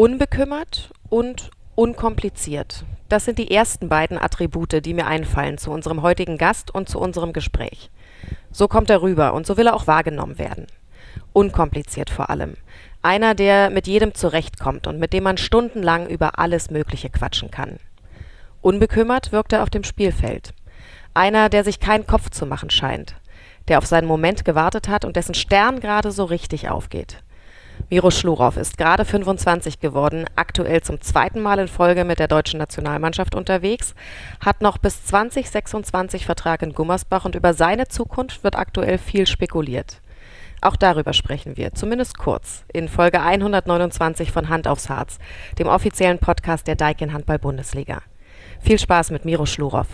Unbekümmert und unkompliziert. Das sind die ersten beiden Attribute, die mir einfallen zu unserem heutigen Gast und zu unserem Gespräch. So kommt er rüber und so will er auch wahrgenommen werden. Unkompliziert vor allem. Einer, der mit jedem zurechtkommt und mit dem man stundenlang über alles Mögliche quatschen kann. Unbekümmert wirkt er auf dem Spielfeld. Einer, der sich keinen Kopf zu machen scheint. Der auf seinen Moment gewartet hat und dessen Stern gerade so richtig aufgeht. Miro Schlurow ist gerade 25 geworden, aktuell zum zweiten Mal in Folge mit der deutschen Nationalmannschaft unterwegs, hat noch bis 2026 Vertrag in Gummersbach und über seine Zukunft wird aktuell viel spekuliert. Auch darüber sprechen wir, zumindest kurz, in Folge 129 von Hand aufs Harz, dem offiziellen Podcast der Daikin Handball-Bundesliga. Viel Spaß mit Miro Schlurow.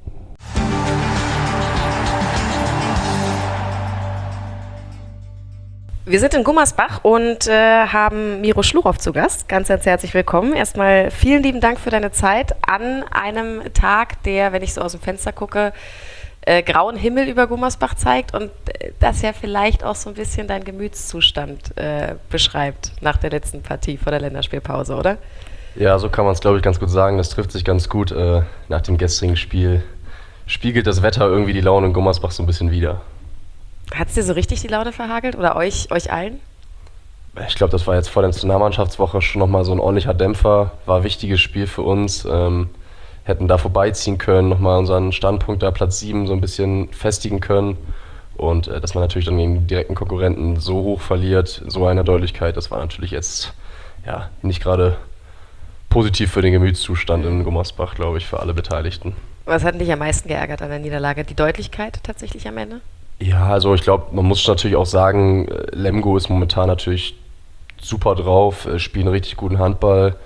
Wir sind in Gummersbach und haben Miro Schlurow zu Gast. Ganz herzlich willkommen. Erstmal vielen lieben Dank für deine Zeit an einem Tag, der, wenn ich so aus dem Fenster gucke, grauen Himmel über Gummersbach zeigt und das ja vielleicht auch so ein bisschen deinen Gemütszustand beschreibt nach der letzten Partie vor der Länderspielpause, oder? Ja, so kann man es, glaube ich, ganz gut sagen. Das trifft sich ganz gut. Nach dem gestrigen Spiel spiegelt das Wetter irgendwie die Laune in Gummersbach so ein bisschen wider. Hat es dir so richtig die Laune verhagelt oder euch allen? Ich glaube, das war jetzt vor der Nationalmannschaftswoche schon nochmal so ein ordentlicher Dämpfer. War ein wichtiges Spiel für uns. Hätten da vorbeiziehen können, nochmal unseren Standpunkt da Platz 7 so ein bisschen festigen können. Und dass man natürlich dann gegen den direkten Konkurrenten so hoch verliert, so einer Deutlichkeit, das war natürlich jetzt ja nicht gerade positiv für den Gemütszustand in Gummersbach, glaube ich, für alle Beteiligten. Was hat dich am meisten geärgert an der Niederlage? Die Deutlichkeit tatsächlich am Ende? Ja, also ich glaube, man muss natürlich auch sagen, Lemgo ist momentan natürlich super drauf, spielen richtig guten Handball,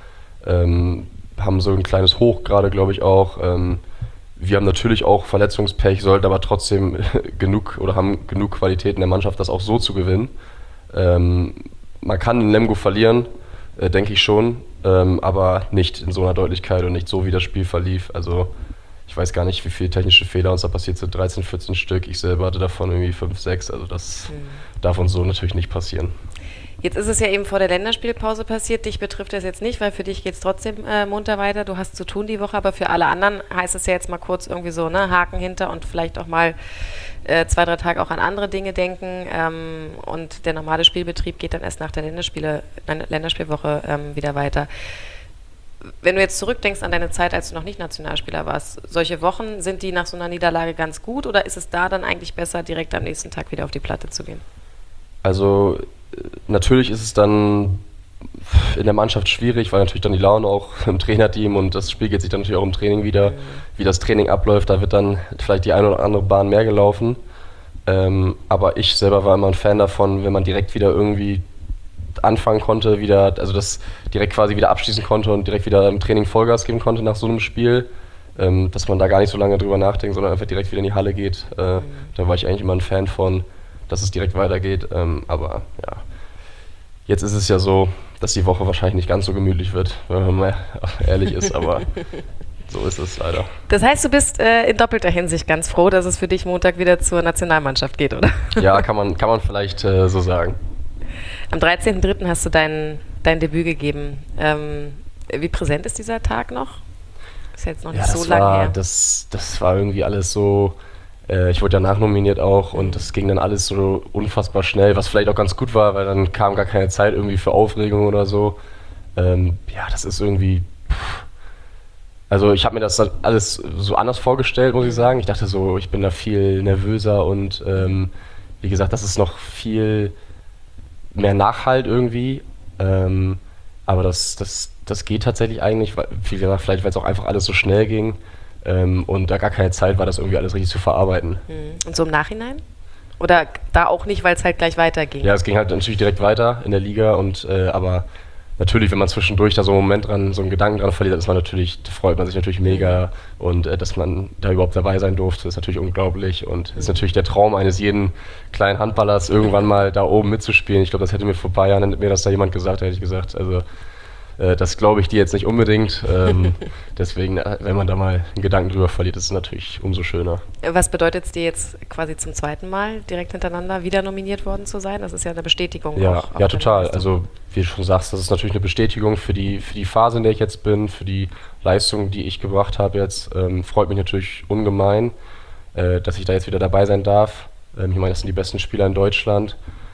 haben so ein kleines Hoch gerade, glaube ich auch. Wir haben natürlich auch Verletzungspech, sollten aber trotzdem haben genug Qualität in der Mannschaft, das auch so zu gewinnen. Man kann in Lemgo verlieren, denke ich schon, aber nicht in so einer Deutlichkeit und nicht so, wie das Spiel verlief. Also ich weiß gar nicht, wie viele technische Fehler uns da passiert sind, 13, 14 Stück. Ich selber hatte davon irgendwie 5, 6, also das darf uns so natürlich nicht passieren. Jetzt ist es ja eben vor der Länderspielpause passiert. Dich betrifft das jetzt nicht, weil für dich geht es trotzdem munter weiter. Du hast zu tun die Woche, aber für alle anderen heißt es ja jetzt mal kurz irgendwie so, ne, Haken hinter und vielleicht auch mal 2, 3 Tage auch an andere Dinge denken. Und der normale Spielbetrieb geht dann erst nach der Länderspielwoche wieder weiter. Wenn du jetzt zurückdenkst an deine Zeit, als du noch nicht Nationalspieler warst, solche Wochen, sind die nach so einer Niederlage ganz gut oder ist es da dann eigentlich besser, direkt am nächsten Tag wieder auf die Platte zu gehen? Also natürlich ist es dann in der Mannschaft schwierig, weil natürlich dann die Laune auch im Trainerteam und das spiegelt sich dann natürlich auch im Training wieder, wie das Training abläuft, da wird dann vielleicht die eine oder andere Bahn mehr gelaufen. Aber ich selber war immer ein Fan davon, wenn man direkt wieder irgendwie anfangen konnte, also das direkt quasi wieder abschließen konnte und direkt wieder im Training Vollgas geben konnte nach so einem Spiel, dass man da gar nicht so lange drüber nachdenkt, sondern einfach direkt wieder in die Halle geht. Da war ich eigentlich immer ein Fan von, dass es direkt weitergeht. Aber ja, jetzt ist es ja so, dass die Woche wahrscheinlich nicht ganz so gemütlich wird, wenn man mal ehrlich ist, aber so ist es leider. Das heißt, du bist in doppelter Hinsicht ganz froh, dass es für dich Montag wieder zur Nationalmannschaft geht, oder? Ja, kann man vielleicht so sagen. Am 13.03. hast du dein Debüt gegeben. Wie präsent ist dieser Tag noch? Ist jetzt noch nicht so lange her. Das war irgendwie alles so, ich wurde ja nachnominiert auch und das ging dann alles so unfassbar schnell, was vielleicht auch ganz gut war, weil dann kam gar keine Zeit irgendwie für Aufregung oder so. Ja, das ist irgendwie, also ich habe mir das dann alles so anders vorgestellt, muss ich sagen. Ich dachte so, ich bin da viel nervöser und wie gesagt, das ist noch viel mehr Nachhalt irgendwie, aber das geht tatsächlich eigentlich, vielleicht weil es auch einfach alles so schnell ging und da gar keine Zeit war, das irgendwie alles richtig zu verarbeiten. Und so im Nachhinein? Oder da auch nicht, weil es halt gleich weiterging? Ja, es ging halt natürlich direkt weiter in der Liga und aber natürlich, wenn man zwischendurch da so einen Moment dran, so einen Gedanken dran verliert, da freut man sich natürlich mega und dass man da überhaupt dabei sein durfte, ist natürlich unglaublich und ist natürlich der Traum eines jeden kleinen Handballers, irgendwann mal da oben mitzuspielen. Ich glaube, das hätte mir vor ein paar Jahren, hätte mir das da jemand gesagt, hätte ich gesagt, also Das glaube ich dir jetzt nicht unbedingt. Deswegen, wenn man da mal einen Gedanken drüber verliert, ist es natürlich umso schöner. Was bedeutet es dir jetzt quasi zum zweiten Mal direkt hintereinander wieder nominiert worden zu sein? Das ist ja eine Bestätigung. Ja, auch ja, total. Also wie du schon sagst, das ist natürlich eine Bestätigung für die Phase, in der ich jetzt bin, für die Leistung, die ich gebracht habe jetzt. Freut mich natürlich ungemein, dass ich da jetzt wieder dabei sein darf. Ich meine, das sind die besten Spieler in Deutschland.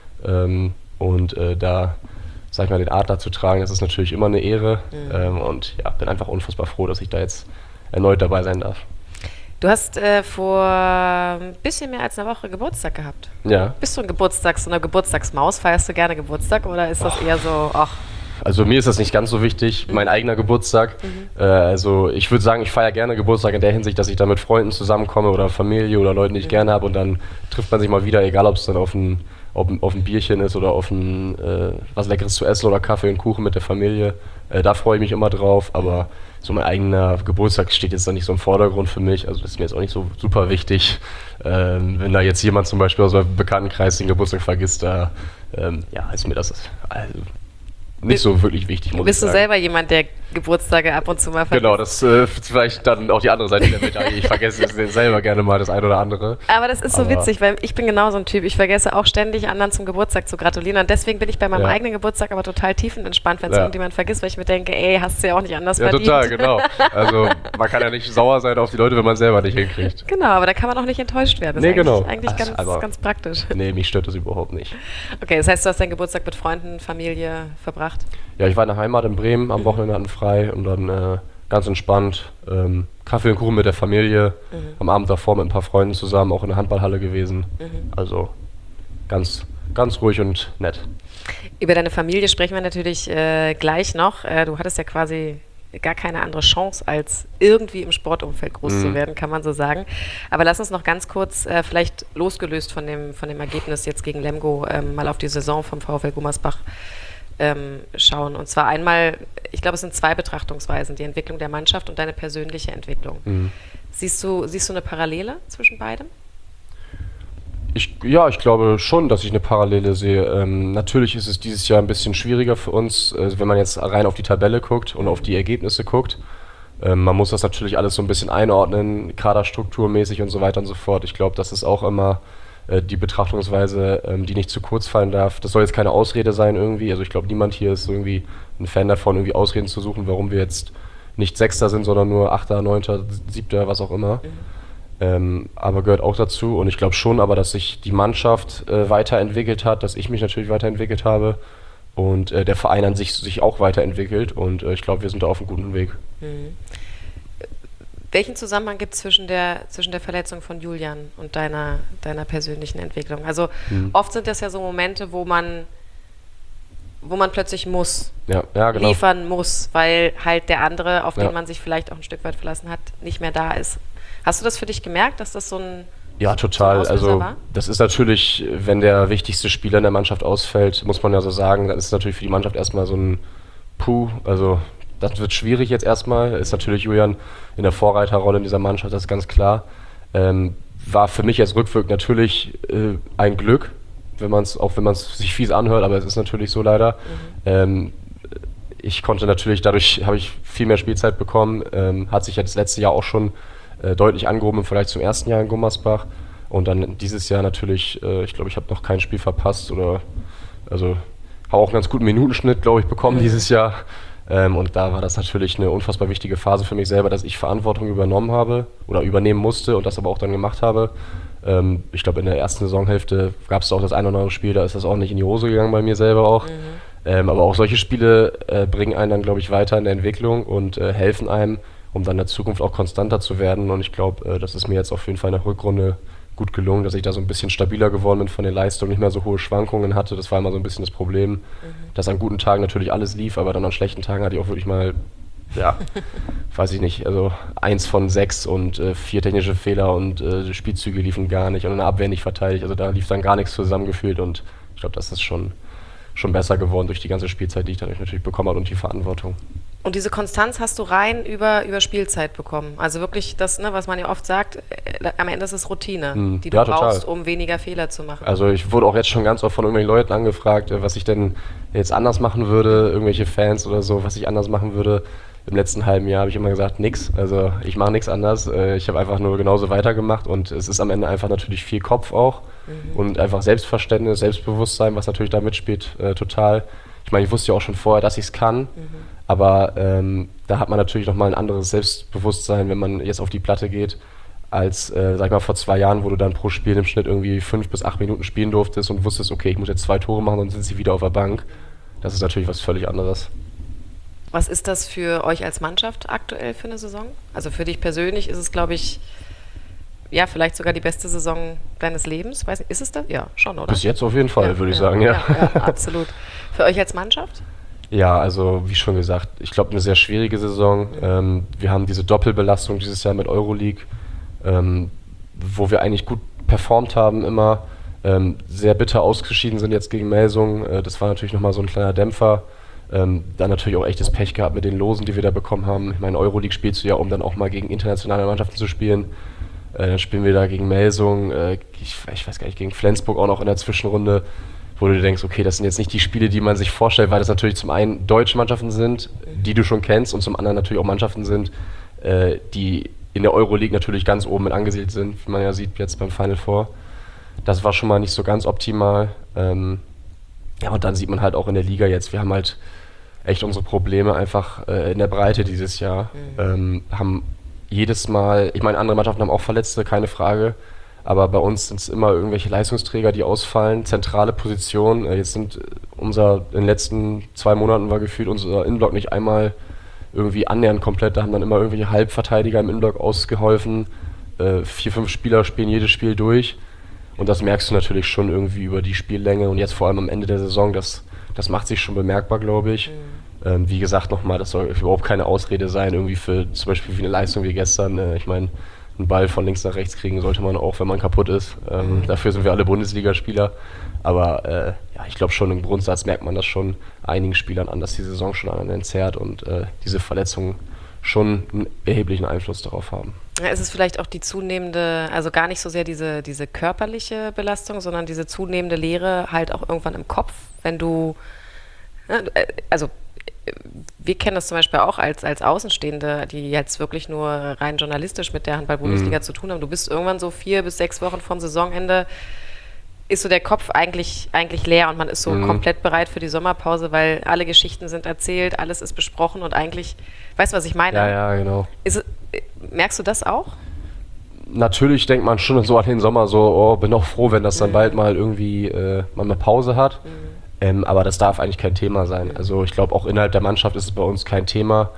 Da, sag ich mal, den Adler zu tragen, das ist natürlich immer eine Ehre. Und ja, bin einfach unfassbar froh, dass ich da jetzt erneut dabei sein darf. Du hast vor ein bisschen mehr als einer Woche Geburtstag gehabt. Ja. Bist du so eine Geburtstagsmaus? Feierst du gerne Geburtstag oder ist das eher so, ach? Also mir ist das nicht ganz so wichtig, mein eigener Geburtstag. Also ich würde sagen, ich feiere gerne Geburtstag in der Hinsicht, dass ich da mit Freunden zusammenkomme oder Familie oder Leuten, die ich gerne habe, und dann trifft man sich mal wieder, egal ob es dann auf ein Bierchen ist oder auf was Leckeres zu essen oder Kaffee und Kuchen mit der Familie. Da freue ich mich immer drauf, aber so mein eigener Geburtstag steht jetzt da nicht so im Vordergrund für mich. Also das ist mir jetzt auch nicht so super wichtig. Wenn da jetzt jemand zum Beispiel aus meinem Bekanntenkreis den Geburtstag vergisst, da ist mir das nicht so wirklich wichtig, muss ich sagen. Bist du selber jemand, der Geburtstage ab und zu mal vergisst? Genau, das ist vielleicht dann auch die andere Seite der Medaille. Ich vergesse selber gerne mal das ein oder andere. Aber das ist so witzig, weil ich bin genau so ein Typ. Ich vergesse auch ständig, anderen zum Geburtstag zu gratulieren. Und deswegen bin ich bei meinem eigenen Geburtstag aber total tiefenentspannt, wenn es irgendjemand vergisst, weil ich mir denke, ey, hast du ja auch nicht anders verdient. Ja, total, genau. Also man kann ja nicht sauer sein auf die Leute, wenn man es selber nicht hinkriegt. Genau, aber da kann man auch nicht enttäuscht werden. Das ist eigentlich ganz praktisch. Nee, mich stört das überhaupt nicht. Okay, das heißt, du hast deinen Geburtstag mit Freunden, Familie verbracht? Ja, ich war in der Heimat in Bremen, am Wochenende hatten frei und dann ganz entspannt Kaffee und Kuchen mit der Familie, am Abend davor mit ein paar Freunden zusammen, auch in der Handballhalle gewesen. Also ganz, ganz ruhig und nett. Über deine Familie sprechen wir natürlich gleich noch. Du hattest ja quasi gar keine andere Chance, als irgendwie im Sportumfeld groß zu werden, kann man so sagen. Aber lass uns noch ganz kurz, vielleicht losgelöst von dem Ergebnis jetzt gegen Lemgo, mal auf die Saison vom VfL Gummersbach schauen. Und zwar einmal, ich glaube, es sind zwei Betrachtungsweisen, die Entwicklung der Mannschaft und deine persönliche Entwicklung. Siehst du eine Parallele zwischen beidem? Ich glaube schon, dass ich eine Parallele sehe. Natürlich ist es dieses Jahr ein bisschen schwieriger für uns, wenn man jetzt rein auf die Tabelle guckt und auf die Ergebnisse guckt. Man muss das natürlich alles so ein bisschen einordnen, kaderstrukturmäßig und so weiter und so fort. Ich glaube, das ist auch immer die Betrachtungsweise, die nicht zu kurz fallen darf. Das soll jetzt keine Ausrede sein irgendwie. Also ich glaube, niemand hier ist irgendwie ein Fan davon, irgendwie Ausreden zu suchen, warum wir jetzt nicht Sechster sind, sondern nur Achter, Neunter, Siebter, was auch immer. Aber gehört auch dazu. Und ich glaube schon aber, dass sich die Mannschaft weiterentwickelt hat, dass ich mich natürlich weiterentwickelt habe und der Verein an sich auch weiterentwickelt. Und ich glaube, wir sind da auf einem guten Weg. Welchen Zusammenhang gibt es zwischen der Verletzung von Julian und deiner persönlichen Entwicklung? Also oft sind das ja so Momente, wo man plötzlich genau. Liefern muss, weil halt der andere, auf den man sich vielleicht auch ein Stück weit verlassen hat, nicht mehr da ist. Hast du das für dich gemerkt, dass das so ein total. So ein Auslöser war? Das ist natürlich, wenn der wichtigste Spieler in der Mannschaft ausfällt, muss man ja so sagen, dann ist es natürlich für die Mannschaft erstmal so ein Puh, also das wird schwierig jetzt erstmal. Ist natürlich Julian in der Vorreiterrolle in dieser Mannschaft, das ist ganz klar. War für mich jetzt rückwirkend natürlich ein Glück, wenn man es sich fies anhört, aber es ist natürlich so leider. Ich konnte natürlich, dadurch habe ich viel mehr Spielzeit bekommen, hat sich ja das letzte Jahr auch schon deutlich angehoben im Vergleich zum ersten Jahr in Gummersbach. Und dann dieses Jahr natürlich, ich glaube, ich habe noch kein Spiel verpasst habe auch einen ganz guten Minutenschnitt, glaube ich, bekommen dieses Jahr. Und da war das natürlich eine unfassbar wichtige Phase für mich selber, dass ich Verantwortung übernommen habe oder übernehmen musste und das aber auch dann gemacht habe. Ich glaube, in der ersten Saisonhälfte gab es auch das ein oder andere Spiel, da ist das auch nicht in die Hose gegangen bei mir selber auch. Aber auch solche Spiele bringen einen dann, glaube ich, weiter in der Entwicklung und helfen einem, um dann in der Zukunft auch konstanter zu werden. Und ich glaube, das ist mir jetzt auf jeden Fall in der Rückrunde gut gelungen, dass ich da so ein bisschen stabiler geworden bin von den Leistungen, nicht mehr so hohe Schwankungen hatte. Das war immer so ein bisschen das Problem, dass an guten Tagen natürlich alles lief, aber dann an schlechten Tagen hatte ich auch wirklich mal, weiß ich nicht, also 1 von 6 und 4 technische Fehler und Spielzüge liefen gar nicht und in der Abwehr nicht verteidigt. Also da lief dann gar nichts zusammengefühlt und ich glaube, das ist schon besser geworden durch die ganze Spielzeit, die ich dadurch natürlich bekommen habe und die Verantwortung. Und diese Konstanz hast du rein über Spielzeit bekommen. Also wirklich das, ne, was man ja oft sagt, am Ende ist es Routine, die du Ja, brauchst, total. um weniger Fehler zu machen. Also ich wurde auch jetzt schon ganz oft von irgendwelchen Leuten angefragt, was ich denn jetzt anders machen würde, irgendwelche Fans oder so, was ich anders machen würde. Im letzten halben Jahr habe ich immer gesagt, nix. Also ich mache nichts anders. Ich habe einfach nur genauso weitergemacht und es ist am Ende einfach natürlich viel Kopf auch und einfach Selbstverständnis, Selbstbewusstsein, was natürlich da mitspielt, total. Ich meine, ich wusste ja auch schon vorher, dass ich es kann, aber da hat man natürlich nochmal ein anderes Selbstbewusstsein, wenn man jetzt auf die Platte geht, als, sag ich mal, vor 2 Jahren, wo du dann pro Spiel im Schnitt irgendwie 5 bis 8 Minuten spielen durftest und wusstest, okay, ich muss jetzt 2 Tore machen und dann sind sie wieder auf der Bank. Das ist natürlich was völlig anderes. Was ist das für euch als Mannschaft aktuell für eine Saison? Also für dich persönlich ist es, glaube ich, ja, vielleicht sogar die beste Saison deines Lebens. Weiß nicht, ist es das? Ja, schon, oder? Bis jetzt auf jeden Fall, Ja, würde ich ja, sagen, ja. Ja, absolut. Für euch als Mannschaft? Ja, also wie schon gesagt, ich glaube eine sehr schwierige Saison. Wir haben diese Doppelbelastung dieses Jahr mit Euroleague, wo wir eigentlich gut performt haben immer. Sehr bitter ausgeschieden sind jetzt gegen Melsung. Das war natürlich nochmal so ein kleiner Dämpfer. Dann natürlich auch echtes Pech gehabt mit den Losen, die wir da bekommen haben. Ich meine, Euroleague spielst du ja, um dann auch mal gegen internationale Mannschaften zu spielen. Dann spielen wir da gegen Melsung, ich weiß gar nicht, gegen Flensburg auch noch in der Zwischenrunde, wo du dir denkst, okay, das sind jetzt nicht die Spiele, die man sich vorstellt, weil das natürlich zum einen deutsche Mannschaften sind, die du schon kennst, und zum anderen natürlich auch Mannschaften sind, die in der Euroleague natürlich ganz oben mit angesiedelt sind, wie man ja sieht jetzt beim Final Four. Das war schon mal nicht so ganz optimal. Ja, und dann sieht man halt auch in der Liga jetzt, wir haben halt echt unsere Probleme einfach in der Breite dieses Jahr. Haben jedes Mal, ich meine, andere Mannschaften haben auch Verletzte, keine Frage, aber bei uns sind es immer irgendwelche Leistungsträger, die ausfallen, zentrale Positionen. Jetzt sind in den letzten 2 Monaten war gefühlt unser Innenblock nicht einmal irgendwie annähernd komplett, da haben dann immer irgendwelche Halbverteidiger im Innenblock ausgeholfen. 4, 5 Spieler spielen jedes Spiel durch. Und das merkst du natürlich schon irgendwie über die Spiellänge und jetzt vor allem am Ende der Saison, das macht sich schon bemerkbar, glaube ich. Wie gesagt, nochmal, das soll überhaupt keine Ausrede sein, irgendwie für zum Beispiel wie eine Leistung wie gestern. Ich meine, einen Ball von links nach rechts kriegen sollte man auch, wenn man kaputt ist. Dafür sind wir alle Bundesligaspieler. Aber ja, ich glaube schon im Grundsatz merkt man das schon einigen Spielern an, dass die Saison schon an einen zerrt und diese Verletzungen schon einen erheblichen Einfluss darauf haben. Ja, ist es vielleicht auch die zunehmende, also gar nicht so sehr diese körperliche Belastung, sondern diese zunehmende Leere halt auch irgendwann im Kopf, wenn du, ne, also wir kennen das zum Beispiel auch als Außenstehende, die jetzt wirklich nur rein journalistisch mit der Handball-Bundesliga zu tun haben. Du bist irgendwann so 4 bis 6 Wochen vom Saisonende, ist so der Kopf eigentlich leer und man ist so komplett bereit für die Sommerpause, weil alle Geschichten sind erzählt, alles ist besprochen und eigentlich, weißt du, was ich meine? Ja, genau. Merkst du das auch? Natürlich denkt man schon so an den Sommer so, oh, bin doch froh, wenn das dann bald mal irgendwie man eine Pause hat. Aber das darf eigentlich kein Thema sein. Also ich glaube, auch innerhalb der Mannschaft ist es bei uns kein Thema,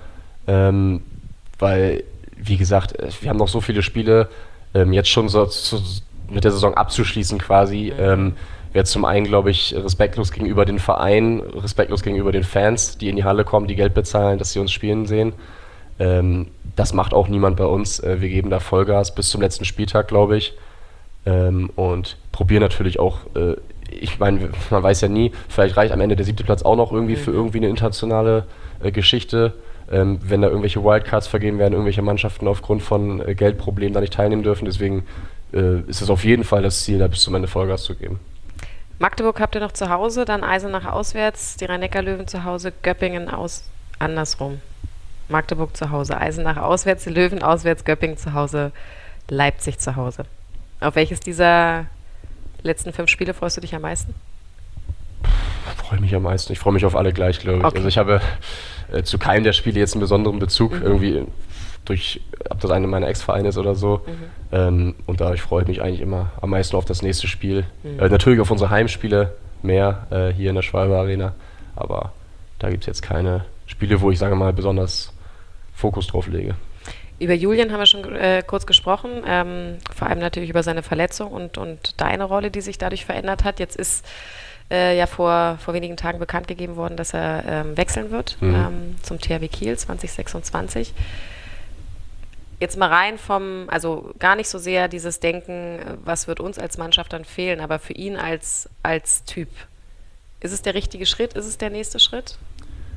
weil, wie gesagt, wir haben noch so viele Spiele, jetzt schon so mit der Saison abzuschließen quasi, wäre zum einen, glaube ich, respektlos gegenüber den Vereinen, respektlos gegenüber den Fans, die in die Halle kommen, die Geld bezahlen, dass sie uns spielen sehen. Das macht auch niemand bei uns. Wir geben da Vollgas bis zum letzten Spieltag, glaube ich. Und probieren natürlich auch, ich meine, man weiß ja nie, vielleicht reicht am Ende der 7. Platz auch noch irgendwie für irgendwie eine internationale Geschichte. Wenn da irgendwelche Wildcards vergeben werden, irgendwelche Mannschaften aufgrund von Geldproblemen da nicht teilnehmen dürfen. Deswegen ist es auf jeden Fall das Ziel, da bis zum Ende Vollgas zu geben. Magdeburg habt ihr noch zu Hause, dann Eisenach auswärts, die Rhein-Neckar-Löwen zu Hause, Göppingen andersrum. Magdeburg zu Hause, Eisenach auswärts, die Löwen auswärts, Göppingen zu Hause, Leipzig zu Hause. Auf welches dieser letzten 5 Spiele freust du dich am meisten? Ich freue mich am meisten. Ich freue mich auf alle gleich, glaube ich. Okay. Also ich habe zu keinem der Spiele jetzt einen besonderen Bezug, irgendwie ob das eine meiner Ex-Vereine ist oder so. Und dadurch freue ich mich eigentlich immer am meisten auf das nächste Spiel. Natürlich auf unsere Heimspiele mehr hier in der Schwalbe Arena, aber da gibt es jetzt keine Spiele, wo ich, sage mal, besonders Fokus drauf lege. Über Julian haben wir schon kurz gesprochen, vor allem natürlich über seine Verletzung und deine Rolle, die sich dadurch verändert hat. Jetzt ist ja vor wenigen Tagen bekannt gegeben worden, dass er wechseln wird zum THW Kiel 2026. Jetzt mal rein also gar nicht so sehr dieses Denken, was wird uns als Mannschaft dann fehlen, aber für ihn als Typ. Ist es der richtige Schritt? Ist es der nächste Schritt?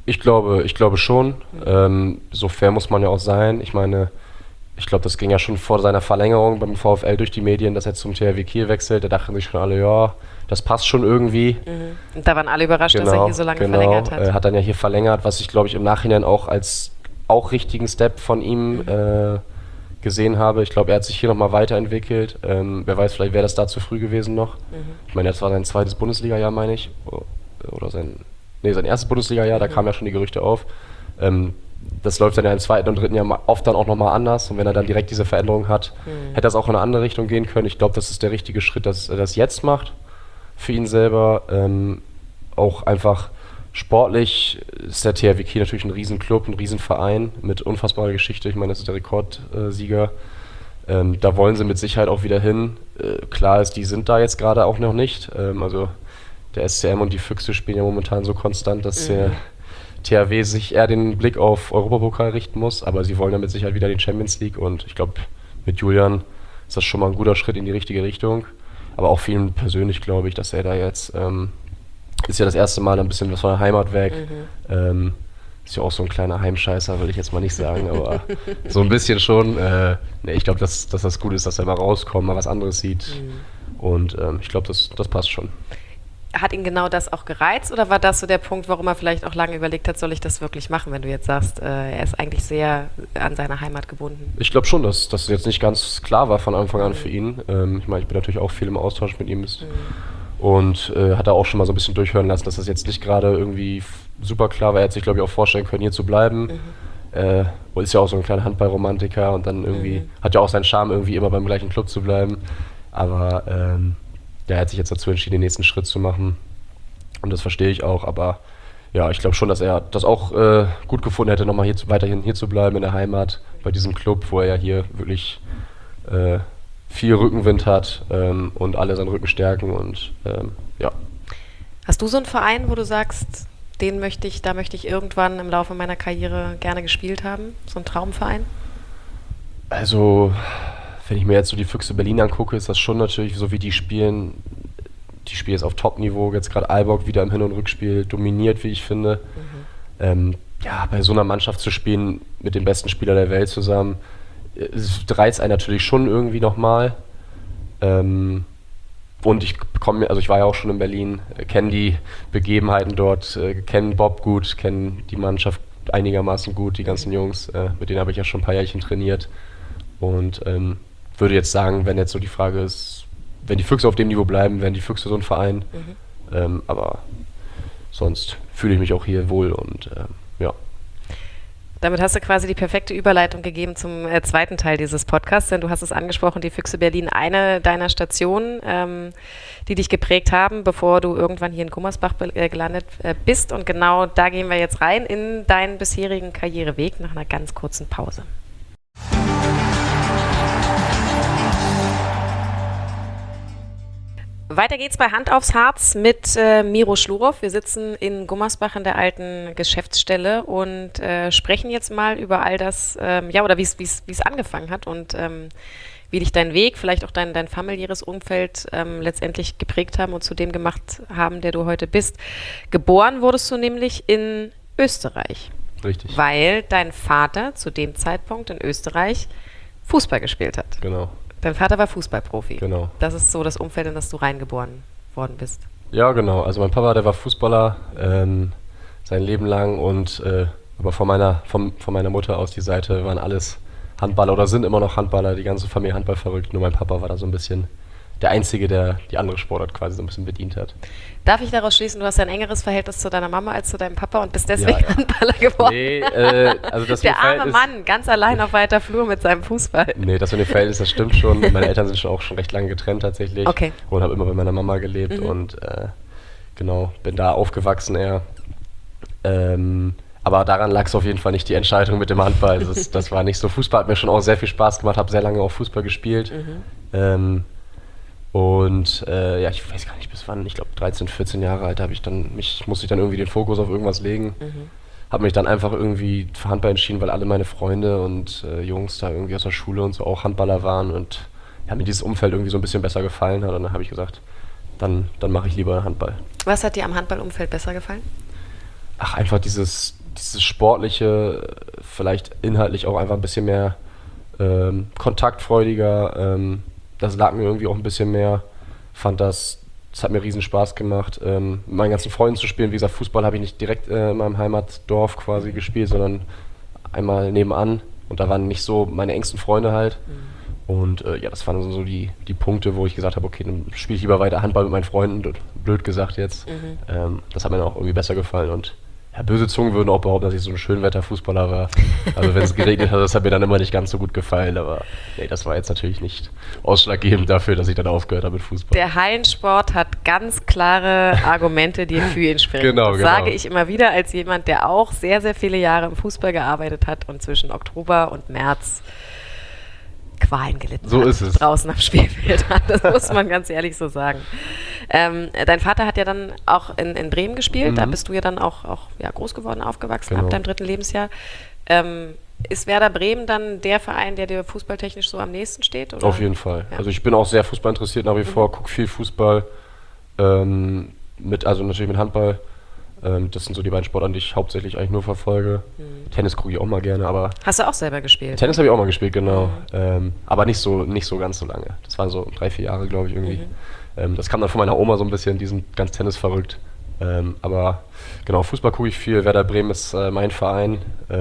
Ich glaube schon. So fair muss man ja auch sein. Ich meine, ich glaube, das ging ja schon vor seiner Verlängerung beim VfL durch die Medien, dass er zum THW Kiel wechselt. Da dachten sich schon alle, ja, das passt schon irgendwie. Und da waren alle überrascht, dass er hier so lange verlängert hat. Hat dann ja hier verlängert, was ich, glaube ich, im Nachhinein auch als auch richtigen Step von ihm gesehen habe. Ich glaube, er hat sich hier nochmal weiterentwickelt. Wer weiß, vielleicht wäre das da zu früh gewesen noch. Ich meine, das war sein zweites Bundesliga-Jahr, meine ich. Oder sein erstes Bundesliga-Jahr, da kamen ja schon die Gerüchte auf. Das läuft dann ja im zweiten und dritten Jahr oft dann auch nochmal anders. Und wenn er dann direkt diese Veränderung hat, hätte das auch in eine andere Richtung gehen können. Ich glaube, das ist der richtige Schritt, dass er das jetzt macht. Für ihn selber. Auch einfach sportlich ist der THW Kiel natürlich ein Riesenclub, ein Riesenverein mit unfassbarer Geschichte. Ich meine, das ist der Rekordsieger. Da wollen sie mit Sicherheit auch wieder hin. Klar ist, die sind da jetzt gerade auch noch nicht. Also der SCM und die Füchse spielen ja momentan so konstant, dass der THW sich eher den Blick auf Europapokal richten muss, aber sie wollen ja mit Sicherheit wieder den Champions League und ich glaube, mit Julian ist das schon mal ein guter Schritt in die richtige Richtung. Aber auch für ihn persönlich glaube ich, dass er da jetzt, ist ja das erste Mal ein bisschen was von der Heimat weg. Ist ja auch so ein kleiner Heimscheißer, will ich jetzt mal nicht sagen, aber so ein bisschen schon. Ich glaube, dass das gut ist, dass er mal rauskommt, mal was anderes sieht. Und ich glaube, das passt schon. Hat ihn genau das auch gereizt oder war das so der Punkt, warum er vielleicht auch lange überlegt hat, soll ich das wirklich machen, wenn du jetzt sagst, er ist eigentlich sehr an seine Heimat gebunden? Ich glaube schon, dass das jetzt nicht ganz klar war von Anfang an für ihn. Ich meine, ich bin natürlich auch viel im Austausch mit ihm und hat er auch schon mal so ein bisschen durchhören lassen, dass das jetzt nicht gerade irgendwie super klar war. Er hat sich, glaube ich, auch vorstellen können, hier zu bleiben. Und ist ja auch so ein kleiner Handballromantiker und dann irgendwie hat ja auch seinen Charme, irgendwie immer beim gleichen Club zu bleiben. Aber der hat sich jetzt dazu entschieden, den nächsten Schritt zu machen. Und das verstehe ich auch. Aber ja, ich glaube schon, dass er das auch gut gefunden hätte, nochmal weiterhin hier zu bleiben in der Heimat, bei diesem Club, wo er ja hier wirklich viel Rückenwind hat und alle seinen Rücken stärken. Und ja. Hast du so einen Verein, wo du sagst, da möchte ich irgendwann im Laufe meiner Karriere gerne gespielt haben? So ein Traumverein? Also, wenn ich mir jetzt so die Füchse Berlin angucke, ist das schon natürlich, so wie die spielen jetzt auf Top-Niveau, jetzt gerade Aalborg wieder im Hin- und Rückspiel dominiert, wie ich finde. Bei so einer Mannschaft zu spielen, mit dem besten Spieler der Welt zusammen, reizt einen natürlich schon irgendwie nochmal. Und ich war ja auch schon in Berlin, kenne die Begebenheiten dort, kenne Bob gut, kenne die Mannschaft einigermaßen gut, die ganzen Jungs, mit denen habe ich ja schon ein paar Jährchen trainiert. Und würde jetzt sagen, wenn jetzt so die Frage ist, wenn die Füchse auf dem Niveau bleiben, wären die Füchse so ein Verein. Aber sonst fühle ich mich auch hier wohl und ja. Damit hast du quasi die perfekte Überleitung gegeben zum zweiten Teil dieses Podcasts, denn du hast es angesprochen, die Füchse Berlin, eine deiner Stationen, die dich geprägt haben, bevor du irgendwann hier in Gummersbach gelandet bist. Und genau da gehen wir jetzt rein in deinen bisherigen Karriereweg nach einer ganz kurzen Pause. Weiter geht's bei Hand aufs Harz mit Miro Schlurow. Wir sitzen in Gummersbach in der alten Geschäftsstelle und sprechen jetzt mal über all das, oder wie es angefangen hat und wie dich dein Weg, vielleicht auch dein familiäres Umfeld letztendlich geprägt haben und zu dem gemacht haben, der du heute bist. Geboren wurdest du nämlich in Österreich. Richtig. Weil dein Vater zu dem Zeitpunkt in Österreich Fußball gespielt hat. Genau. Dein Vater war Fußballprofi. Genau. Das ist so das Umfeld, in das du reingeboren worden bist. Ja, genau. Also mein Papa, der war Fußballer sein Leben lang und aber von meiner Mutter aus die Seite waren alles Handballer oder sind immer noch Handballer, die ganze Familie Handball verrückt. Nur mein Papa war da so ein bisschen der Einzige, der die andere Sportart quasi so ein bisschen bedient hat. Darf ich daraus schließen, du hast ein engeres Verhältnis zu deiner Mama als zu deinem Papa und bist deswegen Handballer geworden? Nee, also das der arme Mann, ganz allein auf weiter Flur mit seinem Fußball. Nee, das mit dem Verhältnis, das stimmt schon. Meine Eltern sind auch schon recht lange getrennt tatsächlich. Okay. Und habe immer bei meiner Mama gelebt und genau, bin da aufgewachsen eher. Aber daran lag es auf jeden Fall nicht, die Entscheidung mit dem Handball. Also das war nicht so. Fußball hat mir schon auch sehr viel Spaß gemacht, habe sehr lange auch Fußball gespielt. Ich weiß gar nicht bis wann, ich glaube 13, 14 Jahre alt musste ich dann irgendwie den Fokus auf irgendwas legen. Habe mich dann einfach irgendwie für Handball entschieden, weil alle meine Freunde und Jungs da irgendwie aus der Schule und so auch Handballer waren und mir dieses Umfeld irgendwie so ein bisschen besser gefallen hat. Und dann habe ich gesagt, dann mache ich lieber Handball. Was hat dir am Handballumfeld besser gefallen? Einfach dieses dieses Sportliche, vielleicht inhaltlich auch einfach ein bisschen mehr kontaktfreudiger. Das lag mir irgendwie auch ein bisschen mehr. Fand das hat mir riesen Spaß gemacht, mit meinen ganzen Freunden zu spielen. Wie gesagt, Fußball habe ich nicht direkt in meinem Heimatdorf quasi gespielt, sondern einmal nebenan. Und da waren nicht so meine engsten Freunde halt. Und ja, das waren so die Punkte, wo ich gesagt habe, okay, dann spiele ich lieber weiter Handball mit meinen Freunden, blöd gesagt jetzt. Das hat mir dann auch irgendwie besser gefallen. Und ja, böse Zungen würden auch behaupten, dass ich so ein Schönwetterfußballer war. Also wenn es geregnet hat, das hat mir dann immer nicht ganz so gut gefallen. Aber nee, das war jetzt natürlich nicht ausschlaggebend dafür, dass ich dann aufgehört habe mit Fußball. Der Hallensport hat ganz klare Argumente, die für ihn sprechen. Genau, das sage ich immer wieder als jemand, der auch sehr, sehr viele Jahre im Fußball gearbeitet hat und zwischen Oktober und März Qualen gelitten so hat, ist es. Draußen am Spielfeld. Das muss man ganz ehrlich so sagen. Dein Vater hat ja dann auch in Bremen gespielt, da bist du ja dann auch ja, groß geworden, aufgewachsen, Genau. ab deinem 3. Lebensjahr. Ist Werder Bremen dann der Verein, der dir fußballtechnisch so am nächsten steht? Oder? Auf jeden Fall. Ja. Also ich bin auch sehr Fußball interessiert nach wie vor, gucke viel Fußball, also natürlich mit Handball. Das sind so die beiden Sportarten, die ich hauptsächlich eigentlich nur verfolge. Tennis gucke ich auch mal gerne, aber Hast du auch selber gespielt? Tennis habe ich auch mal gespielt, genau. Aber nicht so ganz so lange. Das waren so 3-4 Jahre, glaube ich, irgendwie. Das kam dann von meiner Oma so ein bisschen, die sind ganz tennisverrückt. Aber genau, Fußball gucke ich viel. Werder Bremen ist mein Verein.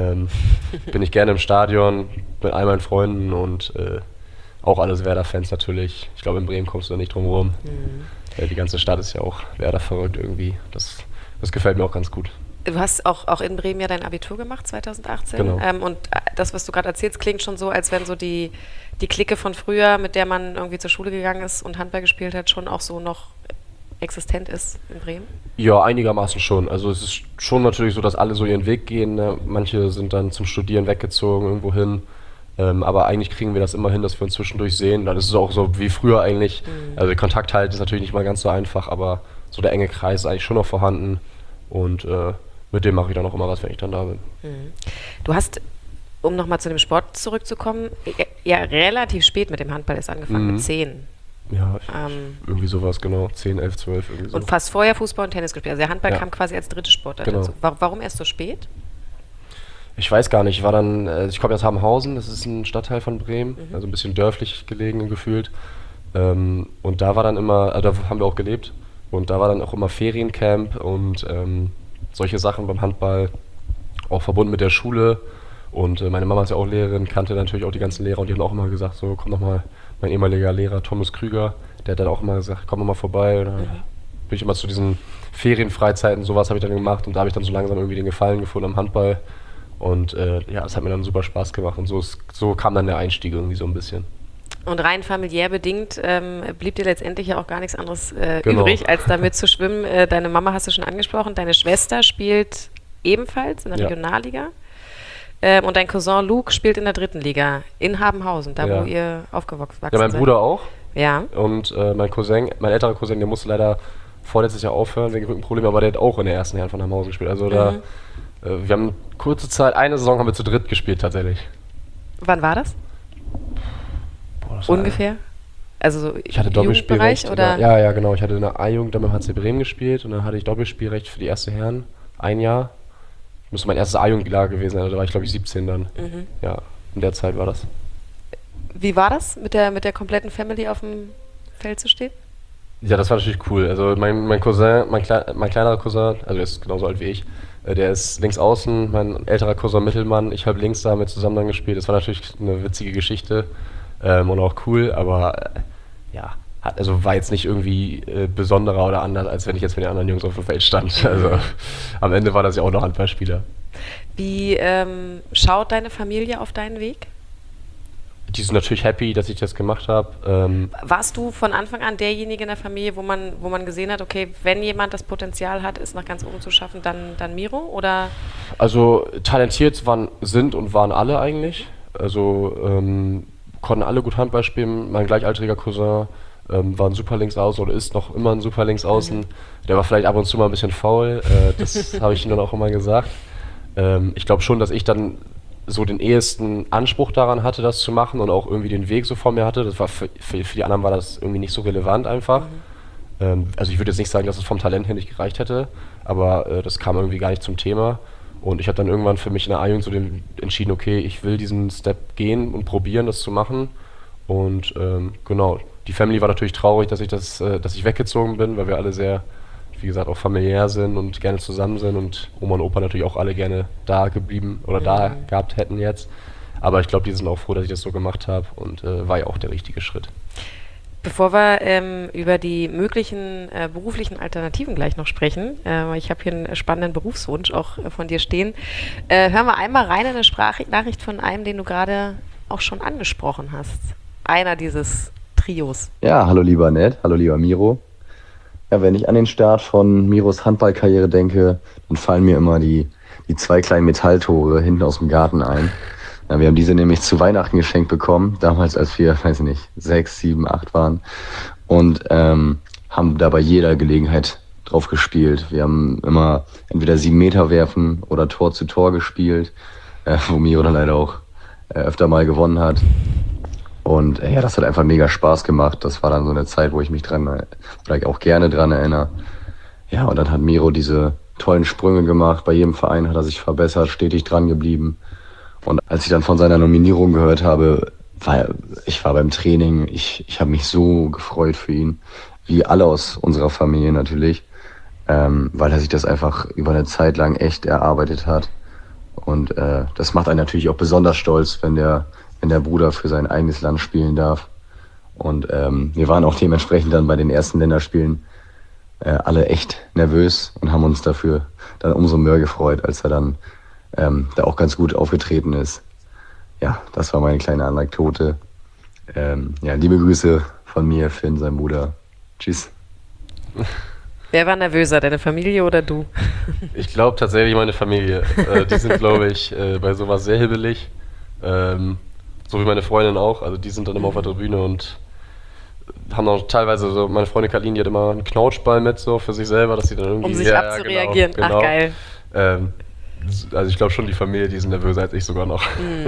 Bin ich gerne im Stadion mit all meinen Freunden und auch alles Werder-Fans natürlich. Ich glaube, in Bremen kommst du da nicht drum rum. Die ganze Stadt ist ja auch Werder verrückt irgendwie. Das gefällt mir auch ganz gut. Du hast auch in Bremen ja dein Abitur gemacht, 2018. Genau. Und das, was du gerade erzählst, klingt schon so, als wenn so die Clique von früher, mit der man irgendwie zur Schule gegangen ist und Handball gespielt hat, schon auch so noch existent ist in Bremen? Ja, einigermaßen schon. Also es ist schon natürlich so, dass alle so ihren Weg gehen. Ne? Manche sind dann zum Studieren weggezogen, irgendwo hin. Aber eigentlich kriegen wir das immer hin, dass wir uns zwischendurch sehen. Dann ist es auch so wie früher eigentlich. Also Kontakt halten ist natürlich nicht mal ganz so einfach, aber so der enge Kreis ist eigentlich schon noch vorhanden. Und mit dem mache ich dann auch immer was, wenn ich dann da bin. Du hast, um nochmal zu dem Sport zurückzukommen, ja relativ spät mit dem Handball erst angefangen, mit 10. Ja, irgendwie sowas, genau. 10, 11, 12, irgendwie so. Und fast vorher Fußball und Tennis gespielt. Also der Handball Ja. kam quasi als dritte Sportart Genau. dazu. Warum erst so spät? Ich weiß gar nicht, ich war dann, ich komme aus Habenhausen, das ist ein Stadtteil von Bremen, also ein bisschen dörflich gelegen gefühlt. Und da war dann immer, da haben wir auch gelebt, und da war dann auch immer Feriencamp und solche Sachen beim Handball, auch verbunden mit der Schule. Und meine Mama ist ja auch Lehrerin, kannte natürlich auch die ganzen Lehrer, und die haben auch immer gesagt, so komm noch mal, mein ehemaliger Lehrer Thomas Krüger, der hat dann auch immer gesagt, komm noch mal vorbei. Und dann bin ich immer zu diesen Ferienfreizeiten, sowas habe ich dann gemacht, und da habe ich dann so langsam irgendwie den Gefallen gefunden am Handball. Und ja, es hat mir dann super Spaß gemacht, und so kam dann der Einstieg irgendwie so ein bisschen. Und rein familiär bedingt blieb dir letztendlich ja auch gar nichts anderes Genau. übrig, als damit zu schwimmen. Deine Mama hast du schon angesprochen, deine Schwester spielt ebenfalls in der Ja. Regionalliga. Und dein Cousin Luke spielt in der 3. Liga in Habenhausen, da Ja. wo ihr aufgewachsen seid. Ja, mein Bruder auch, Ja. und mein älterer Cousin, der musste leider vorletztes Jahr aufhören wegen Rückenproblemen, aber der hat auch in der ersten Herren von Habenhausen gespielt. Also wir haben kurze Zeit, eine Saison haben wir zu dritt gespielt tatsächlich. Wann war das? Boah, das war- Ungefähr? Also so Ich hatte Jugendbereich Doppelspielrecht. oder? Ja, genau. Ich hatte in der A-Jugend dann beim HC Bremen gespielt, und dann hatte ich Doppelspielrecht für die erste Herren. Ein Jahr. Müsste mein erstes A-Jugendlager gewesen sein. Da war ich, glaube ich, 17 dann. Ja, in der Zeit war das. Wie war das, mit der kompletten Family auf dem Feld zu stehen? Ja, das war natürlich cool. Also mein Cousin, mein kleinerer Cousin, also er ist genauso alt wie ich, der ist links außen, mein älterer Cousin Mittelmann, ich habe links, da haben wir zusammen dann gespielt. Das war natürlich eine witzige Geschichte und auch cool, aber ja, war jetzt nicht irgendwie besonderer oder anders, als wenn ich jetzt mit den anderen Jungs auf dem Feld stand. Also am Ende war das ja auch noch Handballspieler. Wie schaut deine Familie auf deinen Weg? Die sind natürlich happy, dass ich das gemacht habe. Warst du von Anfang an derjenige in der Familie, wo man gesehen hat, okay, wenn jemand das Potenzial hat, es nach ganz oben zu schaffen, dann Miro? Oder? Also talentiert sind und waren alle eigentlich. Also konnten alle gut Handball spielen. Mein gleichaltriger Cousin war ein super Linksaußen oder ist noch immer ein super Linksaußen. Der war vielleicht ab und zu mal ein bisschen faul. Das habe ich ihm dann auch immer gesagt. Ich glaube schon, dass ich dann so den ehesten Anspruch daran hatte, das zu machen, und auch irgendwie den Weg so vor mir hatte. Das war für die anderen war das irgendwie nicht so relevant einfach. Also ich würde jetzt nicht sagen, dass es vom Talent her nicht gereicht hätte, aber das kam irgendwie gar nicht zum Thema. Und ich habe dann irgendwann für mich in der A-Jugend so entschieden, okay, ich will diesen Step gehen und probieren, das zu machen. Und genau, die Family war natürlich traurig, dass ich weggezogen bin, weil wir alle sehr, wie gesagt, auch familiär sind und gerne zusammen sind und Oma und Opa natürlich auch alle gerne da geblieben oder da gehabt hätten jetzt. Aber ich glaube, die sind auch froh, dass ich das so gemacht habe und war ja auch der richtige Schritt. Bevor wir über die möglichen beruflichen Alternativen gleich noch sprechen, ich habe hier einen spannenden Berufswunsch auch von dir stehen, hören wir einmal rein in eine Sprachnachricht von einem, den du gerade auch schon angesprochen hast. Einer dieses Trios. Ja, hallo lieber Ned, hallo lieber Miro. Ja, wenn ich an den Start von Miros Handballkarriere denke, dann fallen mir immer die 2 kleinen Metalltore hinten aus dem Garten ein. Ja, wir haben diese nämlich zu Weihnachten geschenkt bekommen, damals als wir, weiß ich nicht, 6, 7, 8 waren. Und haben da bei jeder Gelegenheit drauf gespielt. Wir haben immer entweder 7 Meter werfen oder Tor zu Tor gespielt, wo Miro dann leider auch öfter mal gewonnen hat. Und ja, das hat einfach mega Spaß gemacht. Das war dann so eine Zeit, wo ich mich vielleicht auch gerne dran erinnere. Ja, und dann hat Miro diese tollen Sprünge gemacht. Bei jedem Verein hat er sich verbessert, stetig dran geblieben. Und als ich dann von seiner Nominierung gehört habe, ich war beim Training, ich habe mich so gefreut für ihn, wie alle aus unserer Familie natürlich, weil er sich das einfach über eine Zeit lang echt erarbeitet hat. Und das macht einen natürlich auch besonders stolz, wenn der Bruder für sein eigenes Land spielen darf. Und wir waren auch dementsprechend dann bei den ersten Länderspielen alle echt nervös und haben uns dafür dann umso mehr gefreut, als er dann da auch ganz gut aufgetreten ist. Ja, das war meine kleine Anekdote. Ja, liebe Grüße von mir, Finn, sein Bruder. Tschüss. Wer war nervöser, deine Familie oder du? Ich glaube tatsächlich meine Familie. Die sind, glaube ich, bei sowas sehr hibbelig. So wie meine Freundin auch. Also die sind dann immer auf der Tribüne und haben auch teilweise so, meine Freundin Kaline, die hat immer einen Knautschball mit so für sich selber, dass sie dann irgendwie... Um sich abzureagieren. Genau. Ach, geil. Also ich glaube schon, die Familie, die sind nervöser als ich sogar noch.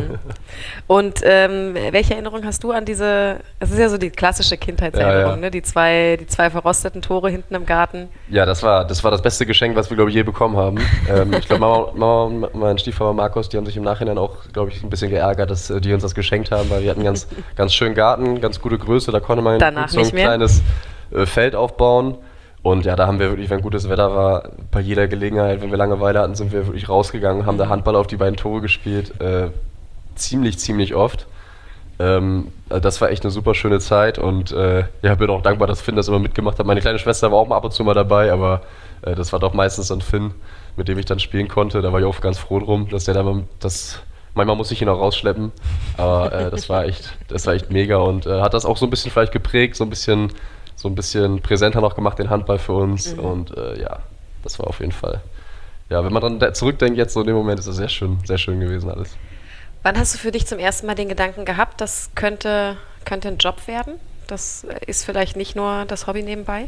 Und welche Erinnerung hast du an diese, es ist ja so die klassische Kindheitserinnerung, Ja. ne? Die zwei verrosteten Tore hinten im Garten. Ja, das war das beste Geschenk, was wir, glaube ich, je bekommen haben. Ich glaube, Mama und mein Stiefvater Markus, die haben sich im Nachhinein auch, glaube ich, ein bisschen geärgert, dass die uns das geschenkt haben, weil wir hatten einen ganz schönen Garten, ganz gute Größe, da konnte man Danach gut so ein nicht mehr. kleines Feld aufbauen. Und ja, da haben wir wirklich, wenn gutes Wetter war, bei jeder Gelegenheit, wenn wir Langeweile hatten, sind wir wirklich rausgegangen, haben da Handball auf die beiden Tore gespielt, ziemlich oft. Das war echt eine super schöne Zeit und ja, bin auch dankbar, dass Finn das immer mitgemacht hat. Meine kleine Schwester war auch mal ab und zu mal dabei, aber das war doch meistens dann Finn, mit dem ich dann spielen konnte. Da war ich auch ganz froh drum, dass der dann manchmal muss ich ihn auch rausschleppen, aber das war echt mega und hat das auch so ein bisschen vielleicht geprägt, so ein bisschen präsenter noch gemacht, den Handball für uns. Und ja, das war auf jeden Fall. Ja, wenn man dann zurückdenkt, jetzt so in dem Moment, ist das sehr schön gewesen alles. Wann hast du für dich zum ersten Mal den Gedanken gehabt, das könnte ein Job werden? Das ist vielleicht nicht nur das Hobby nebenbei?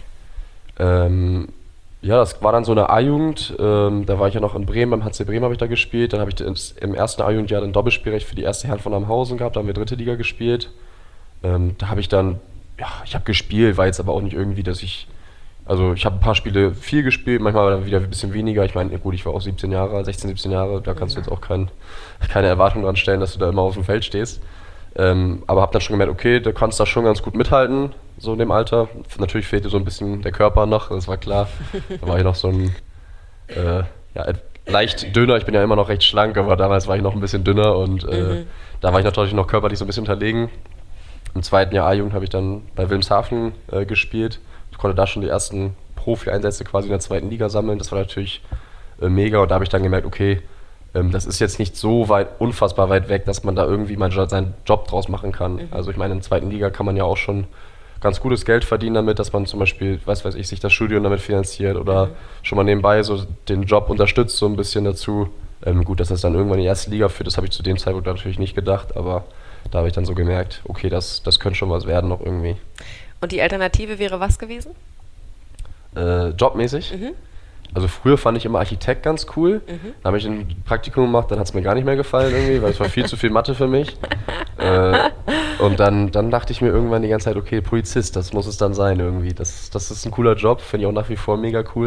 Ja, das war dann so eine A-Jugend. Da war ich ja noch in Bremen, beim HC Bremen habe ich da gespielt. Dann habe ich im ersten A-Jugendjahr dann Doppelspielrecht für die erste Herren von Amhausen gehabt. Da haben wir dritte Liga gespielt. Da habe ich dann, ja, ich habe gespielt, war jetzt aber auch nicht irgendwie, also ich habe ein paar Spiele viel gespielt, manchmal dann wieder ein bisschen weniger. Ich meine, gut, ich war auch 16, 17 Jahre, da kannst du jetzt auch keine Erwartung dran stellen, dass du da immer auf dem Feld stehst. Aber habe dann schon gemerkt, okay, du kannst da schon ganz gut mithalten, so in dem Alter. Natürlich fehlte so ein bisschen der Körper noch, das war klar. Da war ich noch so ein, ja, leicht dünner, ich bin ja immer noch recht schlank, aber damals war ich noch ein bisschen dünner und da war ich natürlich noch körperlich so ein bisschen unterlegen. Im zweiten Jahr A-Jugend habe ich dann bei Wilhelmshaven gespielt. Ich konnte da schon die ersten Profi-Einsätze quasi in der zweiten Liga sammeln. Das war natürlich mega und da habe ich dann gemerkt, okay, das ist jetzt nicht so unfassbar weit weg, dass man da irgendwie mal seinen Job draus machen kann. Also ich meine, in der zweiten Liga kann man ja auch schon ganz gutes Geld verdienen damit, dass man zum Beispiel, weiß ich, sich das Studium damit finanziert oder schon mal nebenbei so den Job unterstützt, so ein bisschen dazu. Gut, dass das dann irgendwann in die erste Liga führt, das habe ich zu dem Zeitpunkt natürlich nicht gedacht, aber da habe ich dann so gemerkt, okay, das könnte schon was werden noch irgendwie. Und die Alternative wäre was gewesen? Jobmäßig? Also früher fand ich immer Architekt ganz cool. Dann habe ich ein Praktikum gemacht, dann hat es mir gar nicht mehr gefallen irgendwie, weil es war viel zu viel Mathe für mich. Und dann dachte ich mir irgendwann die ganze Zeit, okay, Polizist, das muss es dann sein irgendwie. Das ist ein cooler Job, finde ich auch nach wie vor mega cool.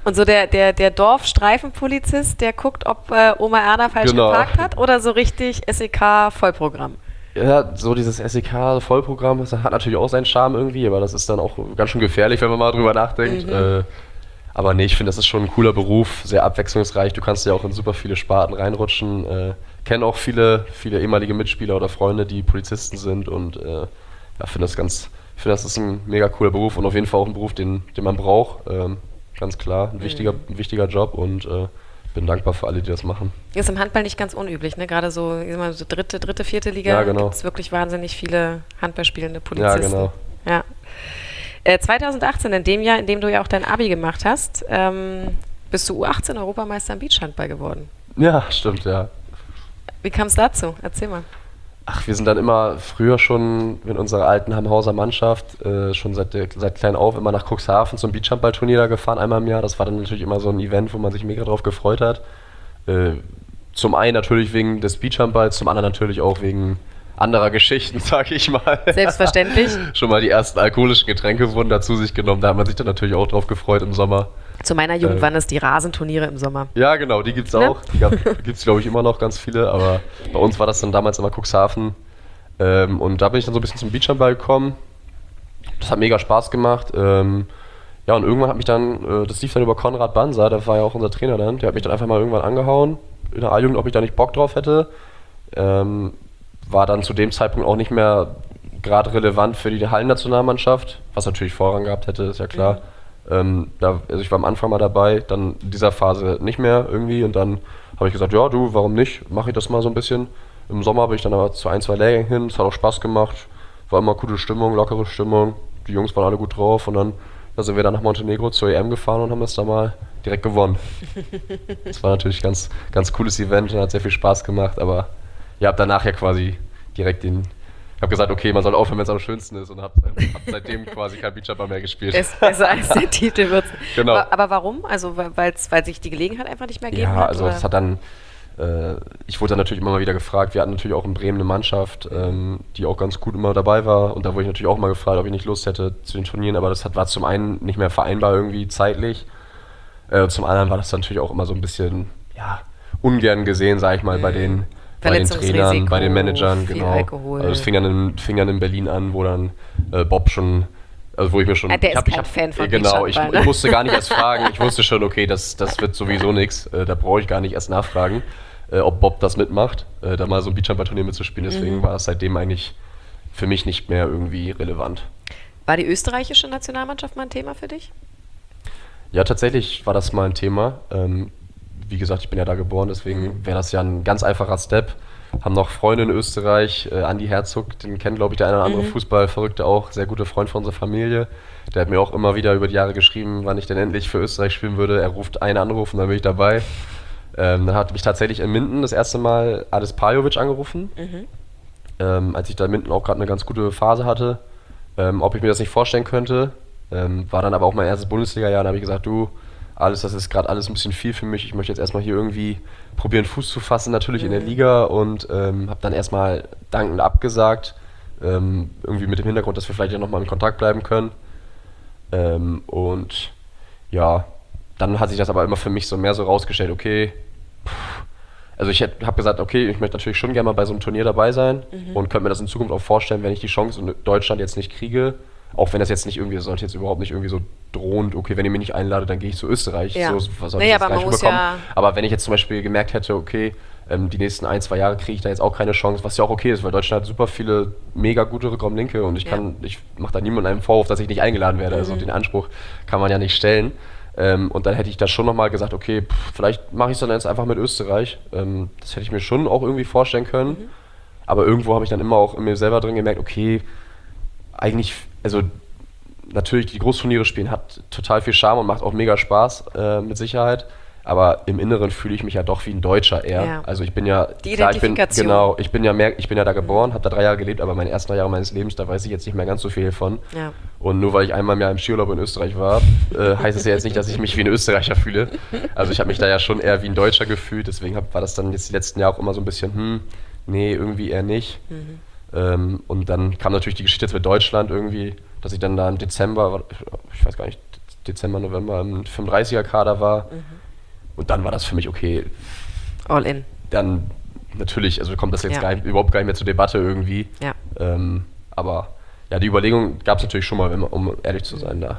Und so der Dorfstreifenpolizist, der guckt, ob Oma Erna falsch geparkt hat, oder so richtig SEK-Vollprogramm? Ja, so dieses SEK-Vollprogramm, das hat natürlich auch seinen Charme irgendwie, aber das ist dann auch ganz schön gefährlich, wenn man mal drüber nachdenkt. Aber nee, ich finde, das ist schon ein cooler Beruf, sehr abwechslungsreich. Du kannst ja auch in super viele Sparten reinrutschen. Kenne auch viele ehemalige Mitspieler oder Freunde, die Polizisten sind und finde das ist ein mega cooler Beruf und auf jeden Fall auch ein Beruf, den man braucht. Ganz klar, ein wichtiger Job und bin dankbar für alle, die das machen. Ist im Handball nicht ganz unüblich, ne? Gerade so, ich sag mal, so dritte, vierte Liga gibt es wirklich wahnsinnig viele handballspielende Polizisten. Ja, genau. Ja. 2018, in dem Jahr, in dem du ja auch dein Abi gemacht hast, bist du U18-Europameister im Beachhandball geworden. Ja, stimmt, ja. Wie kam es dazu? Erzähl mal. Ach, wir sind dann immer früher schon mit unserer alten Hamhauser Mannschaft schon seit klein auf immer nach Cuxhaven zum Beachhandballturnier da gefahren, einmal im Jahr. Das war dann natürlich immer so ein Event, wo man sich mega drauf gefreut hat. Zum einen natürlich wegen des Beachhandballs, zum anderen natürlich auch wegen anderer Geschichten, sag ich mal. Selbstverständlich. Schon mal die ersten alkoholischen Getränke wurden da zu sich genommen, da hat man sich dann natürlich auch drauf gefreut im Sommer. Zu meiner Jugend waren es die Rasenturniere im Sommer. Ja, genau, die gibt's auch. Die gibt's, glaube ich, immer noch ganz viele, aber bei uns war das dann damals immer Cuxhaven. Und da bin ich dann so ein bisschen zum Beachhandball gekommen. Das hat mega Spaß gemacht. Ja, und irgendwann hat mich dann, das lief dann über Konrad Banser, der war ja auch unser Trainer dann, der hat mich dann einfach mal irgendwann angehauen in der A-Jugend, ob ich da nicht Bock drauf hätte. War dann zu dem Zeitpunkt auch nicht mehr gerade relevant für die Hallennationalmannschaft, was natürlich Vorrang gehabt hätte, ist ja klar. Also ich war am Anfang mal dabei, dann in dieser Phase nicht mehr irgendwie und dann habe ich gesagt, ja du, warum nicht, mache ich das mal so ein bisschen. Im Sommer bin ich dann aber zu 1, 2 Lehrgängen hin, es hat auch Spaß gemacht, war immer gute Stimmung, lockere Stimmung, die Jungs waren alle gut drauf und dann sind wir dann nach Montenegro zur EM gefahren und haben das da mal direkt gewonnen. Das war natürlich ein ganz cooles Event und hat sehr viel Spaß gemacht, aber ich habe danach ja quasi direkt ich habe gesagt, okay, man soll aufhören, wenn es am schönsten ist und hab seitdem quasi kein Beachhandball mehr gespielt. Ist besser als der Titel wird. Genau. Aber warum? Also weil sich die Gelegenheit einfach nicht mehr gegeben hat? Ja, also es hat dann, ich wurde dann natürlich immer mal wieder gefragt, wir hatten natürlich auch in Bremen eine Mannschaft, die auch ganz gut immer dabei war und da wurde ich natürlich auch mal gefragt, ob ich nicht Lust hätte zu den Turnieren, aber das war zum einen nicht mehr vereinbar irgendwie zeitlich, zum anderen war das dann natürlich auch immer so ein bisschen, ja, ungern gesehen, sag ich mal, bei den Trainern, bei den Managern, genau. Alkohol. Also es fing dann in Berlin an, wo dann Bob schon, also wo ich mir schon... Der ist kein Fan von Genau, ich musste gar nicht erst fragen, ich wusste schon, okay, das wird sowieso nichts, da brauche ich gar nicht erst nachfragen, ob Bob das mitmacht, da mal so ein Beachhandball-Turnier mitzuspielen, deswegen war es seitdem eigentlich für mich nicht mehr irgendwie relevant. War die österreichische Nationalmannschaft mal ein Thema für dich? Ja, tatsächlich war das mal ein Thema. Wie gesagt, ich bin ja da geboren, deswegen wäre das ja ein ganz einfacher Step. Haben noch Freunde in Österreich, Andi Herzog, den kennt, glaube ich, der eine oder andere Fußballverrückte auch, sehr guter Freund von unserer Familie. Der hat mir auch immer wieder über die Jahre geschrieben, wann ich denn endlich für Österreich spielen würde. Er ruft einen Anruf und dann bin ich dabei. Dann hat mich tatsächlich in Minden das erste Mal Ades Pajovic angerufen, als ich da in Minden auch gerade eine ganz gute Phase hatte, ob ich mir das nicht vorstellen könnte. War dann aber auch mein erstes Bundesliga-Jahr, da habe ich gesagt, du, das ist gerade alles ein bisschen viel für mich. Ich möchte jetzt erstmal hier irgendwie probieren, Fuß zu fassen, natürlich in der Liga und habe dann erstmal dankend abgesagt. Irgendwie mit dem Hintergrund, dass wir vielleicht ja nochmal in Kontakt bleiben können. Und ja, dann hat sich das aber immer für mich so mehr so rausgestellt, okay, also ich habe gesagt, okay, ich möchte natürlich schon gerne mal bei so einem Turnier dabei sein und könnte mir das in Zukunft auch vorstellen, wenn ich die Chance in Deutschland jetzt nicht kriege, auch wenn das jetzt nicht irgendwie, das sollte jetzt überhaupt nicht irgendwie so drohend, okay, wenn ihr mich nicht einladet, dann gehe ich zu Österreich. Ja. So, was soll ich jetzt aber gleich bekommen? Aber wenn ich jetzt zum Beispiel gemerkt hätte, okay, die nächsten 1, 2 Jahre kriege ich da jetzt auch keine Chance, was ja auch okay ist, weil Deutschland hat super viele mega gute Rückraumlinke und ich mache da niemandem einen Vorwurf, dass ich nicht eingeladen werde. Also den Anspruch kann man ja nicht stellen. Und dann hätte ich da schon nochmal gesagt, okay, vielleicht mache ich es dann jetzt einfach mit Österreich. Das hätte ich mir schon auch irgendwie vorstellen können. Aber irgendwo habe ich dann immer auch in mir selber drin gemerkt, okay, eigentlich, also natürlich die Großturniere spielen hat total viel Charme und macht auch mega Spaß, mit Sicherheit. Aber im Inneren fühle ich mich ja doch wie ein Deutscher eher. Ja. Also ich bin ja, die Identifikation. Ich bin ja da geboren, habe da 3 Jahre gelebt, aber meine ersten 3 Jahre meines Lebens, da weiß ich jetzt nicht mehr ganz so viel von. Ja. Und nur weil ich einmal im Jahr im Skiurlaub in Österreich war, heißt es ja jetzt nicht, dass ich mich wie ein Österreicher fühle. Also ich habe mich da ja schon eher wie ein Deutscher gefühlt, deswegen war das dann jetzt die letzten Jahre auch immer so ein bisschen, nee, irgendwie eher nicht. Und dann kam natürlich die Geschichte jetzt mit Deutschland irgendwie, dass ich dann da im Dezember, ich weiß gar nicht, Dezember, November im 35er-Kader war. Und dann war das für mich okay. All in. Dann natürlich, also kommt das jetzt Ja. überhaupt gar nicht mehr zur Debatte irgendwie. Ja. Aber ja, die Überlegung gab es natürlich schon mal, um ehrlich zu sein, da.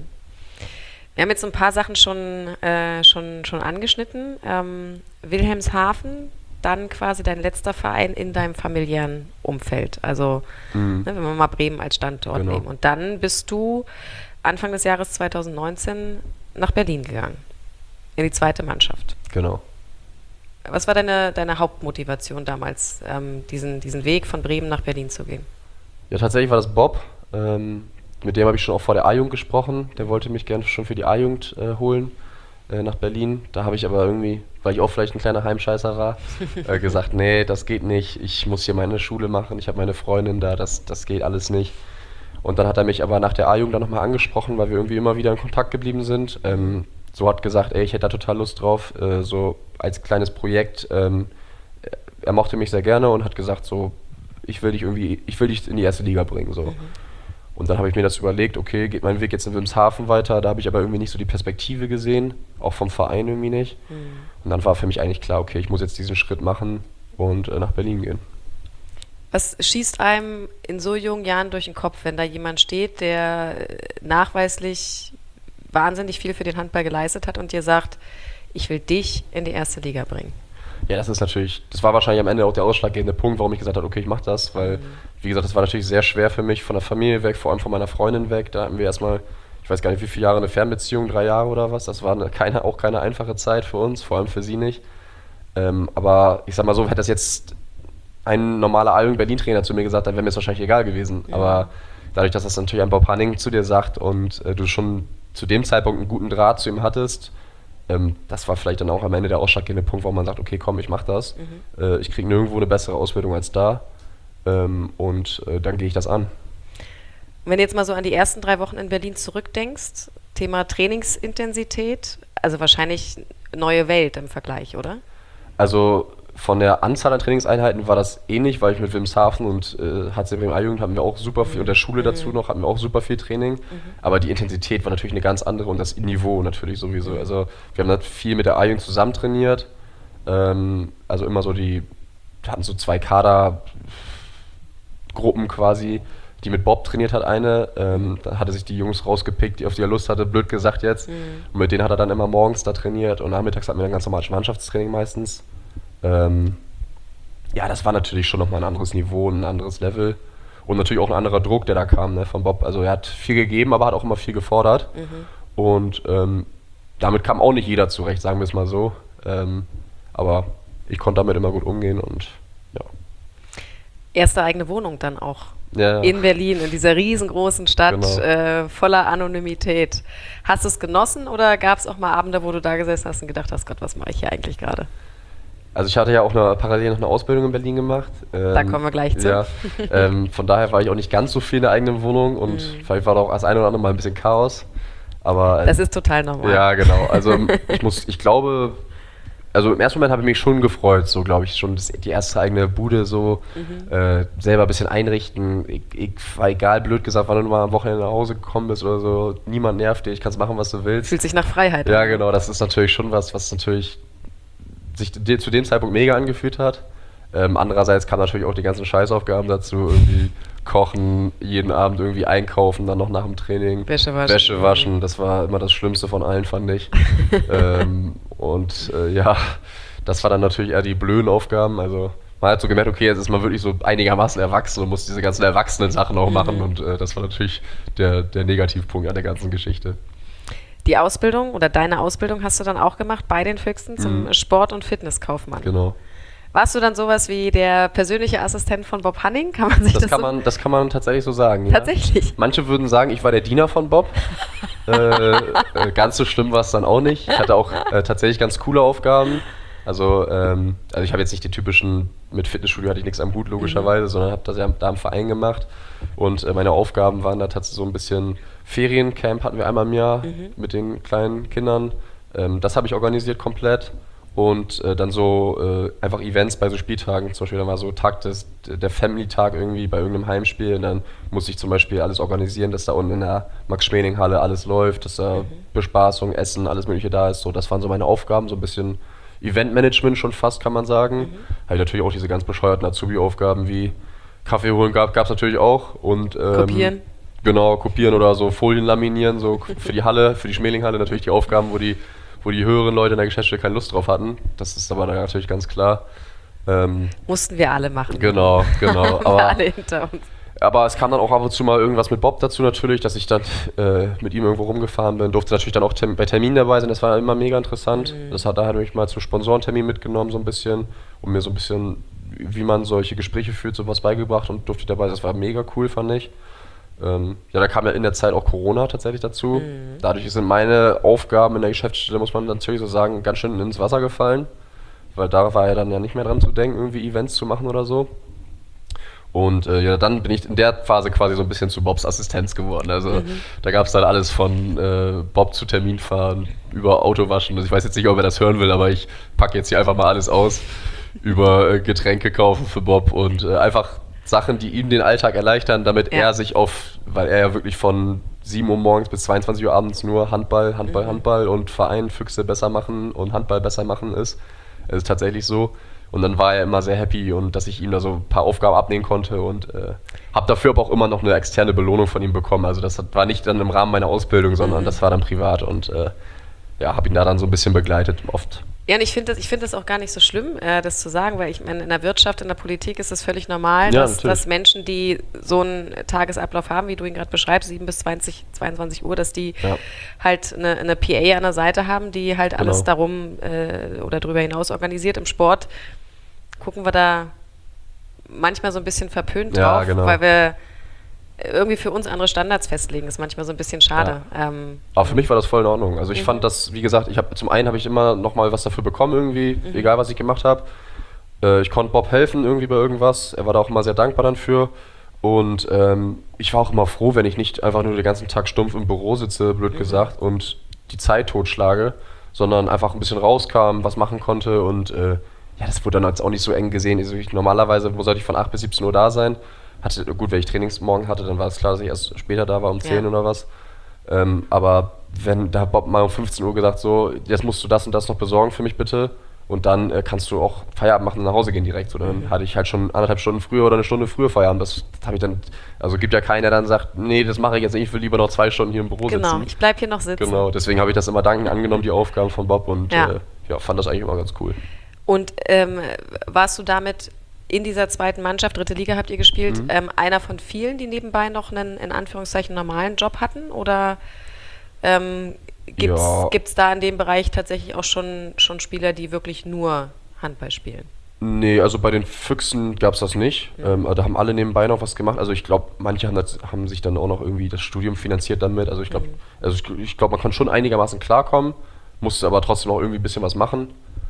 Wir haben jetzt so ein paar Sachen schon angeschnitten. Wilhelmshaven, dann quasi dein letzter Verein in deinem familiären Umfeld. Also, ne, wenn wir mal Bremen als Standort Genau. nehmen. Und dann bist du Anfang des Jahres 2019 nach Berlin gegangen. In die zweite Mannschaft. Genau. Was war deine Hauptmotivation damals, diesen Weg von Bremen nach Berlin zu gehen? Ja, tatsächlich war das Bob. Mit dem habe ich schon auch vor der A-Jugend gesprochen. Der wollte mich gerne schon für die A-Jugend holen nach Berlin. Da habe ich aber irgendwie, weil ich auch vielleicht ein kleiner Heimscheißer war, gesagt, nee, das geht nicht. Ich muss hier meine Schule machen. Ich habe meine Freundin da. Das geht alles nicht. Und dann hat er mich aber nach der A-Jugend dann nochmal angesprochen, weil wir irgendwie immer wieder in Kontakt geblieben sind. So hat gesagt, ey, ich hätte da total Lust drauf, so als kleines Projekt. Er mochte mich sehr gerne und hat gesagt, so, ich will dich in die erste Liga bringen. So. Und dann habe ich mir das überlegt, okay, geht mein Weg jetzt in Wilhelmshaven weiter, da habe ich aber irgendwie nicht so die Perspektive gesehen, auch vom Verein irgendwie nicht. Und dann war für mich eigentlich klar, okay, ich muss jetzt diesen Schritt machen und nach Berlin gehen. Was schießt einem in so jungen Jahren durch den Kopf, wenn da jemand steht, der nachweislich wahnsinnig viel für den Handball geleistet hat und dir sagt, ich will dich in die erste Liga bringen? Ja, das war wahrscheinlich am Ende auch der ausschlaggebende Punkt, warum ich gesagt habe, okay, ich mache das, weil, wie gesagt, das war natürlich sehr schwer für mich, von der Familie weg, vor allem von meiner Freundin weg. Da hatten wir erstmal, ich weiß gar nicht, wie viele Jahre eine Fernbeziehung, 3 Jahre oder was. Das war auch keine einfache Zeit für uns, vor allem für sie nicht. Aber ich sag mal so, hätte das jetzt ein normaler A-Jugend-Berlin-Trainer zu mir gesagt, dann wäre mir es wahrscheinlich egal gewesen. Ja. Aber dadurch, dass das natürlich ein Bob Hanning zu dir sagt und du schon zu dem Zeitpunkt einen guten Draht zu ihm hattest, das war vielleicht dann auch am Ende der ausschlaggebende Punkt, warum man sagt, okay, komm, ich mach das. Ich kriege nirgendwo eine bessere Ausbildung als da. Und dann gehe ich das an. Wenn du jetzt mal so an die ersten 3 Wochen in Berlin zurückdenkst, Thema Trainingsintensität, also wahrscheinlich neue Welt im Vergleich, oder? Also von der Anzahl an Trainingseinheiten war das ähnlich, weil ich mit Wilhelmshaven und HC Bremen A-Jugend hatten wir auch super viel, und der Schule dazu noch hatten wir auch super viel Training, aber die Intensität war natürlich eine ganz andere und das Niveau natürlich sowieso. Also wir haben dann viel mit der A-Jugend zusammen trainiert, also immer so wir hatten so 2 Kadergruppen quasi, die mit Bob trainiert hat eine, da hatte sich die Jungs rausgepickt, auf die er Lust hatte, blöd gesagt jetzt, und mit denen hat er dann immer morgens da trainiert und nachmittags hatten wir dann ganz normales Mannschaftstraining meistens. Ja, das war natürlich schon nochmal ein anderes Niveau, ein anderes Level und natürlich auch ein anderer Druck, der da kam, ne, von Bob. Also er hat viel gegeben, aber hat auch immer viel gefordert und damit kam auch nicht jeder zurecht, sagen wir es mal so. Aber ich konnte damit immer gut umgehen und ja. Erste eigene Wohnung dann auch. Ja. In Berlin, in dieser riesengroßen Stadt, Genau. voller Anonymität. Hast du es genossen oder gab es auch mal Abende, wo du da gesessen hast und gedacht hast, Gott, was mache ich hier eigentlich gerade? Also ich hatte ja auch parallel noch eine Ausbildung in Berlin gemacht. Da kommen wir gleich zu. Ja, von daher war ich auch nicht ganz so viel in der eigenen Wohnung und vielleicht war da auch das eine oder andere Mal ein bisschen Chaos. Aber das ist total normal. Ja, genau. Also ich glaube, also im ersten Moment habe ich mich schon gefreut, so glaube ich, schon die erste eigene Bude so selber ein bisschen einrichten. War egal, blöd gesagt, wann du mal am Wochenende nach Hause gekommen bist oder so, niemand nervt dich, kannst machen, was du willst. Fühlt sich nach Freiheit Ja, an. genau, das ist natürlich schon was natürlich sich zu dem Zeitpunkt mega angefühlt hat. Andererseits kamen natürlich auch die ganzen Scheißaufgaben dazu, irgendwie kochen, jeden Abend irgendwie einkaufen, dann noch nach dem Training Wäsche waschen. Das war immer das Schlimmste von allen, fand ich. Ja, das war dann natürlich eher die blöden Aufgaben. Also man hat so gemerkt, okay, jetzt ist man wirklich so einigermaßen erwachsen und muss diese ganzen erwachsenen Sachen auch machen und das war natürlich der Negativpunkt an der ganzen Geschichte. Die Ausbildung oder deine Ausbildung hast du dann auch gemacht bei den Füchsen zum Sport- und Fitnesskaufmann. Genau. Warst du dann sowas wie der persönliche Assistent von Bob Hanning? Kann man sich das Das kann man tatsächlich so sagen. Tatsächlich? Ja. Manche würden sagen, ich war der Diener von Bob. Ganz so schlimm war es dann auch nicht. Ich hatte auch tatsächlich ganz coole Aufgaben. Also ich habe jetzt nicht die typischen, mit Fitnessstudio hatte ich nichts am Hut logischerweise, sondern habe das ja da im Verein gemacht. Und meine Aufgaben waren da tatsächlich so ein bisschen Feriencamp hatten wir einmal im Jahr mit den kleinen Kindern. Das habe ich organisiert komplett. und dann so einfach Events bei so Spieltagen. Zum Beispiel, dann war so der Family-Tag irgendwie bei irgendeinem Heimspiel und dann musste ich zum Beispiel alles organisieren, dass da unten in der Max-Schmeling-Halle alles läuft, dass da Bespaßung, Essen, alles mögliche da ist. So, das waren so meine Aufgaben, so ein bisschen Eventmanagement schon fast, kann man sagen. Habe ich natürlich auch diese ganz bescheuerten Azubi-Aufgaben wie Kaffee holen gab es natürlich auch. Und, Kopieren. Genau, kopieren oder so Folien laminieren, so für die Halle, für die Schmelinghalle natürlich die Aufgaben, wo die höheren Leute in der Geschäftsstelle keine Lust drauf hatten. Das ist aber dann natürlich ganz klar. Mussten wir alle machen. Genau. Wir alle hinter uns. Aber es kam dann auch ab und zu mal irgendwas mit Bob dazu natürlich, dass ich dann mit ihm irgendwo rumgefahren bin. Durfte natürlich dann auch bei Terminen dabei sein, das war immer mega interessant. Da habe ich mich mal zum Sponsorentermin mitgenommen so ein bisschen und mir so ein bisschen, wie man solche Gespräche führt, sowas beigebracht und durfte dabei sein. Das war mega cool, fand ich. Da kam ja in der Zeit auch Corona tatsächlich dazu. Dadurch sind meine Aufgaben in der Geschäftsstelle, muss man natürlich so sagen, ganz schön ins Wasser gefallen. Weil da war ja dann ja nicht mehr dran zu denken, irgendwie Events zu machen oder so. Und dann bin ich in der Phase quasi so ein bisschen zu Bobs Assistenz geworden. Also da gab es dann alles von Bob zu Terminfahren, über Autowaschen. Also ich weiß jetzt nicht, ob er das hören will, aber ich packe jetzt hier einfach mal alles aus. Über Getränke kaufen für Bob und einfach Sachen, die ihm den Alltag erleichtern, damit er sich weil er ja wirklich von 7 Uhr morgens bis 22 Uhr abends nur Handball und Verein Füchse besser machen und Handball besser machen ist. Es ist tatsächlich so. Und dann war er immer sehr happy und dass ich ihm da so ein paar Aufgaben abnehmen konnte und habe dafür aber auch immer noch eine externe Belohnung von ihm bekommen. Also das war nicht dann im Rahmen meiner Ausbildung, sondern das war dann privat und habe ihn da dann so ein bisschen begleitet oft. Ja, und ich finde das auch gar nicht so schlimm, das zu sagen, weil ich meine, in der Wirtschaft, in der Politik ist es völlig normal, dass Menschen, die so einen Tagesablauf haben, wie du ihn gerade beschreibst, 7 bis 22 Uhr, dass die halt eine PA an der Seite haben, die halt alles darum oder darüber hinaus organisiert. Im Sport gucken wir da manchmal so ein bisschen verpönt drauf, weil wir irgendwie für uns andere Standards festlegen, ist manchmal so ein bisschen schade. Ja. Aber für mich war das voll in Ordnung. Also ich fand das, wie gesagt, zum einen habe ich immer noch mal was dafür bekommen irgendwie, egal was ich gemacht habe. Ich konnte Bob helfen irgendwie bei irgendwas. Er war da auch immer sehr dankbar dann für. Und ich war auch immer froh, wenn ich nicht einfach nur den ganzen Tag stumpf im Büro sitze, blöd gesagt, und die Zeit totschlage, sondern einfach ein bisschen rauskam, was machen konnte und das wurde dann jetzt auch nicht so eng gesehen. Also normalerweise sollte ich von 8 bis 17 Uhr da sein. Gut, wenn ich Trainingsmorgen hatte, dann war es klar, dass ich erst später da war, um 10 oder was. Aber da hat Bob mal um 15 Uhr gesagt, so, jetzt musst du das und das noch besorgen für mich bitte. Und dann kannst du auch Feierabend machen und nach Hause gehen direkt. So, dann hatte ich halt schon 1,5 Stunden früher oder 1 Stunde früher Feierabend. Das habe ich dann, also gibt ja keinen, der dann sagt, nee, das mache ich jetzt nicht, ich will lieber noch 2 Stunden hier im Büro sitzen. Genau, ich bleib hier noch sitzen. Genau, deswegen habe ich das immer dankend angenommen, die Aufgaben von Bob und fand das eigentlich immer ganz cool. Und warst du damit in dieser zweiten Mannschaft, 3. Liga habt ihr gespielt, einer von vielen, die nebenbei noch einen, in Anführungszeichen, normalen Job hatten? Oder gibt's da in dem Bereich tatsächlich auch schon Spieler, die wirklich nur Handball spielen? Nee, also bei den Füchsen gab es das nicht. Da haben alle nebenbei noch was gemacht. Also ich glaube, manche haben sich dann auch noch irgendwie das Studium finanziert damit. Also ich glaube, man kann schon einigermaßen klarkommen, musste aber trotzdem noch irgendwie ein bisschen was machen.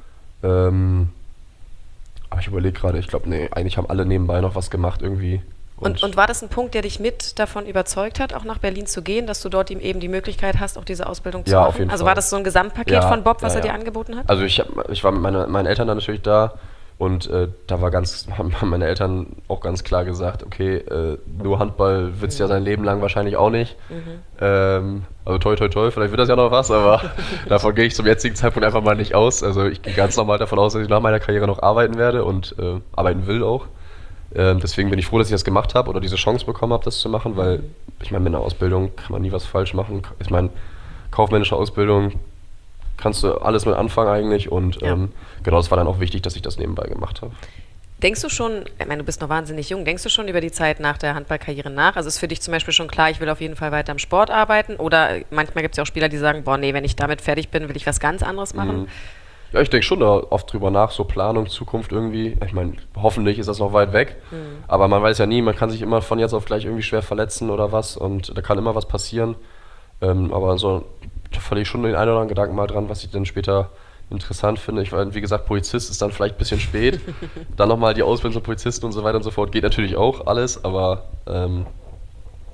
Aber ich überlege gerade, ich glaube, nee, eigentlich haben alle nebenbei noch was gemacht irgendwie. Und war das ein Punkt, der dich mit davon überzeugt hat, auch nach Berlin zu gehen, dass du dort eben die Möglichkeit hast, auch diese Ausbildung zu machen? Auf jeden Fall. Also war das so ein Gesamtpaket von Bob, was er dir angeboten hat? Also ich war mit meinen Eltern dann natürlich da und da haben meine Eltern auch ganz klar gesagt, okay, nur Handball wird es ja sein Leben lang wahrscheinlich auch nicht. Also toi toi toi, vielleicht wird das ja noch was, aber davon gehe ich zum jetzigen Zeitpunkt einfach mal nicht aus. Also ich gehe ganz normal davon aus, dass ich nach meiner Karriere noch arbeiten werde und arbeiten will auch. Deswegen bin ich froh, dass ich das gemacht habe oder diese Chance bekommen habe, das zu machen, weil ich meine, mit einer Ausbildung kann man nie was falsch machen. Ich meine, kaufmännische Ausbildung kannst du alles mit anfangen eigentlich und genau, das war dann auch wichtig, dass ich das nebenbei gemacht habe. Denkst du schon, ich meine, du bist noch wahnsinnig jung, denkst du schon über die Zeit nach der Handballkarriere nach? Also ist für dich zum Beispiel schon klar, ich will auf jeden Fall weiter im Sport arbeiten? Oder manchmal gibt es ja auch Spieler, die sagen, boah, nee, wenn ich damit fertig bin, will ich was ganz anderes machen? Ja, ich denke schon da oft drüber nach, so Planung, Zukunft irgendwie. Ich meine, hoffentlich ist das noch weit weg, aber man weiß ja nie, man kann sich immer von jetzt auf gleich irgendwie schwer verletzen oder was und da kann immer was passieren. Aber so, da verliere ich schon den einen oder anderen Gedanken mal dran, was ich dann später interessant finde. Ich war, wie gesagt, Polizist ist dann vielleicht ein bisschen spät. Dann nochmal die Ausbildung zum Polizisten und so weiter und so fort. Geht natürlich auch alles, aber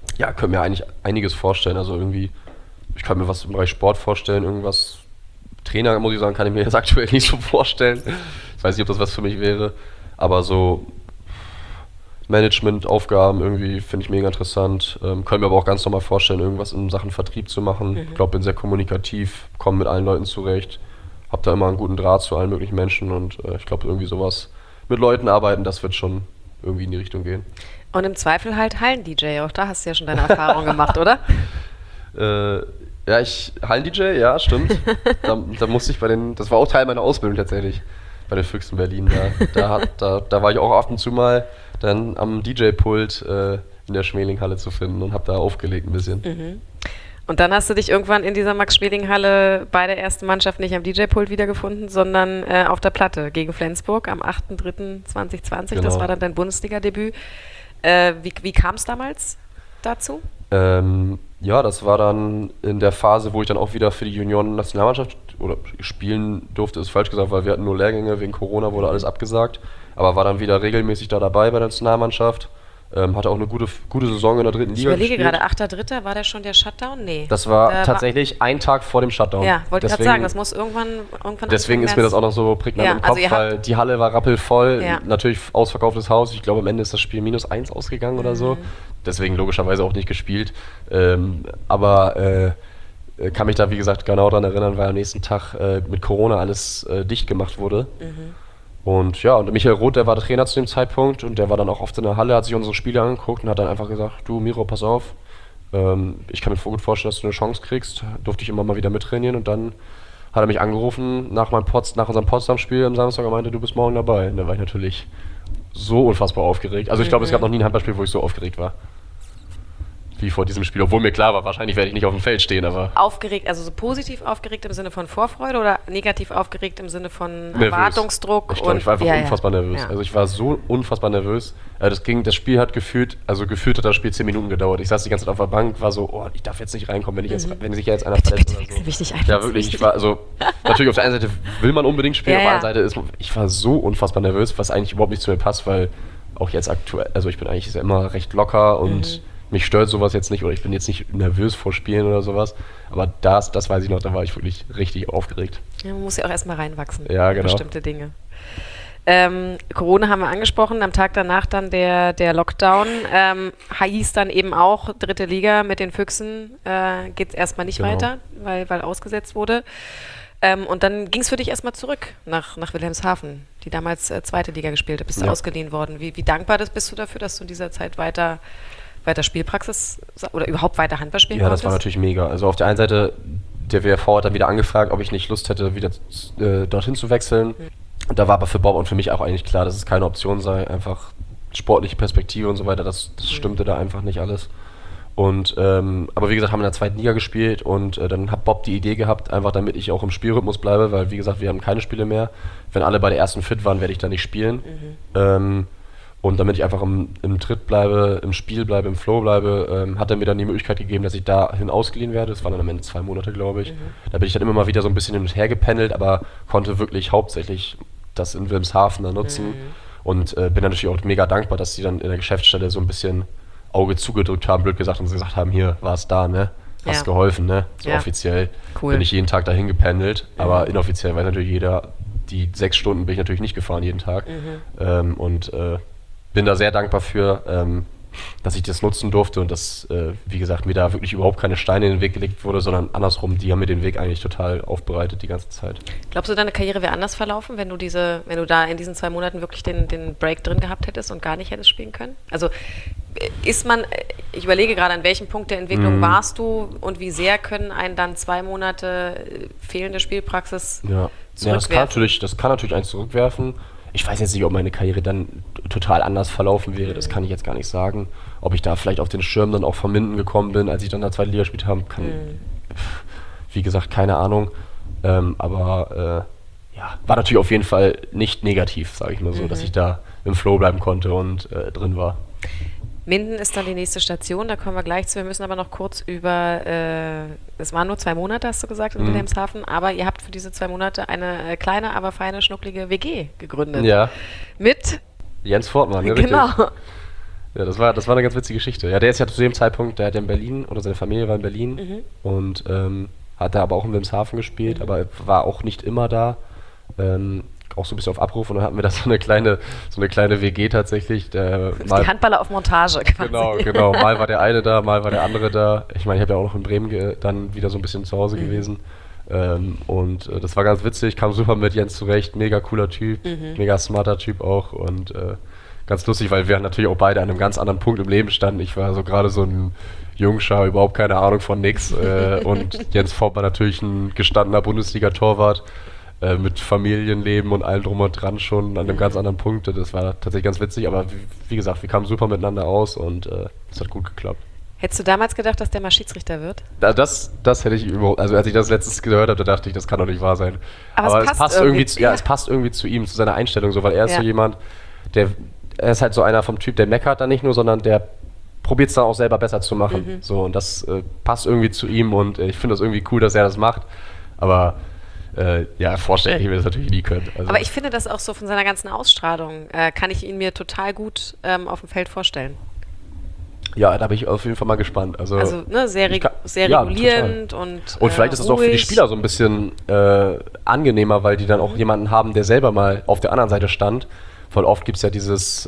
könnte mir eigentlich einiges vorstellen. Also irgendwie, ich kann mir was im Bereich Sport vorstellen, irgendwas Trainer, muss ich sagen, kann ich mir jetzt aktuell nicht so vorstellen. Ich weiß nicht, ob das was für mich wäre, aber so Management-Aufgaben irgendwie finde ich mega interessant. Können mir aber auch ganz normal vorstellen, irgendwas in Sachen Vertrieb zu machen. Ich glaube, bin sehr kommunikativ, komme mit allen Leuten zurecht, habe da immer einen guten Draht zu allen möglichen Menschen und ich glaube, irgendwie sowas mit Leuten arbeiten, das wird schon irgendwie in die Richtung gehen. Und im Zweifel halt Hallen-DJ, auch da hast du ja schon deine Erfahrung gemacht, oder? Ja, Hallen-DJ, ja, stimmt. Da musste ich das war auch Teil meiner Ausbildung tatsächlich, bei den Füchsen Berlin. Da war ich auch ab und zu mal dann am DJ-Pult in der Schmelinghalle zu finden und habe da aufgelegt ein bisschen. Und dann hast du dich irgendwann in dieser Max-Schmeling-Halle bei der ersten Mannschaft nicht am DJ-Pult wiedergefunden, sondern auf der Platte gegen Flensburg am 8.3.2020. Genau. Das war dann dein Bundesliga-Debüt. Wie kam es damals dazu? Ja, das war dann in der Phase, wo ich dann auch wieder für die Junioren-Nationalmannschaft oder spielen durfte, ist falsch gesagt, weil wir hatten nur Lehrgänge, wegen Corona wurde alles abgesagt, aber war dann wieder regelmäßig da dabei bei der Nationalmannschaft. Hatte auch eine gute Saison in der dritten Liga Ich überlege gespielt. gerade, 8.3., war der schon der Shutdown? Nee. Das war tatsächlich ein Tag vor dem Shutdown. Ja, wollte gerade sagen, das muss irgendwann Deswegen ist mir das auch noch so prägnant im Kopf, weil die Halle war rappelvoll, natürlich ausverkauftes Haus. Ich glaube, am Ende ist das Spiel -1 ausgegangen oder so. Deswegen logischerweise auch nicht gespielt. Aber kann mich da, wie gesagt, genau daran erinnern, weil am nächsten Tag mit Corona alles dicht gemacht wurde. Und ja, und Michael Roth, der war der Trainer zu dem Zeitpunkt und der war dann auch oft in der Halle, hat sich unsere Spiele angeguckt und hat dann einfach gesagt, du Miro, pass auf, ich kann mir gut vorstellen, dass du eine Chance kriegst. Durfte ich immer mal wieder mittrainieren und dann hat er mich angerufen nach unserem Potsdam-Spiel am Samstag und meinte, du bist morgen dabei. Und da war ich natürlich so unfassbar aufgeregt. Also ich glaube, es gab noch nie ein Handballspiel, wo ich so aufgeregt war wie vor diesem Spiel, obwohl mir klar war, wahrscheinlich werde ich nicht auf dem Feld stehen, aber... Aufgeregt, also so positiv aufgeregt im Sinne von Vorfreude oder negativ aufgeregt im Sinne von Erwartungsdruck? Ich glaube, ich war einfach unfassbar nervös. Ja. Also ich war so unfassbar nervös. Das Spiel hat gefühlt hat das Spiel 10 Minuten gedauert. Ich saß die ganze Zeit auf der Bank, war so, oh, ich darf jetzt nicht reinkommen, wenn sich jetzt einer verletzt oder so. Ja, wirklich, ich war, also natürlich auf der einen Seite will man unbedingt spielen, auf der anderen Seite ich war so unfassbar nervös, was eigentlich überhaupt nicht zu mir passt, weil auch jetzt aktuell, also ich bin eigentlich immer recht locker und mich stört sowas jetzt nicht oder ich bin jetzt nicht nervös vor Spielen oder sowas. Aber das weiß ich noch, da war ich wirklich richtig aufgeregt. Ja, man muss ja auch erstmal reinwachsen. Ja, genau. Bestimmte Dinge. Corona haben wir angesprochen, am Tag danach dann der Lockdown. Hieß dann eben auch, 3. Liga mit den Füchsen geht es erstmal nicht weiter, weil ausgesetzt wurde. Und dann ging es für dich erstmal zurück nach Wilhelmshaven, die damals 2. Liga gespielt hat. Bist du ausgeliehen worden. Wie dankbar bist du dafür, dass du in dieser Zeit weiter Spielpraxis oder überhaupt weiter Handball spielen konntest? Ja, das war natürlich mega. Also auf der einen Seite, der WRV hat dann wieder angefragt, ob ich nicht Lust hätte, wieder dorthin zu wechseln. Und da war aber für Bob und für mich auch eigentlich klar, dass es keine Option sei. Einfach sportliche Perspektive und so weiter, das stimmte da einfach nicht alles. Und aber wie gesagt, haben wir in der 2. Liga gespielt und dann hat Bob die Idee gehabt, einfach damit ich auch im Spielrhythmus bleibe, weil wie gesagt, wir haben keine Spiele mehr. Wenn alle bei der ersten fit waren, werde ich da nicht spielen. Und damit ich einfach im Tritt bleibe, im Spiel bleibe, im Flow bleibe, hat er mir dann die Möglichkeit gegeben, dass ich dahin ausgeliehen werde. Das waren dann am Ende 2 Monate, glaube ich. Da bin ich dann immer mal wieder so ein bisschen hin und her gependelt, aber konnte wirklich hauptsächlich das in Wilhelmshaven da nutzen. Und bin natürlich auch mega dankbar, dass sie dann in der Geschäftsstelle so ein bisschen Auge zugedrückt haben, blöd gesagt, und sie gesagt haben, hier, war es da, ne? Hast geholfen, ne? So offiziell bin ich jeden Tag dahin gependelt, aber inoffiziell weiß natürlich jeder, die 6 Stunden bin ich natürlich nicht gefahren jeden Tag. Und bin da sehr dankbar für, dass ich das nutzen durfte und dass, wie gesagt, mir da wirklich überhaupt keine Steine in den Weg gelegt wurde, sondern andersrum, die haben mir den Weg eigentlich total aufbereitet die ganze Zeit. Glaubst du, deine Karriere wäre anders verlaufen, wenn du da in diesen 2 Monaten wirklich den Break drin gehabt hättest und gar nicht hättest spielen können? Also ich überlege gerade, an welchem Punkt der Entwicklung warst du und wie sehr können einen dann 2 Monate fehlende Spielpraxis zurückwerfen? Ja, das kann natürlich eins zurückwerfen. Ich weiß jetzt nicht, ob meine Karriere dann total anders verlaufen wäre, das kann ich jetzt gar nicht sagen. Ob ich da vielleicht auf den Schirm dann auch von Minden gekommen bin, als ich dann in der 2. Liga gespielt habe, wie gesagt, keine Ahnung. Aber war natürlich auf jeden Fall nicht negativ, sage ich mal so, dass ich da im Flow bleiben konnte und drin war. Minden ist dann die nächste Station, da kommen wir gleich zu. Wir müssen aber noch kurz über, es waren nur 2 Monate, hast du gesagt, in Wilhelmshaven, aber ihr habt für diese 2 Monate eine kleine, aber feine, schnucklige WG gegründet. Ja. Mit Jens Fortmann, ja, genau. Richtig. Ja, das war eine ganz witzige Geschichte. Ja, der ist ja zu dem Zeitpunkt, der hat ja in Berlin, oder seine Familie war in Berlin und hat er aber auch in Wilhelmshaven gespielt, aber war auch nicht immer da. Auch so ein bisschen auf Abruf und dann hatten wir da so eine kleine WG tatsächlich. Die Handballer auf Montage quasi. Genau. Mal war der eine da, mal war der andere da. Ich meine, ich habe ja auch noch in Bremen dann wieder so ein bisschen zu Hause gewesen. Und das war ganz witzig, kam super mit Jens zurecht, mega cooler Typ, mega smarter Typ auch und ganz lustig, weil wir natürlich auch beide an einem ganz anderen Punkt im Leben standen. Ich war so gerade so ein Jungschar, überhaupt keine Ahnung von nix und Jens Vogt war natürlich ein gestandener Bundesliga-Torwart mit Familienleben und allem drum und dran schon an einem ganz anderen Punkt. Das war tatsächlich ganz witzig, aber wie gesagt, wir kamen super miteinander aus und es hat gut geklappt. Hättest du damals gedacht, dass der mal Schiedsrichter wird? Das hätte ich überhaupt, also als ich das letztes gehört habe, da dachte ich, das kann doch nicht wahr sein. Aber es passt irgendwie zu ihm, zu seiner Einstellung so, weil er ist so jemand, er ist halt so einer vom Typ, der meckert dann nicht nur, sondern der probiert es dann auch selber besser zu machen. So, und das passt irgendwie zu ihm und ich finde das irgendwie cool, dass er das macht. Aber vorstellen, ich will das natürlich nie können. Also. Aber ich finde das auch so von seiner ganzen Ausstrahlung, kann ich ihn mir total gut auf dem Feld vorstellen. Ja, da bin ich auf jeden Fall mal gespannt. Also ne, sehr regulierend und vielleicht ist es auch für die Spieler so ein bisschen angenehmer, weil die dann auch jemanden haben, der selber mal auf der anderen Seite stand. Voll oft gibt es ja dieses,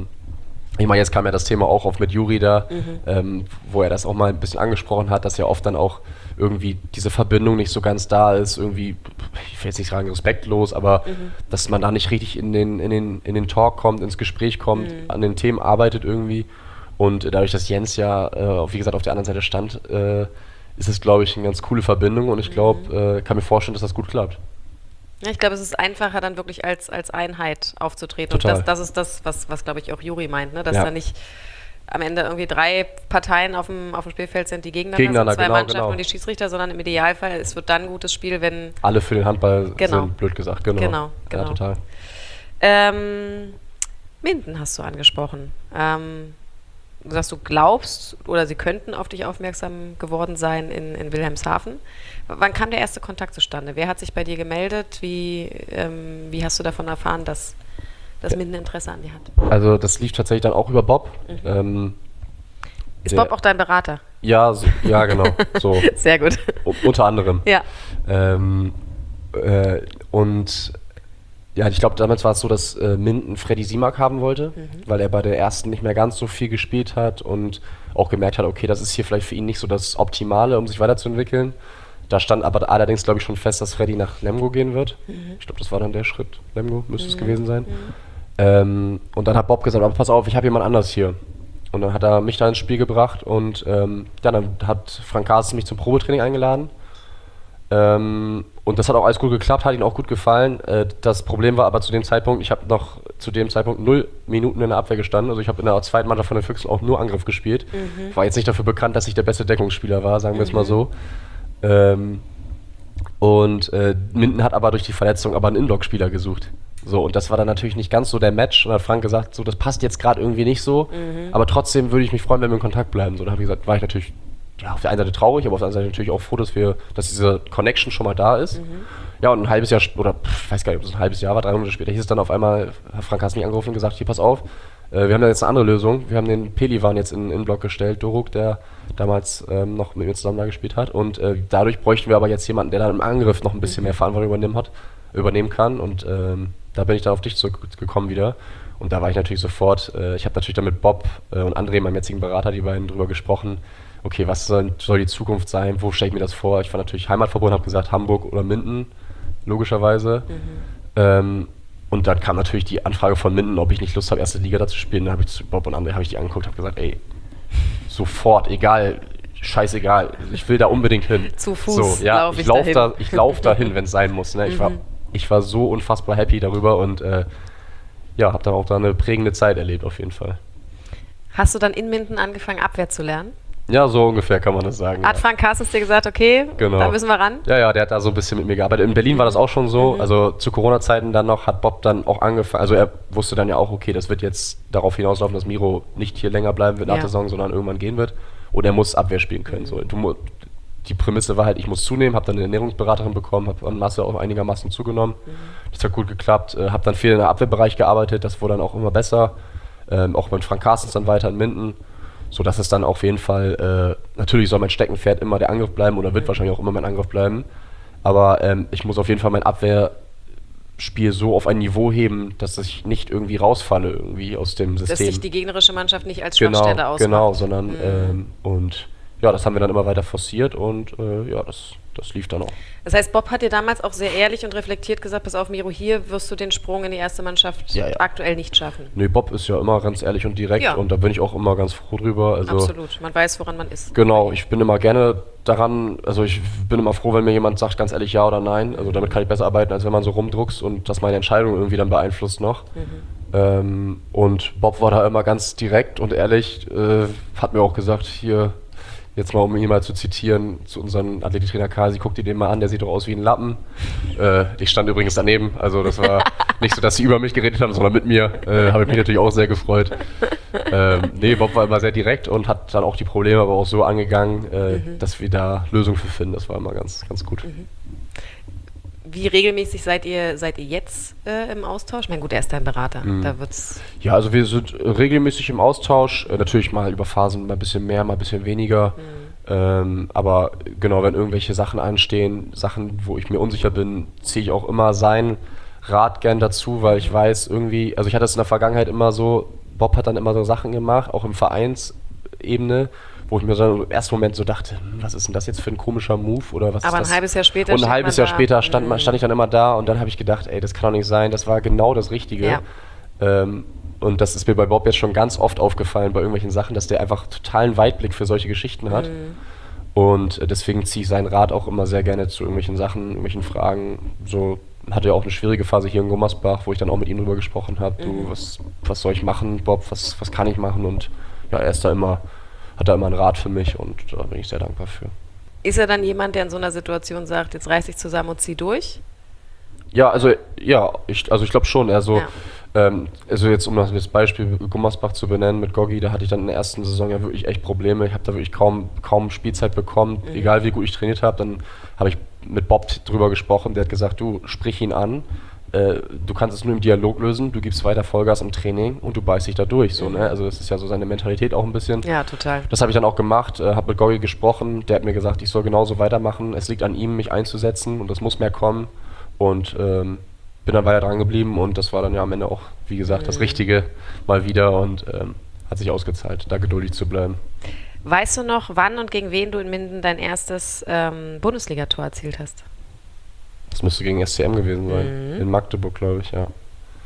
ich meine, jetzt kam ja das Thema auch auf mit Juri da, wo er das auch mal ein bisschen angesprochen hat, dass ja oft dann auch irgendwie diese Verbindung nicht so ganz da ist, irgendwie, ich will jetzt nicht sagen respektlos, aber dass man da nicht richtig in den Talk kommt, ins Gespräch kommt, an den Themen arbeitet irgendwie. Und dadurch, dass Jens ja, wie gesagt, auf der anderen Seite stand, ist es, glaube ich, eine ganz coole Verbindung und ich glaube, kann mir vorstellen, dass das gut klappt. Ja, ich glaube, es ist einfacher, dann wirklich als Einheit aufzutreten. Total. Und das ist das, was glaube ich, auch Juri meint, ne? Dass da nicht am Ende irgendwie 3 Parteien auf dem Spielfeld sind, die gegeneinander sind, 2 Mannschaften und die Schiedsrichter, sondern im Idealfall, es wird dann ein gutes Spiel, wenn... Alle für den Handball sind, blöd gesagt, genau. Ja, total. Minden hast du angesprochen. Du sagst, du glaubst, oder sie könnten auf dich aufmerksam geworden sein in Wilhelmshaven. Wann kam der erste Kontakt zustande? Wer hat sich bei dir gemeldet? Wie hast du davon erfahren, dass Minden Interesse an dir hat? Also das lief tatsächlich dann auch über Bob. Ist Bob auch dein Berater? Ja, genau. So. Sehr gut. Unter anderem. Ja. Und ja, ich glaube, damals war es so, dass Minden Freddy Simak haben wollte, weil er bei der ersten nicht mehr ganz so viel gespielt hat und auch gemerkt hat, okay, das ist hier vielleicht für ihn nicht so das Optimale, um sich weiterzuentwickeln. Da stand aber allerdings, glaube ich, schon fest, dass Freddy nach Lemgo gehen wird. Ich glaube, das war dann der Schritt. Lemgo müsste es gewesen sein. Und dann hat Bob gesagt, aber pass auf, ich habe jemand anders hier. Und dann hat er mich da ins Spiel gebracht und dann hat Frank Carsten mich zum Probetraining eingeladen. Und das hat auch alles gut geklappt, hat ihm auch gut gefallen. Das Problem war aber zu dem Zeitpunkt, ich habe noch zu dem Zeitpunkt 0 Minuten in der Abwehr gestanden. Also ich habe in der zweiten Mannschaft von den Füchsen auch nur Angriff gespielt. War jetzt nicht dafür bekannt, dass ich der beste Deckungsspieler war, sagen wir es mal so. Minden hat aber durch die Verletzung aber einen Inblock-Spieler gesucht. So, und das war dann natürlich nicht ganz so der Match. Und dann hat Frank gesagt, so, das passt jetzt gerade irgendwie nicht so. Aber trotzdem würde ich mich freuen, wenn wir in Kontakt bleiben. So, da habe ich gesagt, war ich natürlich auf der einen Seite traurig, aber auf der anderen Seite natürlich auch froh, dass diese Connection schon mal da ist. Ja, und ein halbes Jahr, oder ich weiß gar nicht, ob es ein halbes Jahr war, 3 Monate später, hieß es dann auf einmal, Frank hat mich angerufen und gesagt, hier, pass auf, wir haben da jetzt eine andere Lösung. Wir haben den Pelivan jetzt in den Block gestellt, Doruk, der damals noch mit mir zusammen da gespielt hat. Und dadurch bräuchten wir aber jetzt jemanden, der dann im Angriff noch ein bisschen mehr Verantwortung übernehmen kann. Und da bin ich dann auf dich zurückgekommen wieder. Und da war ich natürlich sofort, ich habe natürlich dann mit Bob und André, meinem jetzigen Berater, die beiden drüber gesprochen, okay, was soll die Zukunft sein, wo stelle ich mir das vor? Ich war natürlich Heimatverbund, habe gesagt Hamburg oder Minden, logischerweise. Und dann kam natürlich die Anfrage von Minden, ob ich nicht Lust habe, erste Liga da zu spielen. Dann habe ich zu Bob und André die angeguckt, habe gesagt, ey, sofort, egal, scheißegal, ich will da unbedingt hin. Zu Fuß so, ja, ich lauf dahin, wenn es sein muss. Ne? Ich war so unfassbar happy darüber und habe dann auch da eine prägende Zeit erlebt auf jeden Fall. Hast du dann in Minden angefangen, Abwehr zu lernen? Ja, so ungefähr kann man das sagen. Hat Frank Carstens dir gesagt, okay, da müssen wir ran? Ja, der hat da so ein bisschen mit mir gearbeitet. In Berlin war das auch schon so. Also zu Corona-Zeiten dann noch, hat Bob dann auch angefangen. Also er wusste dann ja auch, okay, das wird jetzt darauf hinauslaufen, dass Miro nicht hier länger bleiben wird nach der Saison, sondern irgendwann gehen wird. Und er muss Abwehr spielen können. So. Die Prämisse war halt, ich muss zunehmen, habe dann eine Ernährungsberaterin bekommen, habe an Masse auch einigermaßen zugenommen. Das hat gut geklappt. Habe dann viel in der Abwehrbereich gearbeitet, das wurde dann auch immer besser. Auch mit Frank Carstens dann weiter in Minden. So dass es dann auf jeden Fall, natürlich soll mein Steckenpferd immer der Angriff bleiben oder wird wahrscheinlich auch immer mein Angriff bleiben. Aber ich muss auf jeden Fall mein Abwehrspiel so auf ein Niveau heben, dass ich nicht irgendwie rausfalle irgendwie aus dem System. Dass sich die gegnerische Mannschaft nicht als Schwachstelle ausmacht. Genau, sondern und ja, das haben wir dann immer weiter forciert und ja, das lief dann auch. Das heißt, Bob hat dir damals auch sehr ehrlich und reflektiert gesagt, pass auf, Miro, hier wirst du den Sprung in die erste Mannschaft aktuell nicht schaffen. Nee, Bob ist ja immer ganz ehrlich und direkt und da bin ich auch immer ganz froh drüber. Also, absolut, man weiß, woran man ist. Genau, ich bin immer gerne daran, also ich bin immer froh, wenn mir jemand sagt, ganz ehrlich ja oder nein. Also damit kann ich besser arbeiten, als wenn man so rumdruckst und das meine Entscheidung irgendwie dann beeinflusst noch. Und Bob war da immer ganz direkt und ehrlich, hat mir auch gesagt, hier, jetzt mal, um ihn mal zu zitieren, zu unserem Athletiktrainer Kasi, guck dir den mal an, der sieht doch aus wie ein Lappen. Ich stand übrigens daneben, also das war nicht so, dass sie über mich geredet haben, sondern mit mir. Habe ich mich natürlich auch sehr gefreut. Nee, Bob war immer sehr direkt und hat dann auch die Probleme aber auch so angegangen, dass wir da Lösungen für finden. Das war immer ganz, ganz gut. Wie regelmäßig seid ihr jetzt im Austausch? Ich meine, gut, er ist dein Berater. Da wird's ja, also wir sind regelmäßig im Austausch. Natürlich mal über Phasen mal ein bisschen mehr, mal ein bisschen weniger. Aber genau, wenn irgendwelche Sachen anstehen, Sachen, wo ich mir unsicher bin, ziehe ich auch immer seinen Rat gern dazu, weil ich weiß irgendwie, also ich hatte es in der Vergangenheit immer so, Bob hat dann immer so Sachen gemacht, auch im Vereinsebene, wo ich mir dann im ersten Moment so dachte, was ist denn das jetzt für ein komischer Move oder was aber ist das? ein halbes Jahr später und ein halbes Jahr später stand ich dann immer da und dann habe ich gedacht, ey, das kann doch nicht sein, das war genau das Richtige. Ja. Und das ist mir bei Bob jetzt schon ganz oft aufgefallen bei irgendwelchen Sachen, dass der einfach totalen Weitblick für solche Geschichten hat. Und deswegen ziehe ich seinen Rat auch immer sehr gerne zu irgendwelchen Sachen, irgendwelchen Fragen. So hatte ja auch eine schwierige Phase hier in Gummersbach, wo ich dann auch mit ihm drüber gesprochen habe. Du, was soll ich machen, Bob, was kann ich machen? Und ja, er ist da immer, hat da immer einen Rat für mich und da bin ich sehr dankbar für. Ist er dann jemand, der in so einer Situation sagt, jetzt reiß dich zusammen und zieh durch? Ja, ich glaube schon. Also jetzt um das Beispiel Gummersbach zu benennen mit Goggi, da hatte ich dann in der ersten Saison ja wirklich echt Probleme. Ich habe da wirklich kaum Spielzeit bekommen, egal wie gut ich trainiert habe. Dann habe ich mit Bob drüber gesprochen, der hat gesagt, du sprich ihn an, du kannst es nur im Dialog lösen, du gibst weiter Vollgas im Training und du beißt dich da durch. So, ne? Also das ist ja so seine Mentalität auch ein bisschen. Ja, total. Das habe ich dann auch gemacht, habe mit Goggi gesprochen, der hat mir gesagt, ich soll genauso weitermachen, es liegt an ihm, mich einzusetzen und es muss mehr kommen. Und bin dann weiter dran geblieben und das war dann ja am Ende auch, wie gesagt, das Richtige mal wieder und hat sich ausgezahlt, da geduldig zu bleiben. Weißt du noch, wann und gegen wen du in Minden dein erstes Bundesligator erzielt hast? Das müsste gegen SCM gewesen sein, in Magdeburg, glaube ich, ja.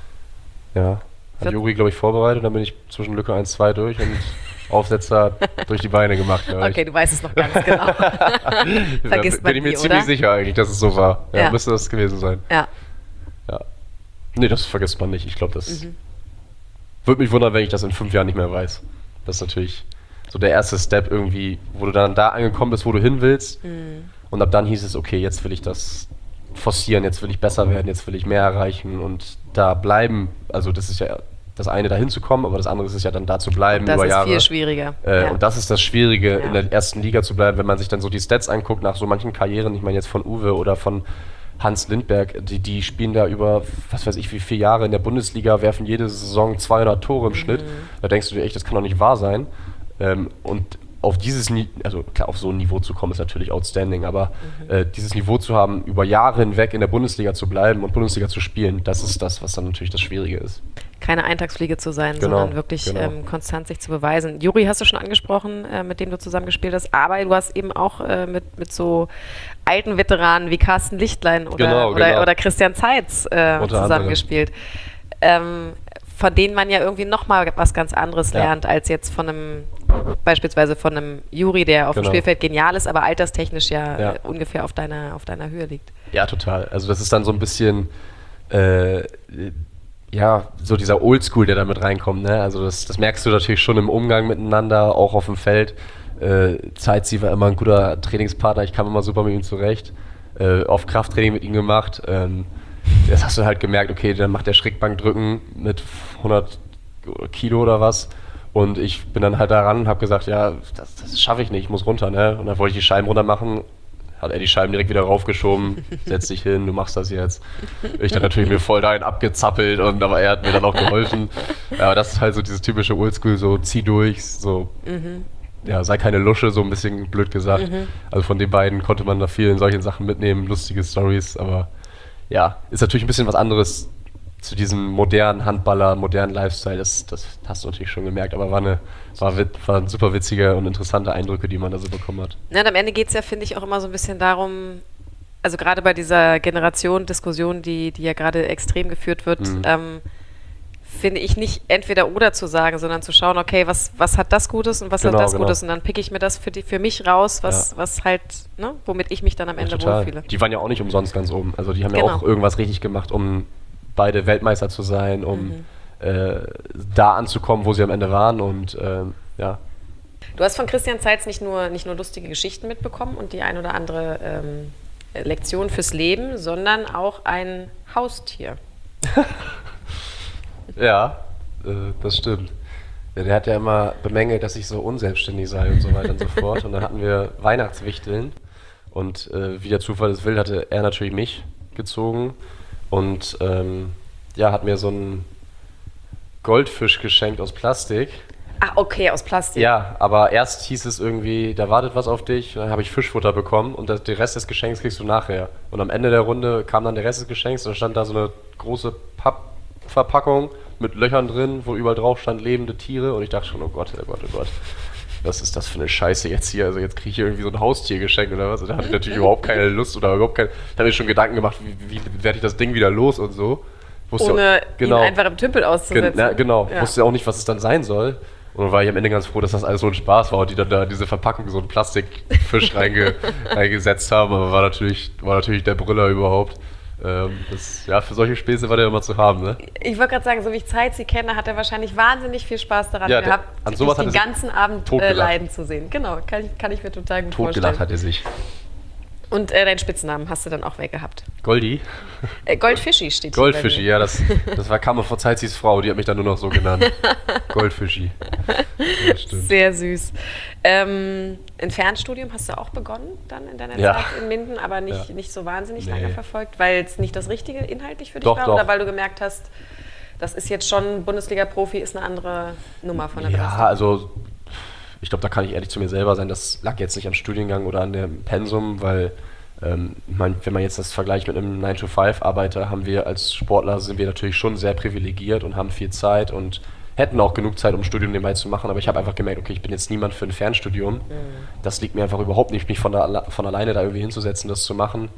Ja, hat Juri, glaube ich, vorbereitet, dann bin ich zwischen Lücke 1-2 durch und Aufsetzer durch die Beine gemacht. Okay, du weißt es noch ganz genau. Vergisst man bin ich mir die, ziemlich oder? sicher eigentlich, dass es so war. Ja, müsste das gewesen sein. Ja. Nee, das vergisst man nicht. Ich glaube, das würde mich wundern, wenn ich das in 5 Jahren nicht mehr weiß. Das ist natürlich so der erste Step irgendwie, wo du dann da angekommen bist, wo du hin willst. Und ab dann hieß es, okay, jetzt will ich das forcieren, jetzt will ich besser werden, jetzt will ich mehr erreichen und da bleiben. Also das ist ja das eine, da hinzukommen, aber das andere ist ja dann da zu bleiben über Jahre. Das ist viel schwieriger. Und das ist das Schwierige, in der ersten Liga zu bleiben, wenn man sich dann so die Stats anguckt nach so manchen Karrieren, ich meine jetzt von Uwe oder von Hans Lindberg, die spielen da über, was weiß ich, wie 4 Jahre in der Bundesliga, werfen jede Saison 200 Tore im Schnitt. Da denkst du dir echt, das kann doch nicht wahr sein. Und auf dieses also klar, auf so ein Niveau zu kommen, ist natürlich outstanding, aber dieses Niveau zu haben, über Jahre hinweg in der Bundesliga zu bleiben und Bundesliga zu spielen, das ist das, was dann natürlich das Schwierige ist. Keine Eintagsfliege zu sein, sondern wirklich konstant sich zu beweisen. Juri hast du schon angesprochen, mit dem du zusammengespielt hast, aber du hast eben auch mit so alten Veteranen wie Carsten Lichtlein oder Christian Zeitz zusammengespielt. Von denen man ja irgendwie nochmal was ganz anderes lernt, als jetzt beispielsweise von einem Juri, der auf dem Spielfeld genial ist, aber alterstechnisch ungefähr auf deiner Höhe liegt. Ja, total. Also das ist dann so ein bisschen so dieser Oldschool, der da mit reinkommt, ne? Also das merkst du natürlich schon im Umgang miteinander, auch auf dem Feld. Zeitzi war immer ein guter Trainingspartner, ich kam immer super mit ihm zurecht. Oft Krafttraining mit ihm gemacht. Das hast du halt gemerkt, okay, dann macht der Schrägbankdrücken mit 100 Kilo oder was. Und ich bin dann halt da ran und habe gesagt, ja, das schaffe ich nicht, ich muss runter, ne? Und dann wollte ich die Scheiben runter machen, hat er die Scheiben direkt wieder raufgeschoben, setz dich hin, du machst das jetzt. Ich dann natürlich mir voll dahin abgezappelt, aber er hat mir dann auch geholfen. Ja, aber das ist halt so dieses typische Oldschool, so zieh durch, so, ja, sei keine Lusche, so ein bisschen blöd gesagt. Also von den beiden konnte man da viel in solchen Sachen mitnehmen, lustige Stories, aber ja, ist natürlich ein bisschen was anderes zu diesem modernen Handballer, modernen Lifestyle, das hast du natürlich schon gemerkt, aber waren super witzige und interessante Eindrücke, die man da so bekommen hat. Ja, und am Ende geht es ja, finde ich, auch immer so ein bisschen darum, also gerade bei dieser Generation-Diskussion, die ja gerade extrem geführt wird, finde ich nicht entweder oder zu sagen, sondern zu schauen, okay, was hat das Gutes und was hat das Gutes, und dann picke ich mir das für mich raus, was halt, ne, womit ich mich dann am Ende wohlfühle. Die waren ja auch nicht umsonst ganz oben, also die haben ja auch irgendwas richtig gemacht, um beide Weltmeister zu sein, um da anzukommen, wo sie am Ende waren, und ja. Du hast von Christian Zeitz nicht nur lustige Geschichten mitbekommen und die ein oder andere Lektion fürs Leben, sondern auch ein Haustier. Ja, das stimmt. Ja, der hat ja immer bemängelt, dass ich so unselbstständig sei und so weiter und so fort. Und dann hatten wir Weihnachtswichteln und wie der Zufall es will, hatte er natürlich mich gezogen und ja, hat mir so einen Goldfisch geschenkt aus Plastik. Ah, okay, aus Plastik. Ja, aber erst hieß es irgendwie, da wartet was auf dich, und dann habe ich Fischfutter bekommen und den Rest des Geschenks kriegst du nachher. Und am Ende der Runde kam dann der Rest des Geschenks und da stand da so eine große Pappverpackung mit Löchern drin, wo überall drauf stand lebende Tiere, und ich dachte schon, oh Gott, oh Gott, oh Gott. Was ist das für eine Scheiße jetzt hier? Also jetzt kriege ich hier irgendwie so ein Haustier geschenkt oder was? Und da hatte ich natürlich überhaupt keine Lust oder da habe mir schon Gedanken gemacht, wie werde ich das Ding wieder los und so. Ohne ihn einfach im Tümpel auszusetzen. Genau, ja. Wusste ja auch nicht, was es dann sein soll. Und dann war ich am Ende ganz froh, dass das alles so ein Spaß war und die dann da diese Verpackung, so einen Plastikfisch reingesetzt haben. Aber war natürlich der Brüller überhaupt. Für solche Späße war der immer zu haben, ne? Ich wollte gerade sagen, so wie ich Zeitz kenne, hat er wahrscheinlich wahnsinnig viel Spaß daran gehabt, an sowas den ganzen Abend leiden zu sehen. Genau, kann ich mir total gut vorstellen. Totgelacht hat er sich. Und deinen Spitznamen hast du dann auch weg gehabt. Goldi? Goldfischi steht hier. Goldfischi, ja, das kam von Zeitzis Frau, die hat mich dann nur noch so genannt. Goldfischi. Ja, stimmt. Sehr süß. Ein Fernstudium hast du auch begonnen dann in deiner Zeit in Minden, aber nicht so wahnsinnig lange verfolgt, weil es nicht das Richtige inhaltlich für dich war? Doch. Oder weil du gemerkt hast, das ist jetzt schon Bundesliga-Profi, ist eine andere Nummer von der Belastung? Ja, also ich glaube, da kann ich ehrlich zu mir selber sein, das lag jetzt nicht am Studiengang oder an dem Pensum, weil wenn man jetzt das vergleicht mit einem 9-to-5-Arbeiter, sind wir natürlich schon sehr privilegiert und haben viel Zeit und hätten auch genug Zeit, um Studium nebenbei zu machen, aber ich habe einfach gemerkt, okay, ich bin jetzt niemand für ein Fernstudium. Das liegt mir einfach überhaupt nicht, mich von alleine da irgendwie hinzusetzen, das zu machen.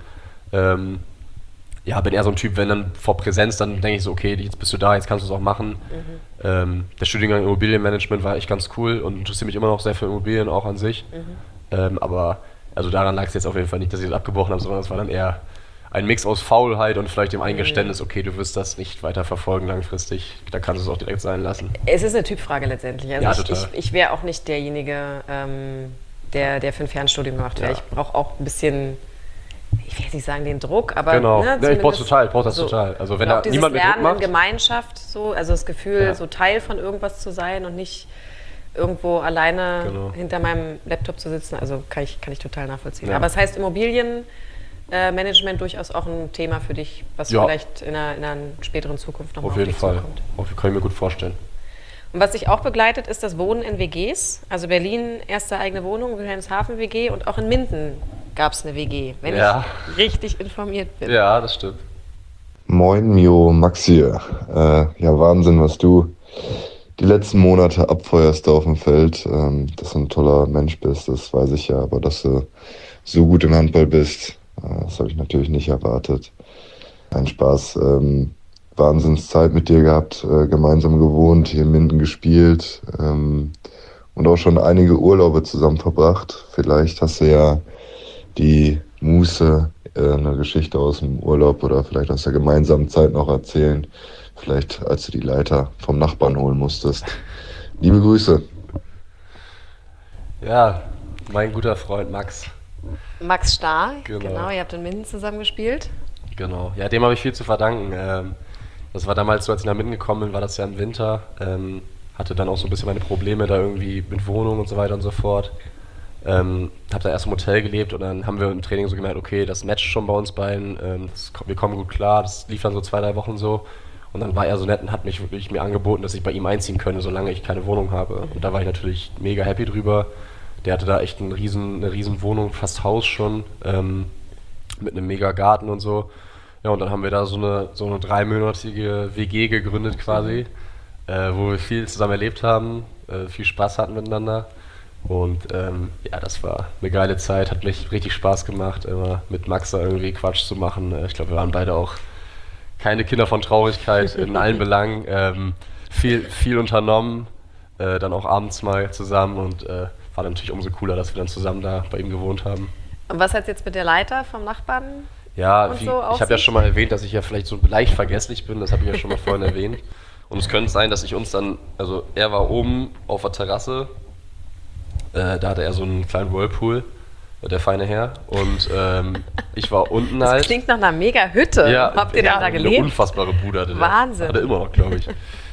Bin eher so ein Typ, wenn dann vor Präsenz, dann denke ich so, okay, jetzt bist du da, jetzt kannst du es auch machen. Der Studiengang Immobilienmanagement war echt ganz cool und interessiert mich immer noch sehr für Immobilien auch an sich. Aber also daran lag es jetzt auf jeden Fall nicht, dass ich das abgebrochen habe, sondern es war dann eher ein Mix aus Faulheit und vielleicht dem Eingeständnis, okay, du wirst das nicht weiter verfolgen langfristig, da kannst du es auch direkt sein lassen. Es ist eine Typfrage letztendlich. Also ja, total. Ich wäre auch nicht derjenige, der für ein Fernstudium gemacht wäre. Ja. Ich brauche auch ein bisschen, ich will jetzt nicht sagen den Druck, aber genau. Ich brauche das total. Also wenn da niemand mit Druck macht. Gemeinschaft, so, also das Gefühl, so Teil von irgendwas zu sein und nicht irgendwo alleine hinter meinem Laptop zu sitzen, also kann ich total nachvollziehen. Ja. Aber es heißt Immobilienmanagement durchaus auch ein Thema für dich, was vielleicht in einer späteren Zukunft noch mal auf dich zukommt. Auf jeden Fall, kann ich mir gut vorstellen. Und was dich auch begleitet, ist das Wohnen in WGs. Also Berlin, erste eigene Wohnung, Wilhelmshaven WG und auch in Minden gab es eine WG, wenn ich richtig informiert bin. Ja, das stimmt. Moin Mio, Max hier. Wahnsinn, was du die letzten Monate abfeuerst auf dem Feld. Dass du ein toller Mensch bist, das weiß ich ja, aber dass du so gut im Handball bist, das habe ich natürlich nicht erwartet. Ein Spaß. Wahnsinnszeit mit dir gehabt, gemeinsam gewohnt, hier in Minden gespielt und auch schon einige Urlaube zusammen verbracht. Vielleicht hast du ja die Muße, eine Geschichte aus dem Urlaub oder vielleicht aus der gemeinsamen Zeit noch erzählen. Vielleicht als du die Leiter vom Nachbarn holen musstest. Liebe Grüße. Ja, mein guter Freund Max. Max Stahl, genau, ihr habt in Minden zusammen gespielt. Genau, ja, dem habe ich viel zu verdanken. Das war damals so, als ich nach Minden gekommen bin, war das ja im Winter. Hatte dann auch so ein bisschen meine Probleme da irgendwie mit Wohnung und so weiter und so fort. Habe da erst im Hotel gelebt und dann haben wir im Training so gemerkt, okay, das matcht schon bei uns beiden, wir kommen gut klar, das lief dann so 2-3 Wochen so. Und dann war er so nett und hat mich wirklich mir angeboten, dass ich bei ihm einziehen könnte, solange ich keine Wohnung habe. Und da war ich natürlich mega happy drüber. Der hatte da echt eine riesen Wohnung, fast Haus schon, mit einem mega Garten und so. Ja, und dann haben wir da so eine 3-monatige WG gegründet quasi, wo wir viel zusammen erlebt haben, viel Spaß hatten miteinander. Und ja, das war eine geile Zeit, hat mich richtig Spaß gemacht, immer mit Max da irgendwie Quatsch zu machen. Ich glaube, wir waren beide auch keine Kinder von Traurigkeit in allen Belangen. Viel unternommen, dann auch abends mal zusammen und war dann natürlich umso cooler, dass wir dann zusammen da bei ihm gewohnt haben. Und was hat jetzt mit der Leiter vom Nachbarn? Ja, und ich so habe ja schon mal erwähnt, dass ich ja vielleicht so leicht vergesslich bin, das habe ich ja schon mal vorhin erwähnt. Und es könnte sein, dass ich uns dann, also er war oben auf der Terrasse, da hatte er so einen kleinen Whirlpool, der feine Herr, und ich war unten halt. Das klingt nach einer mega Hütte. Ja, Habt ihr dann da gelebt? Eine unfassbare Bude hatte der. Wahnsinn. Hat er immer noch, glaube ich.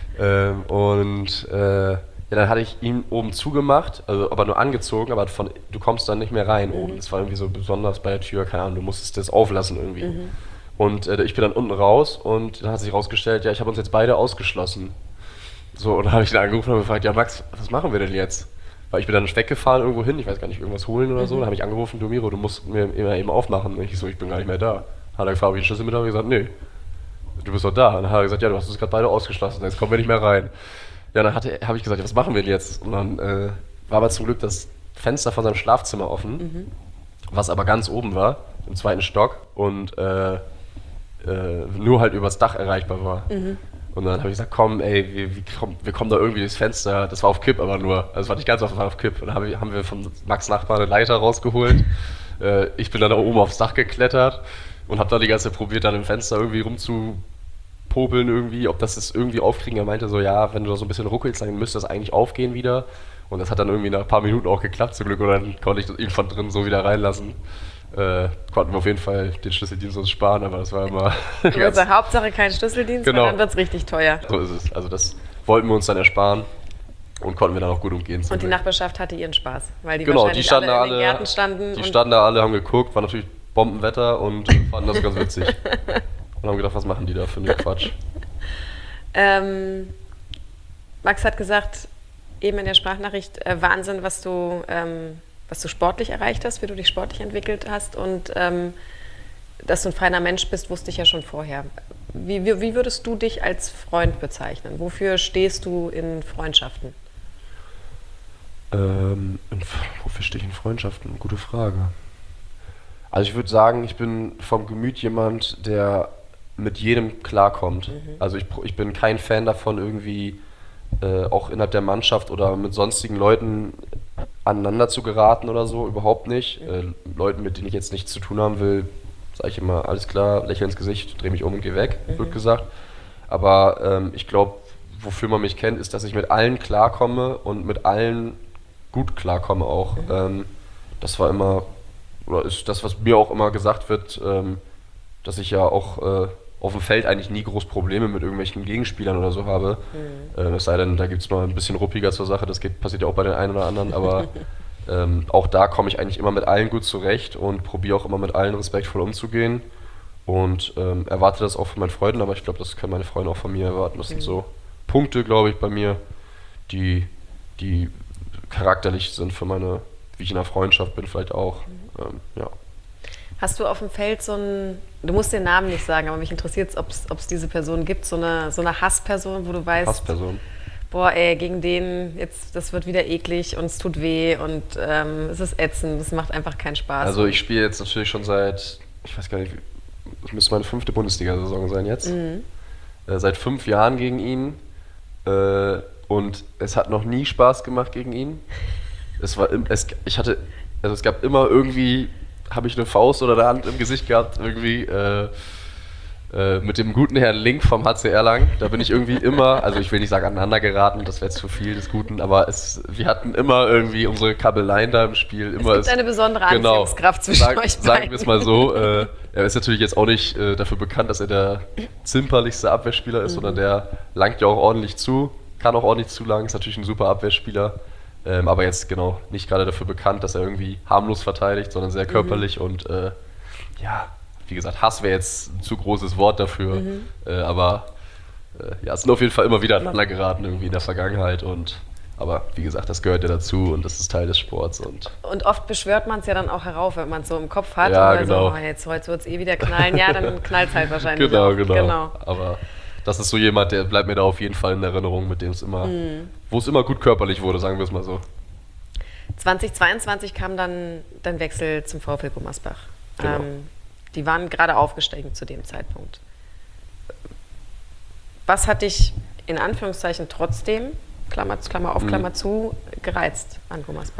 Ja, dann hatte ich ihn oben zugemacht, also aber nur angezogen, aber du kommst dann nicht mehr rein oben. Das war irgendwie so besonders bei der Tür, keine Ahnung, du musstest das auflassen irgendwie. Und ich bin dann unten raus und dann hat sich rausgestellt, ja, ich habe uns jetzt beide ausgeschlossen. So, und dann habe ich ihn angerufen und gefragt, ja Max, was machen wir denn jetzt? Weil ich bin dann weggefahren irgendwo hin, ich weiß gar nicht, irgendwas holen oder so. Dann habe ich angerufen, du Miro, du musst mir immer eben aufmachen. Und ich so, ich bin gar nicht mehr da. Hat er gefragt, ob ich den Schlüssel mit habe? Ich gesagt, nee, du bist doch da. Und dann hat er gesagt, ja, du hast uns gerade beide ausgeschlossen, jetzt kommen wir nicht mehr rein. Ja, dann habe ich gesagt, ja, was machen wir denn jetzt? Und dann war aber zum Glück das Fenster von seinem Schlafzimmer offen, was aber ganz oben war, im 2. Stock und nur halt übers Dach erreichbar war. Und dann habe ich gesagt, komm, ey, wir kommen da irgendwie durchs Fenster. Das war auf Kipp aber nur. Also es war nicht ganz auf Kipp. Und dann haben wir von Max Nachbar eine Leiter rausgeholt. Ich bin dann da oben aufs Dach geklettert und habe da die ganze Zeit probiert, dann im Fenster irgendwie rumzupopeln irgendwie, ob das es irgendwie aufkriegen. Er meinte so, ja, wenn du da so ein bisschen ruckelst, dann müsste das eigentlich aufgehen wieder. Und das hat dann irgendwie nach ein paar Minuten auch geklappt zum Glück. Und dann konnte ich ihn von drin so wieder reinlassen. Konnten wir auf jeden Fall den Schlüsseldienst uns sparen, aber das war immer... Also Hauptsache kein Schlüsseldienst, genau. Weil dann wird es richtig teuer. So ist es. Also das wollten wir uns dann ersparen und konnten wir dann auch gut umgehen. Und die Nachbarschaft hatte ihren Spaß, weil die genau, wahrscheinlich die standen alle in den Gärten standen. Die standen da alle, haben geguckt, war natürlich Bombenwetter und fanden das ganz witzig. Und haben gedacht, was machen die da für einen Quatsch. Max hat gesagt, eben in der Sprachnachricht, Wahnsinn, was du sportlich erreicht hast, wie du dich sportlich entwickelt hast und dass du ein feiner Mensch bist, wusste ich ja schon vorher. Wie würdest du dich als Freund bezeichnen? Wofür stehst du in Freundschaften? Wofür stehe ich in Freundschaften? Gute Frage. Also ich würde sagen, ich bin vom Gemüt jemand, der mit jedem klarkommt. Also ich bin kein Fan davon, irgendwie auch innerhalb der Mannschaft oder mit sonstigen Leuten aneinander zu geraten oder so, überhaupt nicht. Leuten, mit denen ich jetzt nichts zu tun haben will, sage ich immer, alles klar, lächle ins Gesicht, drehe mich um und gehe weg, wird gesagt. Aber ich glaube, wofür man mich kennt, ist, dass ich mit allen klarkomme und mit allen gut klarkomme auch. Das war immer, oder ist das, was mir auch immer gesagt wird, dass ich ja auch auf dem Feld eigentlich nie groß Probleme mit irgendwelchen Gegenspielern oder so habe. Es sei denn, da gibt es mal ein bisschen ruppiger zur Sache, das passiert ja auch bei den einen oder anderen, aber auch da komme ich eigentlich immer mit allen gut zurecht und probiere auch immer mit allen respektvoll umzugehen und erwarte das auch von meinen Freunden, aber ich glaube, das können meine Freunde auch von mir erwarten. Das sind so Punkte, glaube ich, bei mir, die charakterlich sind für meine, wie ich in einer Freundschaft bin, vielleicht auch. Ja. Hast du auf dem Feld du musst den Namen nicht sagen, aber mich interessiert es, ob es diese Person gibt, so eine Hassperson, wo du weißt, Hassperson. Boah ey, gegen den, jetzt, das wird wieder eklig und es tut weh und es ist ätzend, es macht einfach keinen Spaß. Also ich spiele jetzt natürlich schon seit, ich weiß gar nicht, das müsste meine 5. Bundesliga-Saison sein jetzt. Seit 5 Jahren gegen ihn und es hat noch nie Spaß gemacht gegen ihn. Es gab immer irgendwie, habe ich eine Faust oder eine Hand im Gesicht gehabt, irgendwie mit dem guten Herrn Link vom HC Erlangen. Da bin ich irgendwie immer, also ich will nicht sagen aneinander geraten, das wäre zu viel des Guten, aber wir hatten immer irgendwie unsere Kabeleien da im Spiel. Es gibt eine besondere Anziehungskraft zwischen euch beiden. Sagen wir es mal so. Er ist natürlich jetzt auch nicht dafür bekannt, dass er der zimperlichste Abwehrspieler ist, sondern der langt ja auch ordentlich zu, kann auch ordentlich zulangen, ist natürlich ein super Abwehrspieler. Aber jetzt genau nicht gerade dafür bekannt, dass er irgendwie harmlos verteidigt, sondern sehr körperlich und ja, wie gesagt, Hass wäre jetzt ein zu großes Wort dafür, aber ja, es sind auf jeden Fall immer wieder aneinander geraten irgendwie in der Vergangenheit aber wie gesagt, das gehört ja dazu und das ist Teil des Sports. Und oft beschwört man es ja dann auch herauf, wenn man es so im Kopf hat. Ja, oder genau. so, heute wird es wieder knallen. Ja, dann knallt es halt wahrscheinlich Genau. auch. Aber das ist so jemand, der bleibt mir da auf jeden Fall in Erinnerung, mit dem es immer, wo es immer gut körperlich wurde, sagen wir es mal so. 2022 kam dann dein Wechsel zum VfL Gummersbach. Genau. Die waren gerade aufgestiegen zu dem Zeitpunkt. Was hat dich in Anführungszeichen trotzdem, Klammer auf, Klammer zu, gereizt an Gummersbach?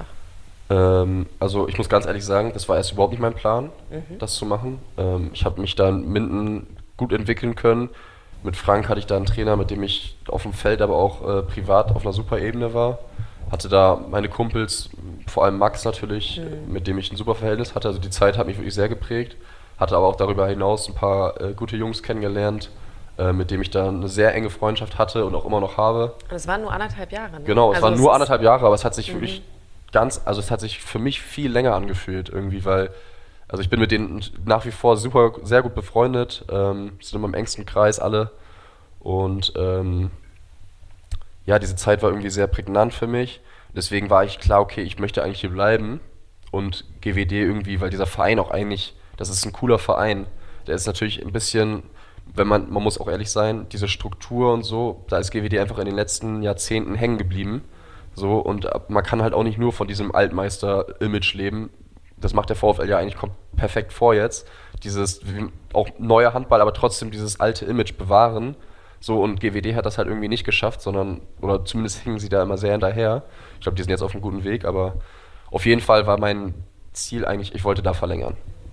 Also ich muss ganz ehrlich sagen, das war erst überhaupt nicht mein Plan, das zu machen. Ich habe mich da in Minden gut entwickeln können. Mit Frank hatte ich da einen Trainer, mit dem ich auf dem Feld, aber auch privat auf einer super Ebene war. Hatte da meine Kumpels, vor allem Max natürlich, mit dem ich ein super Verhältnis hatte. Also die Zeit hat mich wirklich sehr geprägt. Hatte aber auch darüber hinaus ein paar gute Jungs kennengelernt, mit dem ich da eine sehr enge Freundschaft hatte und auch immer noch habe. Und es waren nur 1,5 Jahre, ne? Genau, es Also waren nur 1,5 Jahre, aber es hat sich wirklich es hat sich für mich viel länger angefühlt irgendwie, weil, also ich bin mit denen nach wie vor sehr gut befreundet, sind immer im engsten Kreis alle und ja, diese Zeit war irgendwie sehr prägnant für mich, deswegen war ich klar, okay, ich möchte eigentlich hier bleiben und GWD irgendwie, weil dieser Verein auch eigentlich, das ist ein cooler Verein, der ist natürlich ein bisschen, man muss auch ehrlich sein, diese Struktur und so, da ist GWD einfach in den letzten Jahrzehnten hängen geblieben. So, und man kann halt auch nicht nur von diesem Altmeister-Image leben. Das macht der VfL ja eigentlich perfekt vor jetzt. Dieses, auch neuer Handball, aber trotzdem dieses alte Image bewahren. So, und GWD hat das halt irgendwie nicht geschafft, oder zumindest hingen sie da immer sehr hinterher. Ich glaube, die sind jetzt auf einem guten Weg, aber auf jeden Fall war mein Ziel eigentlich, ich wollte da verlängern.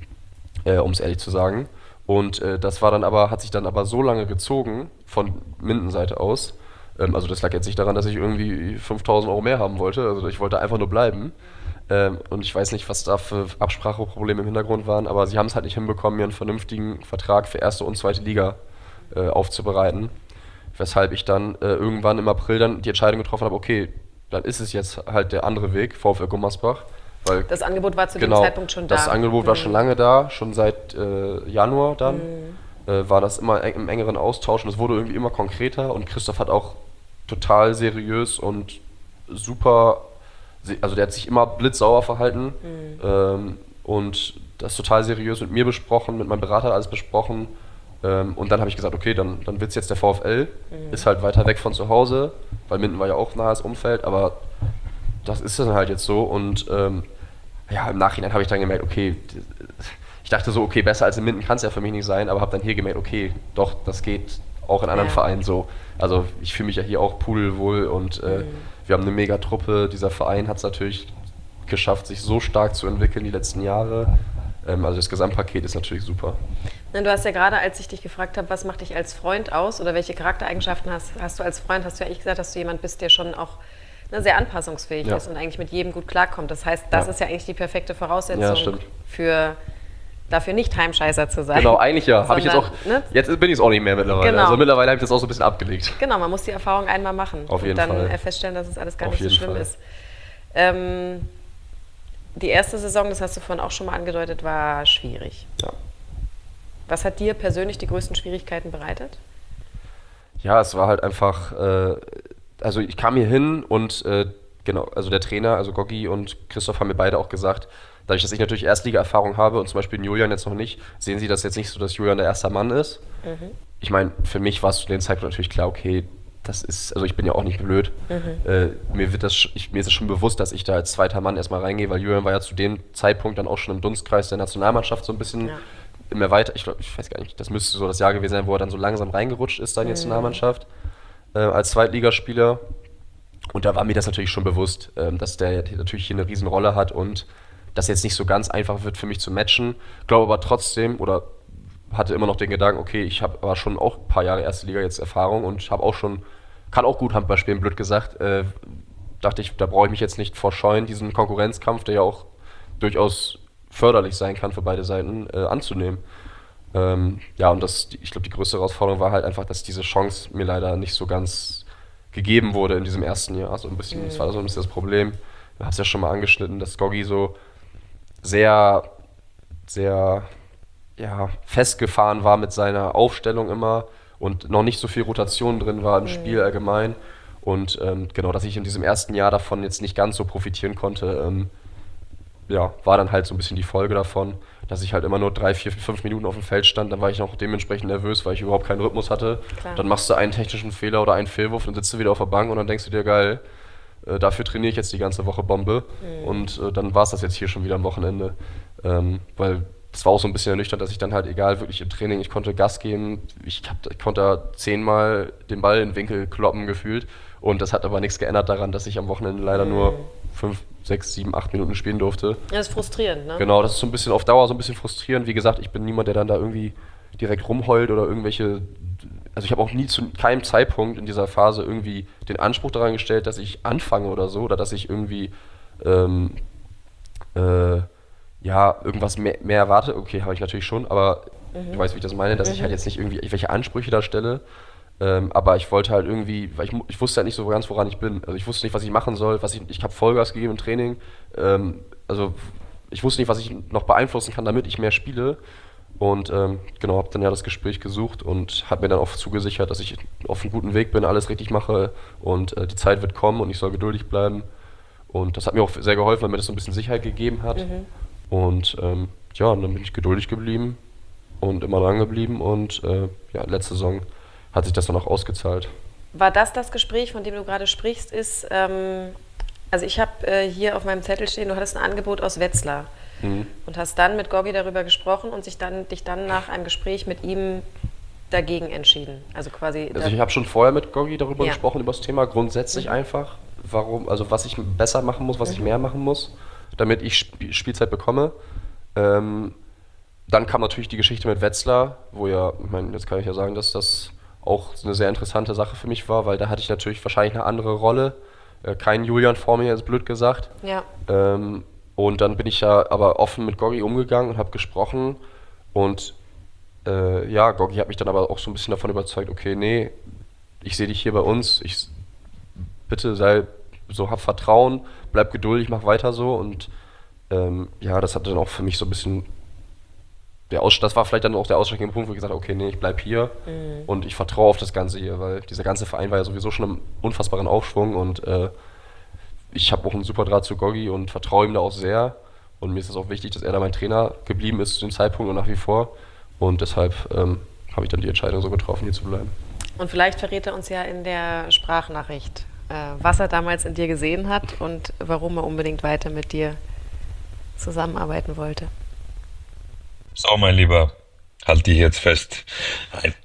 Um es ehrlich zu sagen. Und das hat sich dann aber so lange gezogen, von Minden-Seite aus. Also das lag jetzt nicht daran, dass ich irgendwie 5.000 Euro mehr haben wollte. Also ich wollte einfach nur bleiben. Und ich weiß nicht, was da für Abspracheprobleme im Hintergrund waren, aber sie haben es halt nicht hinbekommen, mir einen vernünftigen Vertrag für erste und zweite Liga aufzubereiten. Weshalb ich dann irgendwann im April dann die Entscheidung getroffen habe, okay, dann ist es jetzt halt der andere Weg, VfL Gummersbach. Weil, das Angebot war zu dem Zeitpunkt schon da. Das Angebot war schon lange da, schon seit Januar dann. War das immer im engeren Austausch und es wurde irgendwie immer konkreter und Christoph hat auch total seriös und super, also der hat sich immer blitzsauer verhalten und das total seriös mit mir besprochen, mit meinem Berater alles besprochen und dann habe ich gesagt, okay, dann wird es jetzt der VfL, ist halt weiter weg von zu Hause, weil Minden war ja auch nahes Umfeld, aber das ist dann halt jetzt so und ja, im Nachhinein habe ich dann gemerkt, okay, ich dachte so, okay, besser als in Minden kann es ja für mich nicht sein, aber habe dann hier gemerkt, okay, doch, das geht auch in anderen Vereinen so. Also ich fühle mich ja hier auch pudelwohl und wir haben eine mega Truppe. Dieser Verein hat es natürlich geschafft, sich so stark zu entwickeln die letzten Jahre. Also das Gesamtpaket ist natürlich super. Du hast ja gerade, als ich dich gefragt habe, was macht dich als Freund aus oder welche Charaktereigenschaften hast du als Freund, hast du ja eigentlich gesagt, dass du jemand bist, der schon auch sehr anpassungsfähig ist und eigentlich mit jedem gut klarkommt. Das heißt, das ist ja eigentlich die perfekte Voraussetzung dafür nicht Heimscheißer zu sein. Genau, eigentlich ja. Habe ich jetzt auch. Ne? Jetzt bin ich es auch nicht mehr mittlerweile. Genau. Also mittlerweile habe ich das auch so ein bisschen abgelegt. Genau, man muss die Erfahrung einmal machen. Auf jeden Fall. Fall. Und dann feststellen, dass es alles gar nicht so schlimm ist. Die erste Saison, das hast du vorhin auch schon mal angedeutet, war schwierig. Ja. Was hat dir persönlich die größten Schwierigkeiten bereitet? Ja, es war halt einfach. Also ich kam hier hin und genau, also der Trainer, also Goggi und Christoph haben mir beide auch gesagt, dadurch, dass ich natürlich Erstliga-Erfahrung habe und zum Beispiel Julian jetzt noch nicht, sehen sie das jetzt nicht so, dass Julian der erste Mann ist. Ich meine, für mich war es zu dem Zeitpunkt natürlich klar, okay, das ist, also ich bin ja auch nicht blöd. Mir ist es schon bewusst, dass ich da als zweiter Mann erstmal reingehe, weil Julian war ja zu dem Zeitpunkt dann auch schon im Dunstkreis der Nationalmannschaft so ein bisschen immer weiter. Ich weiß gar nicht, das müsste so das Jahr gewesen sein, wo er dann so langsam reingerutscht ist da in die Nationalmannschaft als Zweitligaspieler. Und da war mir das natürlich schon bewusst, dass der natürlich hier eine Riesenrolle hat und das jetzt nicht so ganz einfach wird für mich zu matchen. Glaube aber trotzdem, oder hatte immer noch den Gedanken, okay, ich habe aber schon auch ein paar Jahre Erste Liga jetzt Erfahrung und kann auch gut Handball spielen, blöd gesagt. Dachte ich, da brauche ich mich jetzt nicht vorscheuen, diesen Konkurrenzkampf, der ja auch durchaus förderlich sein kann für beide Seiten, anzunehmen. Ja, und ich glaube, die größte Herausforderung war halt einfach, dass diese Chance mir leider nicht so ganz gegeben wurde in diesem ersten Jahr. So ein bisschen, das war so ein bisschen das Problem. Du hast ja schon mal angeschnitten, dass Goggi so sehr, sehr festgefahren war mit seiner Aufstellung immer und noch nicht so viel Rotation drin war im Spiel allgemein. Und genau, dass ich in diesem ersten Jahr davon jetzt nicht ganz so profitieren konnte, war dann halt so ein bisschen die Folge davon, dass ich halt immer nur 3, 4, 5 Minuten auf dem Feld stand. Dann war ich noch dementsprechend nervös, weil ich überhaupt keinen Rhythmus hatte. Klar. Dann machst du einen technischen Fehler oder einen Fehlwurf und sitzt du wieder auf der Bank und dann denkst du dir, geil, dafür trainiere ich jetzt die ganze Woche Bombe. Und dann war es das jetzt hier schon wieder am Wochenende. Weil es war auch so ein bisschen ernüchternd, dass ich dann halt, egal, wirklich im Training, ich konnte Gas geben, ich konnte da 10-mal den Ball in den Winkel kloppen gefühlt und das hat aber nichts geändert daran, dass ich am Wochenende leider nur 5, 6, 7, 8 Minuten spielen durfte. Das ist frustrierend, ne? Genau, das ist so ein bisschen auf Dauer so ein bisschen frustrierend. Wie gesagt, ich bin niemand, der dann da irgendwie direkt rumheult oder irgendwelche, also ich habe auch nie zu keinem Zeitpunkt in dieser Phase irgendwie den Anspruch daran gestellt, dass ich anfange oder so, oder dass ich irgendwie irgendwas mehr erwarte. Okay, habe ich natürlich schon, aber du weißt, wie ich das meine, dass ich halt jetzt nicht irgendwie welche Ansprüche da stelle. Aber ich wollte halt irgendwie, weil ich wusste halt nicht so ganz, woran ich bin. Also ich wusste nicht, was ich machen soll. Ich habe Vollgas gegeben im Training. Also ich wusste nicht, was ich noch beeinflussen kann, damit ich mehr spiele. Und genau, habe dann ja das Gespräch gesucht und hat mir dann auch zugesichert, dass ich auf einem guten Weg bin, alles richtig mache und die Zeit wird kommen und ich soll geduldig bleiben. Und das hat mir auch sehr geholfen, weil mir das so ein bisschen Sicherheit gegeben hat. Und und dann bin ich geduldig geblieben und immer dran geblieben und letzte Saison hat sich das dann auch ausgezahlt. War das Gespräch, von dem du gerade sprichst, also ich habe hier auf meinem Zettel stehen, du hattest ein Angebot aus Wetzlar und hast dann mit Goggi darüber gesprochen und dich dann nach einem Gespräch mit ihm dagegen entschieden. Also quasi. Also ich habe schon vorher mit Goggi darüber gesprochen, über das Thema, grundsätzlich einfach, was ich besser machen muss, was ich mehr machen muss, damit ich Spielzeit bekomme. Dann kam natürlich die Geschichte mit Wetzlar, wo ich meine, jetzt kann ich ja sagen, dass das auch eine sehr interessante Sache für mich war, weil da hatte ich natürlich wahrscheinlich eine andere Rolle. Kein Julian vor mir, jetzt blöd gesagt. Ja. Und dann bin ich ja aber offen mit Goggi umgegangen und habe gesprochen. Und Goggi hat mich dann aber auch so ein bisschen davon überzeugt, okay, nee, ich sehe dich hier bei uns, bitte hab Vertrauen, bleib geduldig, mach weiter so. Und das hat dann auch für mich so ein bisschen das war vielleicht dann auch der ausschlaggebende Punkt, wo ich gesagt habe, okay, nee, ich bleib hier und ich vertraue auf das Ganze hier, weil dieser ganze Verein war ja sowieso schon im unfassbaren Aufschwung und ich habe auch einen super Draht zu Goggi und vertraue ihm da auch sehr und mir ist es auch wichtig, dass er da mein Trainer geblieben ist zu dem Zeitpunkt und nach wie vor und deshalb habe ich dann die Entscheidung so getroffen, hier zu bleiben. Und vielleicht verrät er uns ja in der Sprachnachricht, was er damals in dir gesehen hat und warum er unbedingt weiter mit dir zusammenarbeiten wollte. So, mein Lieber, halt dich jetzt fest. Nein.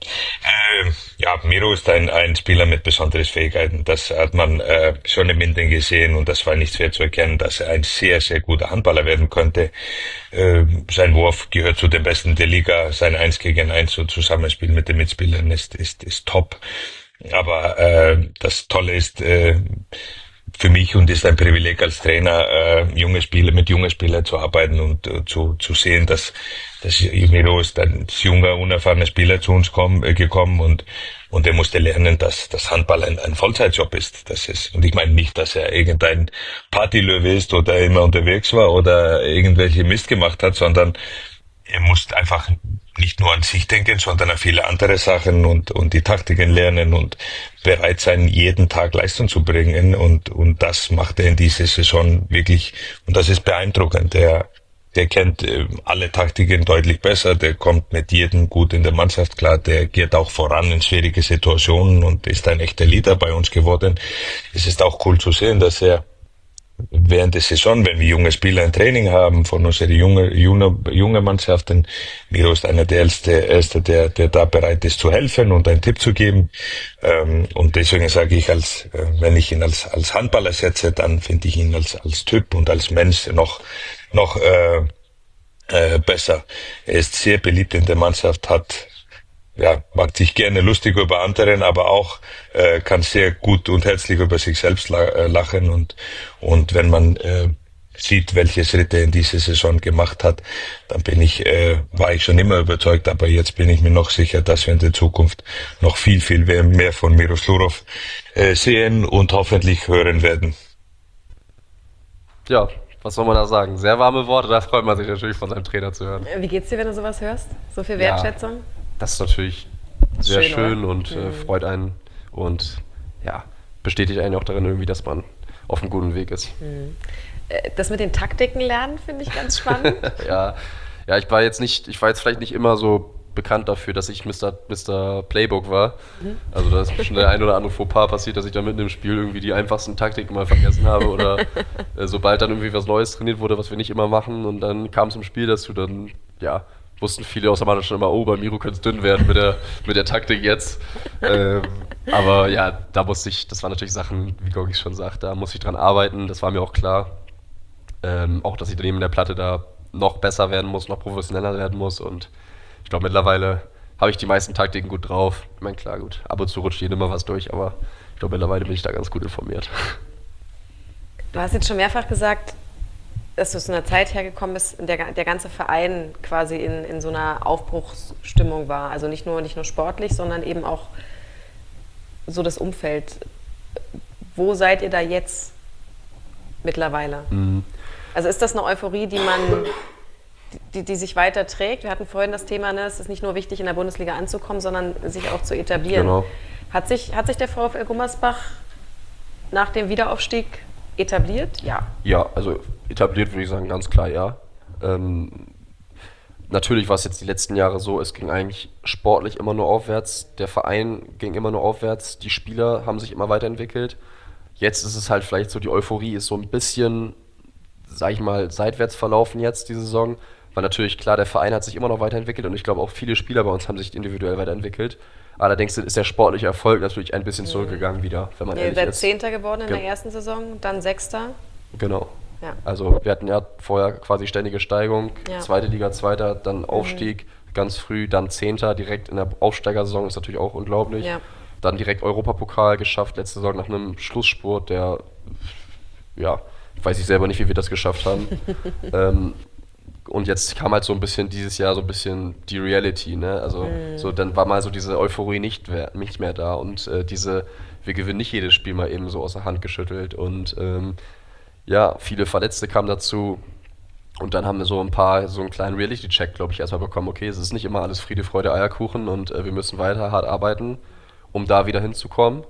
Miro ist ein Spieler mit besonderen Fähigkeiten. Das hat man schon im Minden gesehen und das war nicht schwer zu erkennen, dass er ein sehr, sehr guter Handballer werden könnte. Sein Wurf gehört zu den Besten der Liga. Sein 1 gegen 1 und Zusammenspiel mit den Mitspielern ist top. Aber das Tolle ist, für mich und ist ein Privileg als Trainer, mit jungen Spielern zu arbeiten und zu sehen, dass Miro ist ein junger, unerfahrener Spieler zu uns gekommen und er musste lernen, dass das Handball ein Vollzeitjob ist. Und ich meine nicht, dass er irgendein Partylöwe ist oder immer unterwegs war oder irgendwelche Mist gemacht hat, sondern er muss einfach nicht nur an sich denken, sondern an viele andere Sachen und die Taktiken lernen und bereit sein, jeden Tag Leistung zu bringen. Und das macht er in dieser Saison wirklich, und das ist beeindruckend. Der kennt alle Taktiken deutlich besser, der kommt mit jedem gut in der Mannschaft klar, der geht auch voran in schwierige Situationen und ist ein echter Leader bei uns geworden. Es ist auch cool zu sehen, dass er während der Saison, wenn wir junge Spieler ein Training haben von unseren junge Mannschaften, Miro ist einer der Erste, der da bereit ist zu helfen und einen Tipp zu geben. Und deswegen sage ich, wenn ich ihn als Handballer setze, dann finde ich ihn als Typ und als Mensch noch besser. Er ist sehr beliebt in der Mannschaft, macht sich gerne lustig über anderen, aber auch kann sehr gut und herzlich über sich selbst lachen und wenn man sieht, welche Schritte in diese Saison gemacht hat, dann war ich schon immer überzeugt, aber jetzt bin ich mir noch sicher, dass wir in der Zukunft noch viel, viel mehr von Miro Schlurov sehen und hoffentlich hören werden. Ja, was soll man da sagen? Sehr warme Worte, da freut man sich natürlich von seinem Trainer zu hören. Wie geht's dir, wenn du sowas hörst? So viel Wertschätzung? Das ist natürlich sehr schön oder? und freut einen und ja, bestätigt einen auch darin irgendwie, dass man auf einem guten Weg ist. Das mit den Taktiken lernen finde ich ganz spannend. Ja, ich war jetzt vielleicht nicht immer so bekannt dafür, dass ich Mr. Playbook war. Also da ist mir schon der ein oder andere Fauxpas passiert, dass ich da mitten im Spiel irgendwie die einfachsten Taktiken mal vergessen habe oder sobald dann irgendwie was Neues trainiert wurde, was wir nicht immer machen und dann kam es im Spiel dazu, dann wussten viele aus der Mannschaft schon immer, oh, bei Miro könnte es dünn werden mit der Taktik jetzt. Aber ja, das waren natürlich Sachen, wie Gogi schon sagt, da muss ich dran arbeiten, das war mir auch klar. Auch, dass ich neben der Platte da noch besser werden muss, noch professioneller werden muss und ich glaube, mittlerweile habe ich die meisten Taktiken gut drauf. Ich meine, klar, gut, ab und zu rutscht jedem immer was durch, aber ich glaube, mittlerweile bin ich da ganz gut informiert. Du hast jetzt schon mehrfach gesagt, dass du aus einer Zeit hergekommen bist, in der ganze Verein quasi in so einer Aufbruchsstimmung war. Also nicht nur sportlich, sondern eben auch so das Umfeld. Wo seid ihr da jetzt mittlerweile? Also ist das eine Euphorie, die sich weiter trägt? Wir hatten vorhin das Thema, ne, es ist nicht nur wichtig, in der Bundesliga anzukommen, sondern sich auch zu etablieren. Genau. Hat sich der VfL Gummersbach nach dem Wiederaufstieg etabliert? Ja. Ja, also etabliert würde ich sagen, ganz klar ja. Natürlich war es jetzt die letzten Jahre so, es ging eigentlich sportlich immer nur aufwärts, der Verein ging immer nur aufwärts, die Spieler haben sich immer weiterentwickelt. Jetzt ist es halt vielleicht so, die Euphorie ist so ein bisschen, sag ich mal, seitwärts verlaufen jetzt die Saison, weil natürlich klar, der Verein hat sich immer noch weiterentwickelt und ich glaube auch viele Spieler bei uns haben sich individuell weiterentwickelt. Allerdings ist der sportliche Erfolg natürlich ein bisschen zurückgegangen wieder, wenn man ehrlich ist. Ihr seid Zehnter geworden in der ersten Saison, dann Sechster. Genau. Ja. Also wir hatten ja vorher quasi ständige Steigung, Ja. zweite Liga, zweiter, dann Aufstieg, ganz früh, dann Zehnter, direkt in der Aufsteigersaison, ist natürlich auch unglaublich. Ja. Dann direkt Europapokal geschafft, letzte Saison nach einem Schlussspurt, der, ja, weiß ich selber nicht, wie wir das geschafft haben. Und jetzt kam halt so ein bisschen dieses Jahr so ein bisschen die Reality, ne? Also so dann war mal so diese Euphorie nicht mehr da und wir gewinnen nicht jedes Spiel mal eben so aus der Hand geschüttelt und ja, viele Verletzte kamen dazu und dann haben wir so einen kleinen Reality-Check, glaube ich, erstmal bekommen, okay, es ist nicht immer alles Friede, Freude, Eierkuchen und wir müssen weiter hart arbeiten, um da wieder hinzukommen.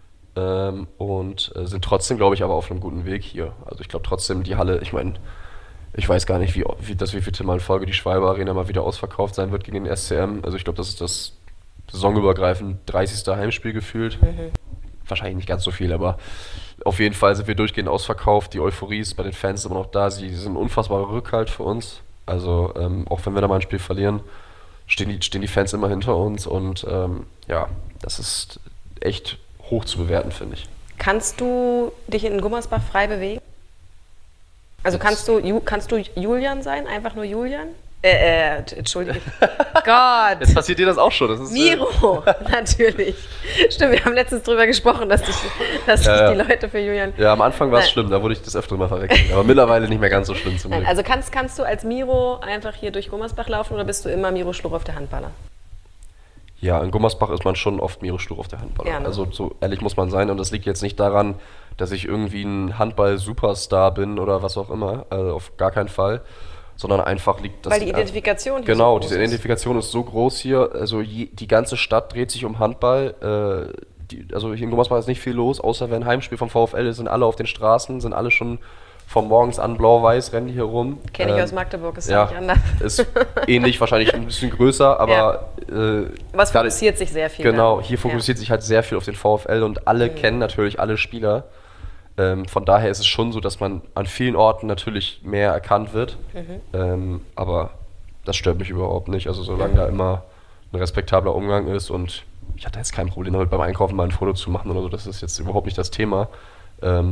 Und sind trotzdem, glaube ich, aber auf einem guten Weg hier. Also ich glaube trotzdem, die Halle, ich meine, ich weiß gar nicht, wie wievielte Mal in Folge die Schwalbe Arena mal wieder ausverkauft sein wird gegen den SCM. Also ich glaube, das ist das saisonübergreifend 30. Heimspiel gefühlt. Wahrscheinlich nicht ganz so viel, aber auf jeden Fall sind wir durchgehend ausverkauft. Die Euphorie ist bei den Fans immer noch da. Sie sind ein unfassbarer Rückhalt für uns. Also auch wenn wir da mal ein Spiel verlieren, stehen die Fans immer hinter uns und ja, das ist echt hoch zu bewerten, finde ich. Kannst du dich in Gummersbach frei bewegen? Also kannst du Julian sein? Einfach nur Julian? Entschuldige. Gott. Jetzt passiert dir das auch schon. Das ist, Miro, natürlich. Stimmt, wir haben letztens drüber gesprochen, dass dich die Leute für Julian... Ja, am Anfang war es schlimm, da wurde ich das öfter mal verwechselt. Aber mittlerweile nicht mehr ganz so schlimm zum Glück. Also kannst du als Miro einfach hier durch Gummersbach laufen oder bist du immer Miro Schlurov, der Handballer? Ja, in Gummersbach ist man schon oft Miro Schlurov, der Handballer. Ja, ne? Also so ehrlich muss man sein und das liegt jetzt nicht daran, dass ich irgendwie ein Handball-Superstar bin oder was auch immer, also auf gar keinen Fall, sondern einfach liegt das... Weil die Identifikation hier genau, so groß diese Identifikation ist so groß hier, also die ganze Stadt dreht sich um Handball, also hier in Gummersbach ist nicht viel los, außer wenn ein Heimspiel vom VfL ist, sind alle auf den Straßen, sind alle schon von morgens an blau-weiß, rennen die hier rum. Kenne ich aus Magdeburg, ist ja nicht anders. Ist ähnlich, wahrscheinlich ein bisschen größer, aber... Was fokussiert sich sehr viel. Genau, hier fokussiert sich halt sehr viel auf den VfL und alle kennen natürlich alle Spieler. Von daher ist es schon so, dass man an vielen Orten natürlich mehr erkannt wird. Aber das stört mich überhaupt nicht. Also solange da immer ein respektabler Umgang ist und ich hatte jetzt kein Problem damit beim Einkaufen mal ein Foto zu machen oder so, das ist jetzt überhaupt nicht das Thema.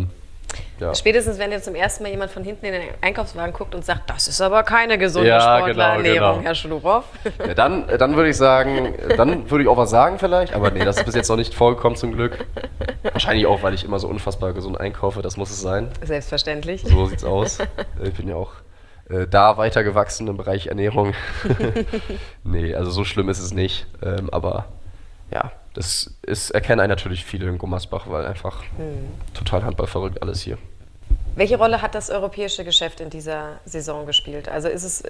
Ja. Spätestens, wenn jetzt zum ersten Mal jemand von hinten in den Einkaufswagen guckt und sagt, das ist aber keine gesunde Ja, Sportlerernährung, genau. Herr Schlurow. Ja, dann würde ich sagen, dann würde ich auch was sagen vielleicht, aber nee, das ist bis jetzt noch nicht vorgekommen zum Glück. Wahrscheinlich auch, weil ich immer so unfassbar gesund einkaufe, das muss es sein. Selbstverständlich. So sieht's aus. Ich bin ja auch da weitergewachsen im Bereich Ernährung. Nee, also so schlimm ist es nicht, aber ja, erkennen einen natürlich viele in Gummersbach, weil einfach total handballverrückt alles hier. Welche Rolle hat das europäische Geschäft in dieser Saison gespielt? Also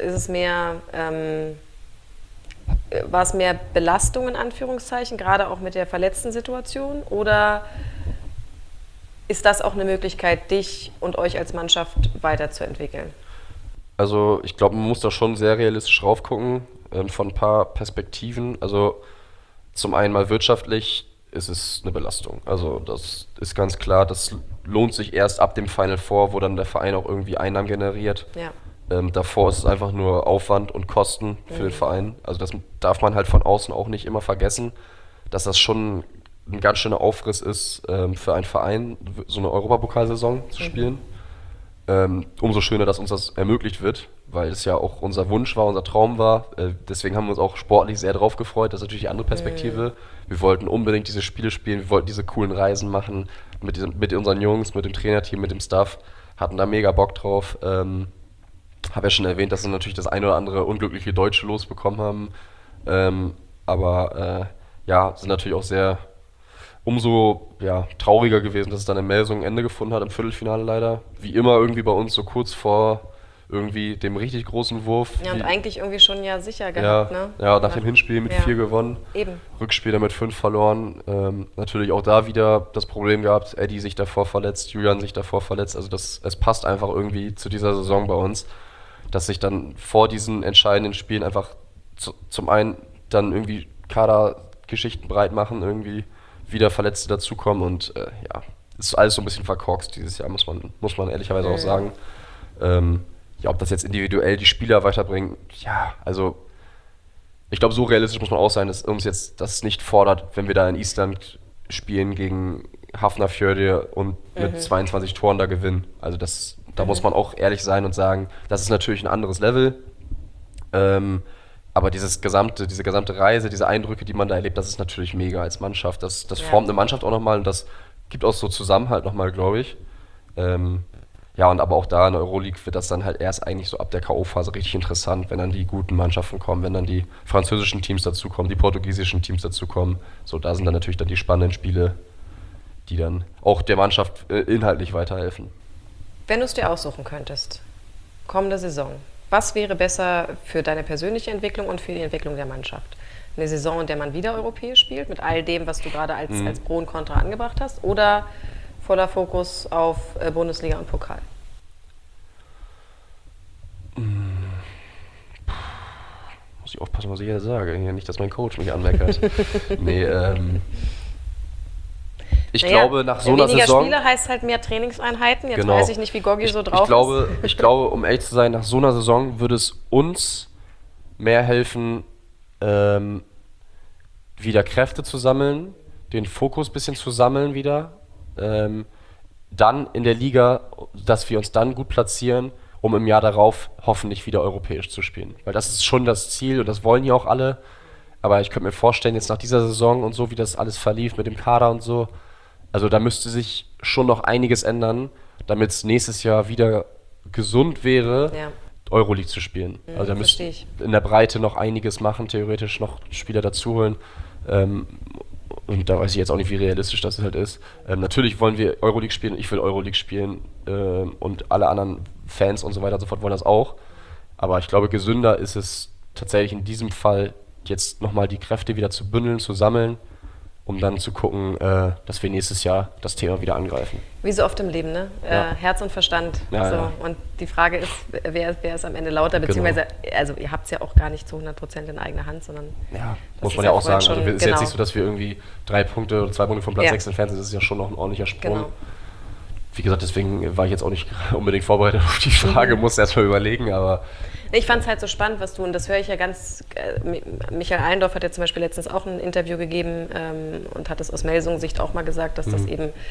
war es mehr Belastung in Anführungszeichen, gerade auch mit der verletzten Situation? Oder ist das auch eine Möglichkeit, dich und euch als Mannschaft weiterzuentwickeln? Also ich glaube, man muss da schon sehr realistisch raufgucken, von ein paar Perspektiven. Also zum einen mal wirtschaftlich ist es eine Belastung. Also das ist ganz klar, das lohnt sich erst ab dem Final Four, wo dann der Verein auch irgendwie Einnahmen generiert. Ja. Davor ist es einfach nur Aufwand und Kosten für den Verein. Also das darf man halt von außen auch nicht immer vergessen, dass das schon ein ganz schöner Aufriss ist für einen Verein, so eine Europapokalsaison zu spielen. Umso schöner, dass uns das ermöglicht wird, weil es ja auch unser Wunsch war, unser Traum war. Deswegen haben wir uns auch sportlich sehr drauf gefreut. Das ist natürlich die andere Perspektive. Wir wollten unbedingt diese Spiele spielen, wir wollten diese coolen Reisen machen mit unseren Jungs, mit dem Trainerteam, mit dem Staff. Hatten da mega Bock drauf. Habe ja schon erwähnt, dass wir natürlich das eine oder andere unglückliche Deutsche losbekommen haben. Aber sind natürlich auch sehr umso trauriger gewesen, dass es dann in Melsungen ein Ende gefunden hat im Viertelfinale leider. Wie immer irgendwie bei uns so kurz vor irgendwie dem richtig großen Wurf. Ja, und eigentlich irgendwie schon sicher gehabt, ne? Ja, nach dem Hinspiel mit 4 gewonnen. Eben. Rückspiel dann mit 5 verloren. Natürlich auch da wieder das Problem gehabt, Eddie sich davor verletzt, Julian sich davor verletzt. Also es passt einfach irgendwie zu dieser Saison bei uns, dass sich dann vor diesen entscheidenden Spielen einfach zum einen dann irgendwie Kadergeschichten breit machen, irgendwie wieder Verletzte dazukommen und ist alles so ein bisschen verkorkst dieses Jahr, muss man ehrlicherweise auch sagen. Ob das jetzt individuell die Spieler weiterbringt, also ich glaube, so realistisch muss man auch sein, dass uns jetzt das nicht fordert, wenn wir da in Island spielen gegen Hafnarfjörður und mit 22 Toren da gewinnen. Also da muss man auch ehrlich sein und sagen, das ist natürlich ein anderes Level. Aber diese gesamte Reise, diese Eindrücke, die man da erlebt, das ist natürlich mega als Mannschaft. Das formt eine Mannschaft auch nochmal und das gibt auch so Zusammenhalt nochmal, glaube ich. Und aber auch da in der Euroleague wird das dann halt erst eigentlich so ab der K.O.-Phase richtig interessant, wenn dann die guten Mannschaften kommen, wenn dann die französischen Teams dazukommen, die portugiesischen Teams dazukommen. So, da sind dann natürlich dann die spannenden Spiele, die dann auch der Mannschaft inhaltlich weiterhelfen. Wenn du es dir aussuchen könntest, kommende Saison, was wäre besser für deine persönliche Entwicklung und für die Entwicklung der Mannschaft? Eine Saison, in der man wieder europäisch spielt, mit all dem, was du gerade als Pro und Contra angebracht hast, oder voller Fokus auf Bundesliga und Pokal? Muss ich aufpassen, was ich jetzt sage. Nicht, dass mein Coach mich anmeckert. Nee, ich glaube, nach so einer weniger Saison... Weniger Spiele heißt halt mehr Trainingseinheiten. Jetzt Genau. weiß ich nicht, wie Gogi so drauf ist. Ich glaube, um ehrlich zu sein, nach so einer Saison würde es uns mehr helfen, wieder Kräfte zu sammeln, den Fokus ein bisschen zu sammeln wieder. Dann in der Liga, dass wir uns dann gut platzieren, um im Jahr darauf hoffentlich wieder europäisch zu spielen. Weil das ist schon das Ziel und das wollen ja auch alle. Aber ich könnte mir vorstellen, jetzt nach dieser Saison und so, wie das alles verlief mit dem Kader und so, also da müsste sich schon noch einiges ändern, damit es nächstes Jahr wieder gesund wäre, Euroleague zu spielen. Also da müsste in der Breite noch einiges machen, theoretisch noch Spieler dazuholen. Und da weiß ich jetzt auch nicht, wie realistisch das halt ist. Natürlich wollen wir Euroleague spielen, ich will Euroleague spielen und alle anderen Fans und so weiter und so fort wollen das auch. Aber ich glaube, gesünder ist es tatsächlich in diesem Fall, jetzt nochmal die Kräfte wieder zu bündeln, zu sammeln, um dann zu gucken, dass wir nächstes Jahr das Thema wieder angreifen. Wie so oft im Leben, ne? Herz und Verstand. Und die Frage ist, wer ist am Ende lauter, beziehungsweise, also ihr habt es ja auch gar nicht zu 100% in eigener Hand, sondern... Ja, muss man ja auch sagen. Also es ist jetzt nicht so, dass wir irgendwie 3 Punkte oder 2 Punkte vom Platz 6 entfernt sind, das ist ja schon noch ein ordentlicher Sprung. Genau. Wie gesagt, deswegen war ich jetzt auch nicht unbedingt vorbereitet auf die Frage, musste erst mal überlegen, aber... Ich fand es halt so spannend, was du, und das höre ich ja ganz, Michael Allendorf hat ja zum Beispiel letztens auch ein Interview gegeben und hat es aus Melsungen-Sicht auch mal gesagt, dass das eben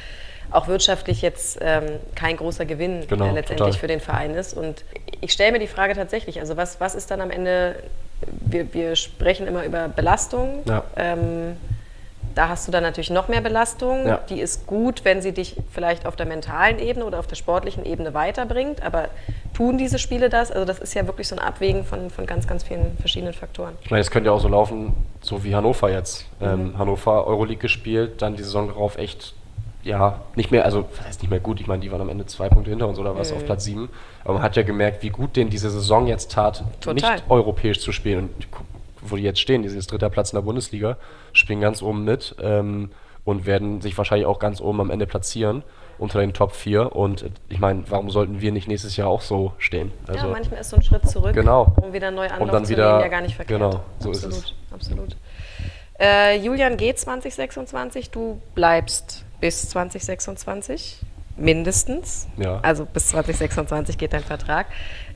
auch wirtschaftlich jetzt kein großer Gewinn Genau, letztendlich total. für den Verein ist. Und ich stelle mir die Frage tatsächlich, also was ist dann am Ende, wir sprechen immer über Belastung, Ja. da hast du dann natürlich noch mehr Belastung. Ja. Die ist gut, wenn sie dich vielleicht auf der mentalen Ebene oder auf der sportlichen Ebene weiterbringt. Aber tun diese Spiele das? Also das ist ja wirklich so ein Abwägen von ganz, ganz vielen verschiedenen Faktoren. Ich meine, es könnte ja auch so laufen, so wie Hannover jetzt. Hannover Euroleague gespielt, dann die Saison darauf echt, ja, nicht mehr, also was heißt nicht mehr gut, ich meine, die waren am Ende 2 Punkte hinter uns oder was, auf Platz 7. Aber man hat ja gemerkt, wie gut denen diese Saison jetzt tat, Total. nicht europäisch zu spielen. Und wo die jetzt stehen, dieses 3. Platz in der Bundesliga, spielen ganz oben mit und werden sich wahrscheinlich auch ganz oben am Ende platzieren unter den Top 4. Und ich meine, warum sollten wir nicht nächstes Jahr auch so stehen? Also, Ja, manchmal ist so ein Schritt zurück, Genau. um wieder neu Anlauf Und dann zu wieder- nehmen, ja gar nicht verkehrt. genau, so ist absolut, es. Absolut. Julian geht 2026, du bleibst bis 2026, mindestens. Ja. Also bis 2026 geht dein Vertrag.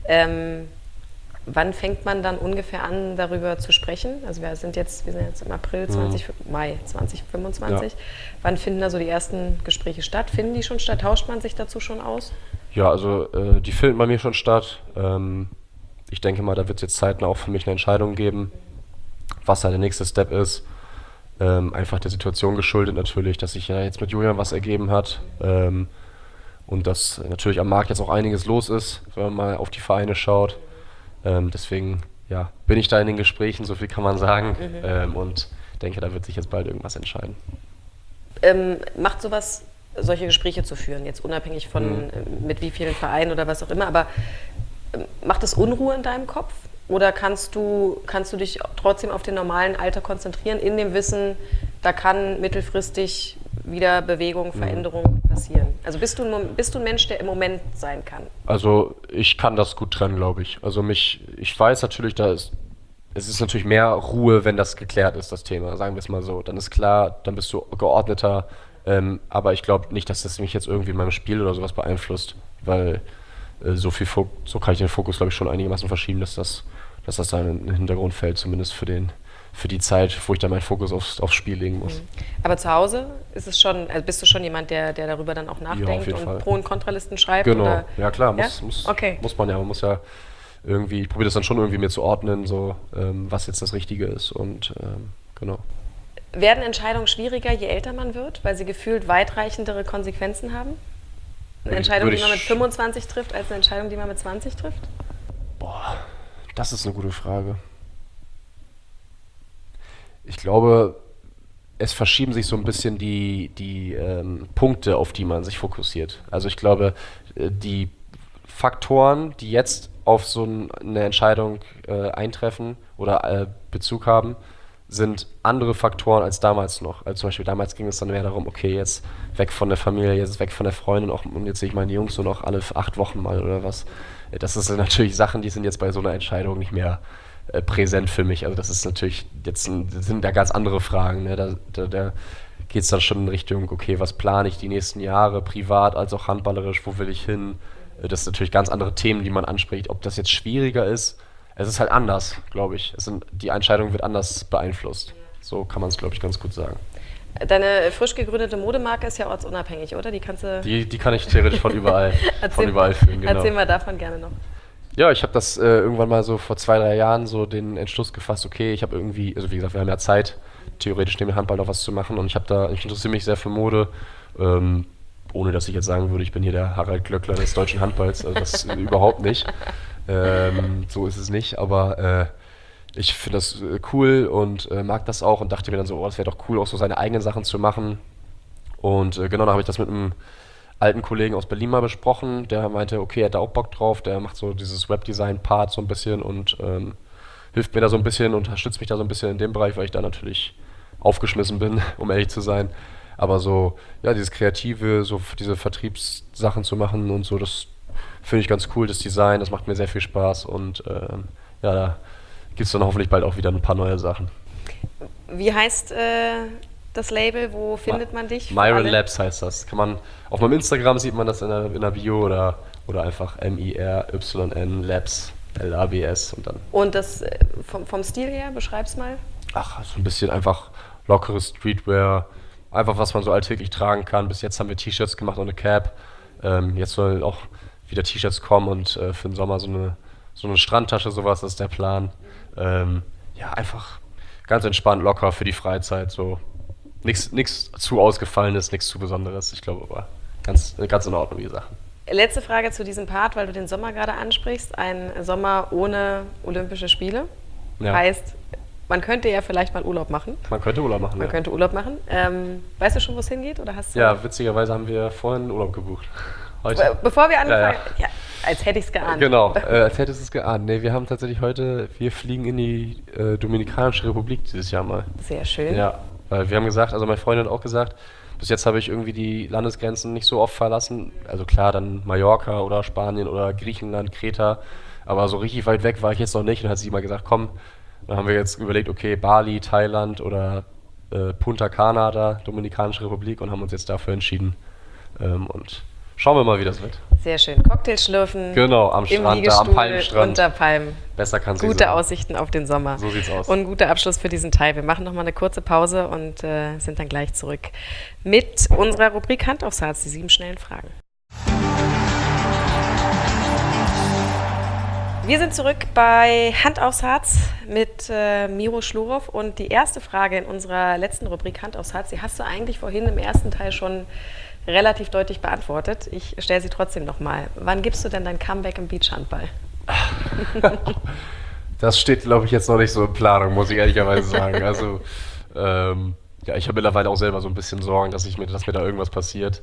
Wann fängt man dann ungefähr an, darüber zu sprechen? Also wir sind jetzt im April, Mai 2025. Ja. Wann finden da so die ersten Gespräche statt? Finden die schon statt? Tauscht man sich dazu schon aus? Ja, also die finden bei mir schon statt. Ich denke mal, da wird es jetzt zeitnah auch für mich eine Entscheidung geben, was da der nächste Step ist. Einfach der Situation geschuldet natürlich, dass sich ja jetzt mit Julian was ergeben hat. Und dass natürlich am Markt jetzt auch einiges los ist, wenn man mal auf die Vereine schaut. Deswegen ja, bin ich da in den Gesprächen, so viel kann man sagen. Und denke, da wird sich jetzt bald irgendwas entscheiden. Macht sowas, solche Gespräche zu führen, jetzt unabhängig von mit wie vielen Vereinen oder was auch immer, aber macht es Unruhe in deinem Kopf? Oder kannst du dich trotzdem auf den normalen Alltag konzentrieren, in dem Wissen, da kann mittelfristig wieder Bewegung, Veränderung passieren? Also bist du ein Mensch, der im Moment sein kann? Also ich kann das gut trennen, glaube ich. Also ich weiß natürlich, es ist natürlich mehr Ruhe, wenn das geklärt ist, das Thema, sagen wir es mal so. Dann ist klar, dann bist du geordneter, aber ich glaube nicht, dass das mich jetzt irgendwie in meinem Spiel oder sowas beeinflusst, weil so kann ich den Fokus, glaube ich, schon einigermaßen verschieben, dass das da in den Hintergrund fällt, zumindest für die Zeit, wo ich dann meinen Fokus aufs Spiel legen muss. Aber zu Hause ist es schon, also bist du schon jemand, der darüber dann auch nachdenkt jeden und Fall. Pro- und Kontralisten schreibt? Genau, Oder? ja klar, Ja? muss Okay. man ja. Man muss ja irgendwie, ich probiere das dann schon irgendwie mir zu ordnen, so was jetzt das Richtige ist und genau. Werden Entscheidungen schwieriger, je älter man wird, weil sie gefühlt weitreichendere Konsequenzen haben? Eine Entscheidung, die man mit 25 trifft, als eine Entscheidung, die man mit 20 trifft? Boah, das ist eine gute Frage. Ich glaube, es verschieben sich so ein bisschen die Punkte, auf die man sich fokussiert. Also ich glaube, die Faktoren, die jetzt auf so eine Entscheidung eintreffen oder Bezug haben, sind andere Faktoren als damals noch. Also zum Beispiel damals ging es dann mehr darum, okay, jetzt weg von der Familie, jetzt weg von der Freundin und jetzt sehe ich meine Jungs nur noch alle 8 Wochen mal oder was. Das sind natürlich Sachen, die sind jetzt bei so einer Entscheidung nicht mehr präsent für mich. Also das ist natürlich, das sind da ganz andere Fragen. Ne? Da geht es dann schon in Richtung, okay, was plane ich die nächsten Jahre, privat als auch handballerisch, wo will ich hin? Das sind natürlich ganz andere Themen, die man anspricht. Ob das jetzt schwieriger ist, es ist halt anders, glaube ich. Die Entscheidung wird anders beeinflusst. So kann man es, glaube ich, ganz gut sagen. Deine frisch gegründete Modemarke ist ja ortsunabhängig, oder? Die kannst du. Die kann ich theoretisch von überall führen, genau. Erzähl mal davon gerne noch. Ja, ich habe das irgendwann mal so vor 2, 3 Jahren so den Entschluss gefasst, okay, ich habe irgendwie, also wie gesagt, wir haben ja Zeit, theoretisch neben dem Handball noch was zu machen und ich interessiere mich sehr für Mode, ohne dass ich jetzt sagen würde, ich bin hier der Harald Glöckler des deutschen Handballs, also das überhaupt nicht. So ist es nicht, aber ich finde das cool und mag das auch und dachte mir dann so, das wäre doch cool, auch so seine eigenen Sachen zu machen. Und genau, dann habe ich das mit einem alten Kollegen aus Berlin mal besprochen, der meinte, okay, er hat da auch Bock drauf, der macht so dieses Webdesign-Part so ein bisschen und hilft mir da so ein bisschen, unterstützt mich da so ein bisschen in dem Bereich, weil ich da natürlich aufgeschmissen bin, um ehrlich zu sein. Aber so, ja, dieses Kreative, so diese Vertriebssachen zu machen und so, das finde ich ganz cool, das Design, das macht mir sehr viel Spaß und ja, da gibt es dann hoffentlich bald auch wieder ein paar neue Sachen. Wie heißt das Label? Wo findet man dich? Myron Labs heißt das. Kann man, auf meinem Instagram sieht man das in der Bio oder einfach MIRYN Labs, LABS und dann. Und das vom Stil her, beschreib's mal. Ach, so ein bisschen einfach lockeres Streetwear, Einfach, was man so alltäglich tragen kann. Bis jetzt haben wir T-Shirts gemacht und eine Cap. Jetzt sollen auch wieder T-Shirts kommen und für den Sommer so eine Strandtasche, sowas, das ist der Plan. Ja, einfach ganz entspannt, locker für die Freizeit. So nichts zu Ausgefallenes, nichts zu Besonderes. Ich glaube aber ganz in Ordnung, die Sachen. Letzte Frage zu diesem Part, weil du den Sommer gerade ansprichst. Ein Sommer ohne Olympische Spiele. Ja. Heißt, man könnte ja vielleicht mal Urlaub machen. Man könnte Urlaub machen, Man könnte Urlaub machen. Weißt du schon, wo es hingeht? Oder hast du Ja, witzigerweise haben wir vorhin Urlaub gebucht. Heute. Bevor wir angefangen Ja. ja, als hätte ich es geahnt. Genau, als hättest du es geahnt. Nee, wir haben tatsächlich wir fliegen in die Dominikanische Republik dieses Jahr mal. Sehr schön. Ja, weil wir haben gesagt, also meine Freundin hat auch gesagt, bis jetzt habe ich irgendwie die Landesgrenzen nicht so oft verlassen. Also klar, dann Mallorca oder Spanien oder Griechenland, Kreta. Aber so richtig weit weg war ich jetzt noch nicht. Und dann hat sie mal gesagt, komm, dann haben wir jetzt überlegt, okay, Bali, Thailand oder Punta Cana, da, Dominikanische Republik, und haben uns jetzt dafür entschieden. Und schauen wir mal, wie das wird. Sehr schön. Cocktail schlürfen. Genau, am im Strand, da am Liegestuhl, Palmenstrand. Unter Palmen. Besser kann es nicht Gute sein. Aussichten auf den Sommer. So sieht's aus. Und ein guter Abschluss für diesen Teil. Wir machen nochmal eine kurze Pause und sind dann gleich zurück mit unserer Rubrik Hand aufs Herz, die 7 schnellen Fragen. Wir sind zurück bei Hand aufs Herz mit Miro Schlurov, und die erste Frage in unserer letzten Rubrik Hand aufs Herz, die hast du eigentlich vorhin im ersten Teil schon relativ deutlich beantwortet. Ich stelle sie trotzdem nochmal. Wann gibst du denn dein Comeback im Beachhandball? Das steht, glaube ich, jetzt noch nicht so in Planung, muss ich ehrlicherweise sagen. Also, ja, ich habe mittlerweile auch selber so ein bisschen Sorgen, dass mir da irgendwas passiert.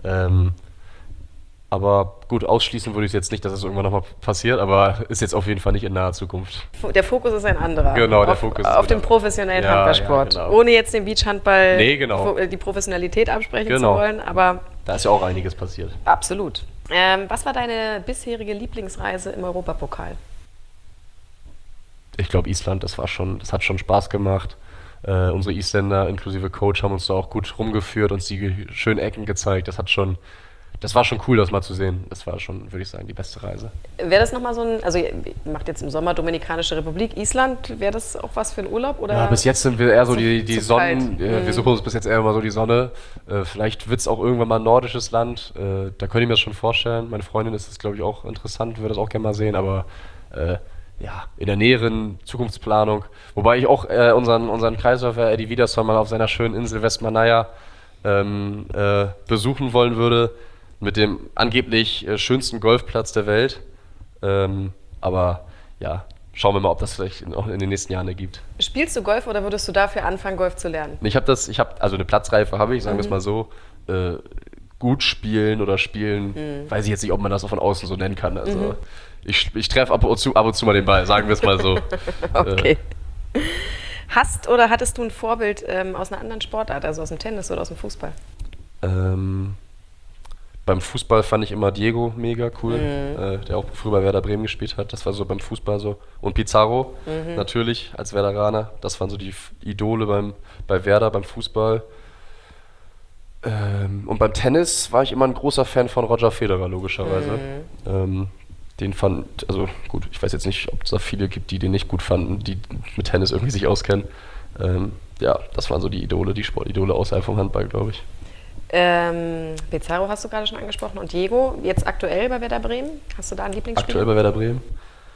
Aber gut, ausschließen würde ich jetzt nicht, dass es irgendwann nochmal passiert, aber ist jetzt auf jeden Fall nicht in naher Zukunft. Der Fokus ist ein anderer. Genau, der Fokus ist auf den wieder- professionellen Ja, Handballsport. ja, genau. Ohne jetzt dem Beachhandball Nee, genau. die Professionalität absprechen Genau. zu wollen, aber Da ist ja auch einiges passiert. absolut. Was war deine bisherige Lieblingsreise im Europapokal? Ich glaube, Island, das hat schon Spaß gemacht. Unsere Isländer inklusive Coach haben uns da auch gut rumgeführt, uns die schönen Ecken gezeigt. Das war schon cool, das mal zu sehen. Das war schon, würde ich sagen, die beste Reise. Wäre das nochmal so ein, also ihr macht jetzt im Sommer Dominikanische Republik, Island, wäre das auch was für einen Urlaub? Oder? Ja, bis jetzt sind wir eher so Zu- die zu Sonnen. kalt. Wir suchen uns bis jetzt eher immer so die Sonne. Vielleicht wird es auch irgendwann mal ein nordisches Land. Da könnte ich mir das schon vorstellen. Meine Freundin ist das, glaube ich, auch interessant, würde das auch gerne mal sehen. Aber ja, in der näheren Zukunftsplanung. Wobei ich auch unseren Kreisläufer Eddie Wiedersson mal auf seiner schönen Insel Westmannaia besuchen wollen würde. Mit dem angeblich schönsten Golfplatz der Welt. Aber ja, schauen wir mal, ob das vielleicht auch in den nächsten Jahren ergibt. Spielst du Golf oder würdest du dafür anfangen, Golf zu lernen? Also eine Platzreife habe ich, sagen wir es mal so. Gut spielen oder spielen, weiß ich jetzt nicht, ob man das auch von außen so nennen kann. Also ich treffe ab und zu mal den Ball, sagen wir es mal so. Okay. Hast oder hattest du ein Vorbild aus einer anderen Sportart, also aus dem Tennis oder aus dem Fußball? Beim Fußball fand ich immer Diego mega cool, der auch früher bei Werder Bremen gespielt hat. Das war so beim Fußball so. Und Pizarro natürlich als Werderaner. Das waren so die Idole bei Werder, beim Fußball. Und beim Tennis war ich immer ein großer Fan von Roger Federer, logischerweise. Also gut, ich weiß jetzt nicht, ob es da viele gibt, die den nicht gut fanden, die mit Tennis irgendwie sich auskennen. Ja, das waren so die Idole, die Sportidole außerhalb vom Handball, glaube ich. Pizarro hast du gerade schon angesprochen und Diego, jetzt aktuell bei Werder Bremen. Hast du da ein Lieblingsspieler? Aktuell bei Werder Bremen?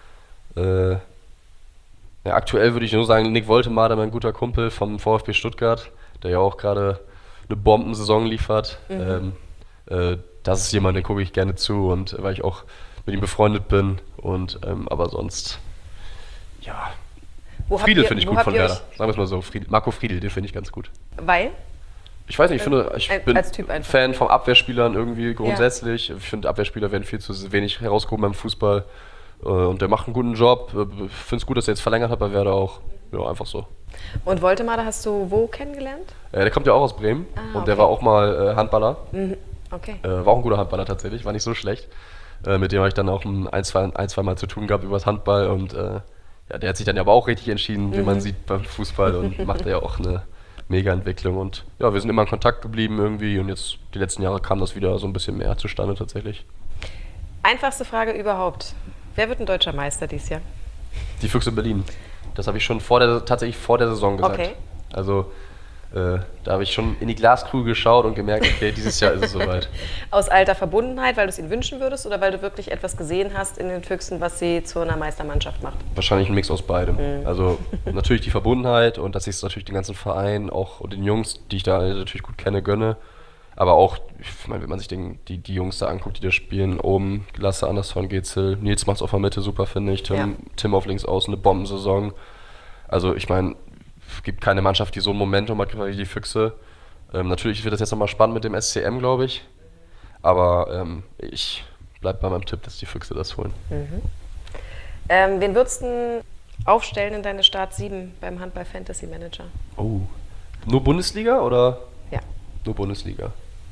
Ja, aktuell würde ich nur sagen, Nick Woltemade, mein guter Kumpel vom VfB Stuttgart, der ja auch gerade eine Bombensaison liefert. Das ist jemand, den gucke ich gerne zu, und weil ich auch mit ihm befreundet bin. Und aber sonst, ja, Friedel finde ich gut von Werder. Sagen wir es mal so, Marco Friedel, den finde ich ganz gut. Weil? Ich weiß nicht, ich bin als Typ einfach. Fan von Abwehrspielern irgendwie grundsätzlich. Ich finde, Abwehrspieler werden viel zu wenig herausgehoben beim Fußball. Und der macht einen guten Job. Ich finde es gut, dass er jetzt verlängert hat bei Werder auch. Ja, einfach so. Und Woltemade hast du wo kennengelernt? Der kommt ja auch aus Bremen und der okay. war auch mal Handballer. Okay. War auch ein guter Handballer tatsächlich, war nicht so schlecht. Mit dem habe ich dann auch ein, zwei Mal zu tun gehabt über das Handball. Und ja, der hat sich dann aber auch richtig entschieden, wie man sieht beim Fußball, und macht ja auch eine mega Entwicklung. Und ja, wir sind immer in Kontakt geblieben irgendwie, und jetzt die letzten Jahre kam das wieder so ein bisschen mehr zustande tatsächlich. Einfachste Frage überhaupt. Wer wird ein deutscher Meister dieses Jahr? Die Füchse Berlin. Das habe ich schon tatsächlich vor der Saison gesagt. Okay. Also Da habe ich schon in die Glaskugel geschaut und gemerkt, okay, dieses Jahr ist es soweit. Aus alter Verbundenheit, weil du es ihnen wünschen würdest oder weil du wirklich etwas gesehen hast in den Füchsen, was sie zu einer Meistermannschaft macht? Wahrscheinlich ein Mix aus beidem. Also natürlich die Verbundenheit und dass ich es natürlich den ganzen Verein auch und den Jungs, die ich da natürlich gut kenne, gönne. Aber auch, ich meine, wenn man sich die Jungs da anguckt, die da spielen, oben Lasse, Andersson, Getzel, Nils macht's auf der Mitte super, finde ich, Tim auf links außen, eine Bombensaison. Also ich meine, es gibt keine Mannschaft, die so ein Momentum hat wie die Füchse. Natürlich wird das jetzt nochmal spannend mit dem SCM, glaube ich. Aber ich bleibe bei meinem Tipp, dass die Füchse das holen. Wen würdest du aufstellen in deine Start 7 beim Handball Fantasy Manager? Oh. Nur Bundesliga oder? Ja. Nur Bundesliga.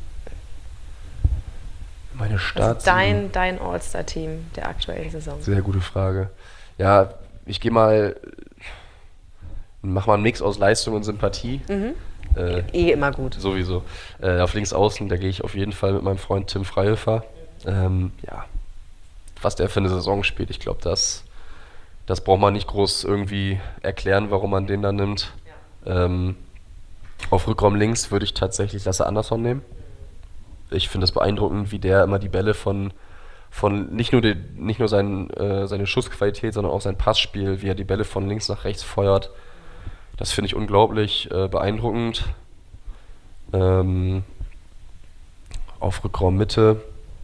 Meine Start. Also dein All-Star-Team der aktuellen Saison. Sehr gute Frage. Ja, ich mach mal einen Mix aus Leistung und Sympathie. Immer gut. Sowieso. Auf links außen, da gehe ich auf jeden Fall mit meinem Freund Tim Freihöfer. Ja, was der für eine Saison spielt, ich glaube, das braucht man nicht groß irgendwie erklären, warum man den da nimmt. Auf Rückraum links würde ich tatsächlich Lasse Andersson nehmen. Ich finde es beeindruckend, wie der immer die Bälle von nicht nur seine Schussqualität, sondern auch sein Passspiel, wie er die Bälle von links nach rechts feuert. Das finde ich unglaublich beeindruckend. Auf Rückraum Mitte,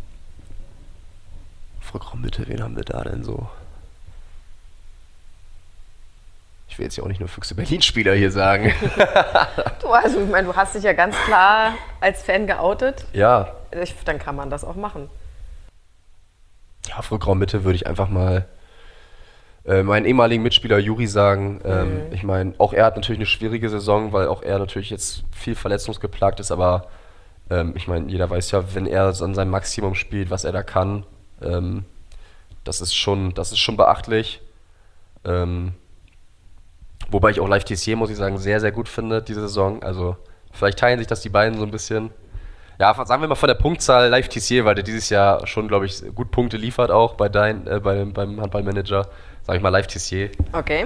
wen haben wir da denn so? Ich will jetzt ja auch nicht nur Füchse Berlin-Spieler hier sagen. Ich meine, du hast dich ja ganz klar als Fan geoutet. Ja. Dann kann man das auch machen. Ja, auf Rückraum Mitte würde ich einfach mal meinen ehemaligen Mitspieler Juri sagen. Ich meine, auch er hat natürlich eine schwierige Saison, weil auch er natürlich jetzt viel verletzungsgeplagt ist, aber ich meine, jeder weiß ja, wenn er an seinem Maximum spielt, was er da kann, das ist schon beachtlich. Wobei ich auch Live Tissier, muss ich sagen, sehr, sehr gut finde, diese Saison. Also vielleicht teilen sich das die beiden so ein bisschen. Ja, sagen wir mal von der Punktzahl Live Tissier, weil der dieses Jahr schon, glaube ich, gut Punkte liefert auch beim Handballmanager. Sag ich mal Live Tissier. Okay.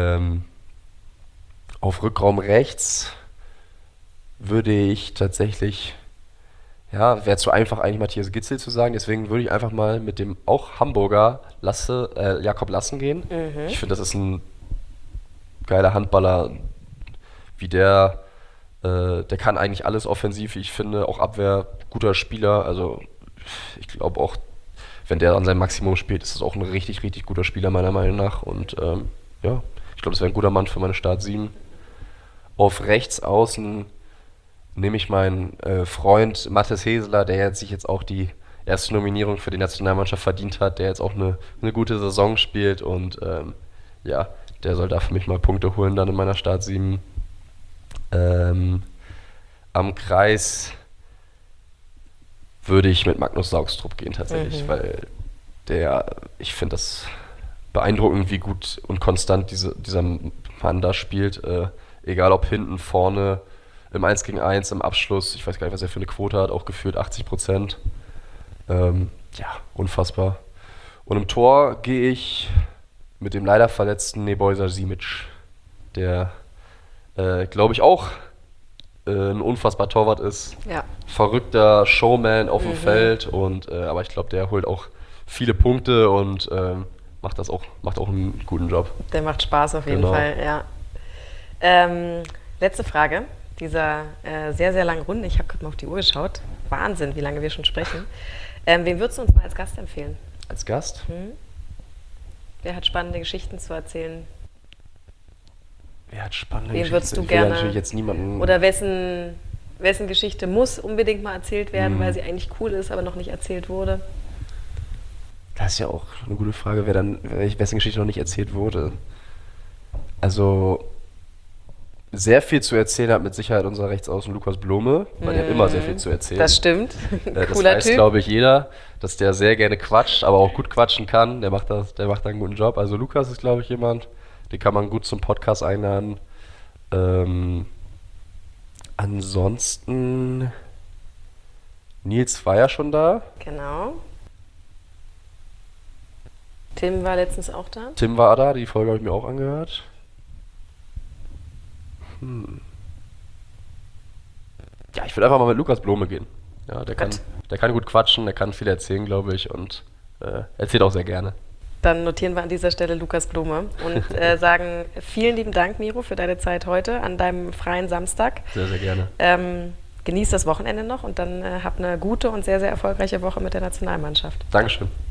Auf Rückraum rechts würde ich tatsächlich, ja, wäre zu einfach eigentlich Matthias Gitzel zu sagen, deswegen würde ich einfach mal mit dem auch Hamburger Jakob Lassen gehen. Ich finde, das ist ein geiler Handballer, wie der kann eigentlich alles offensiv, ich finde, auch Abwehr, guter Spieler, also ich glaube auch, wenn der an seinem Maximum spielt, ist das auch ein richtig, richtig guter Spieler meiner Meinung nach und ja, ich glaube, das wäre ein guter Mann für meine Start 7. Auf rechts außen nehme ich meinen Freund Mathis Heseler, der sich jetzt auch die erste Nominierung für die Nationalmannschaft verdient hat, der jetzt auch eine gute Saison spielt und ja, der soll da für mich mal Punkte holen dann in meiner Start 7. Am Kreis würde ich mit Magnus Saugstrup gehen tatsächlich, weil ich finde das beeindruckend, wie gut und konstant dieser Mann da spielt. Egal ob hinten, vorne, im 1 gegen 1, im Abschluss, ich weiß gar nicht, was er für eine Quote hat, auch gefühlt 80%. Ja, unfassbar. Und im Tor gehe ich mit dem leider verletzten Nebojsa Simic, der, glaube ich, auch ein unfassbar Torwart ist. Ja. Verrückter Showman auf dem Feld, aber ich glaube, der holt auch viele Punkte und macht auch einen guten Job. Der macht Spaß auf jeden Fall, ja. Letzte Frage dieser sehr, sehr langen Runde. Ich habe gerade mal auf die Uhr geschaut. Wahnsinn, wie lange wir schon sprechen. Wen würdest du uns mal als Gast empfehlen? Als Gast? Wer hat spannende Geschichten zu erzählen? Wer hat spannende Wen Geschichten? würdest du Ich will gerne? natürlich jetzt niemanden. Oder wessen Geschichte muss unbedingt mal erzählt werden, weil sie eigentlich cool ist, aber noch nicht erzählt wurde? Das ist ja auch eine gute Frage, wessen Geschichte noch nicht erzählt wurde. Also sehr viel zu erzählen hat mit Sicherheit unser Rechtsaußen Lukas Blome, weil der hat immer sehr viel zu erzählen. Das stimmt. Das Cooler weiß, Typ. glaube ich, jeder, dass der sehr gerne quatscht, aber auch gut quatschen kann. Der macht da einen guten Job. Also Lukas ist, glaube ich, jemand, den kann man gut zum Podcast einladen. Ansonsten Nils war ja schon da. Genau. Tim war letztens auch da. Tim war da, die Folge habe ich mir auch angehört. Ja, ich würde einfach mal mit Lukas Blome gehen. Ja, der Gut. kann gut quatschen, der kann viel erzählen, glaube ich, und erzählt auch sehr gerne. Dann notieren wir an dieser Stelle Lukas Blume und sagen vielen lieben Dank, Miro, für deine Zeit heute an deinem freien Samstag. Sehr, sehr gerne. Genieß das Wochenende noch und dann habt eine gute und sehr, sehr erfolgreiche Woche mit der Nationalmannschaft. Dankeschön.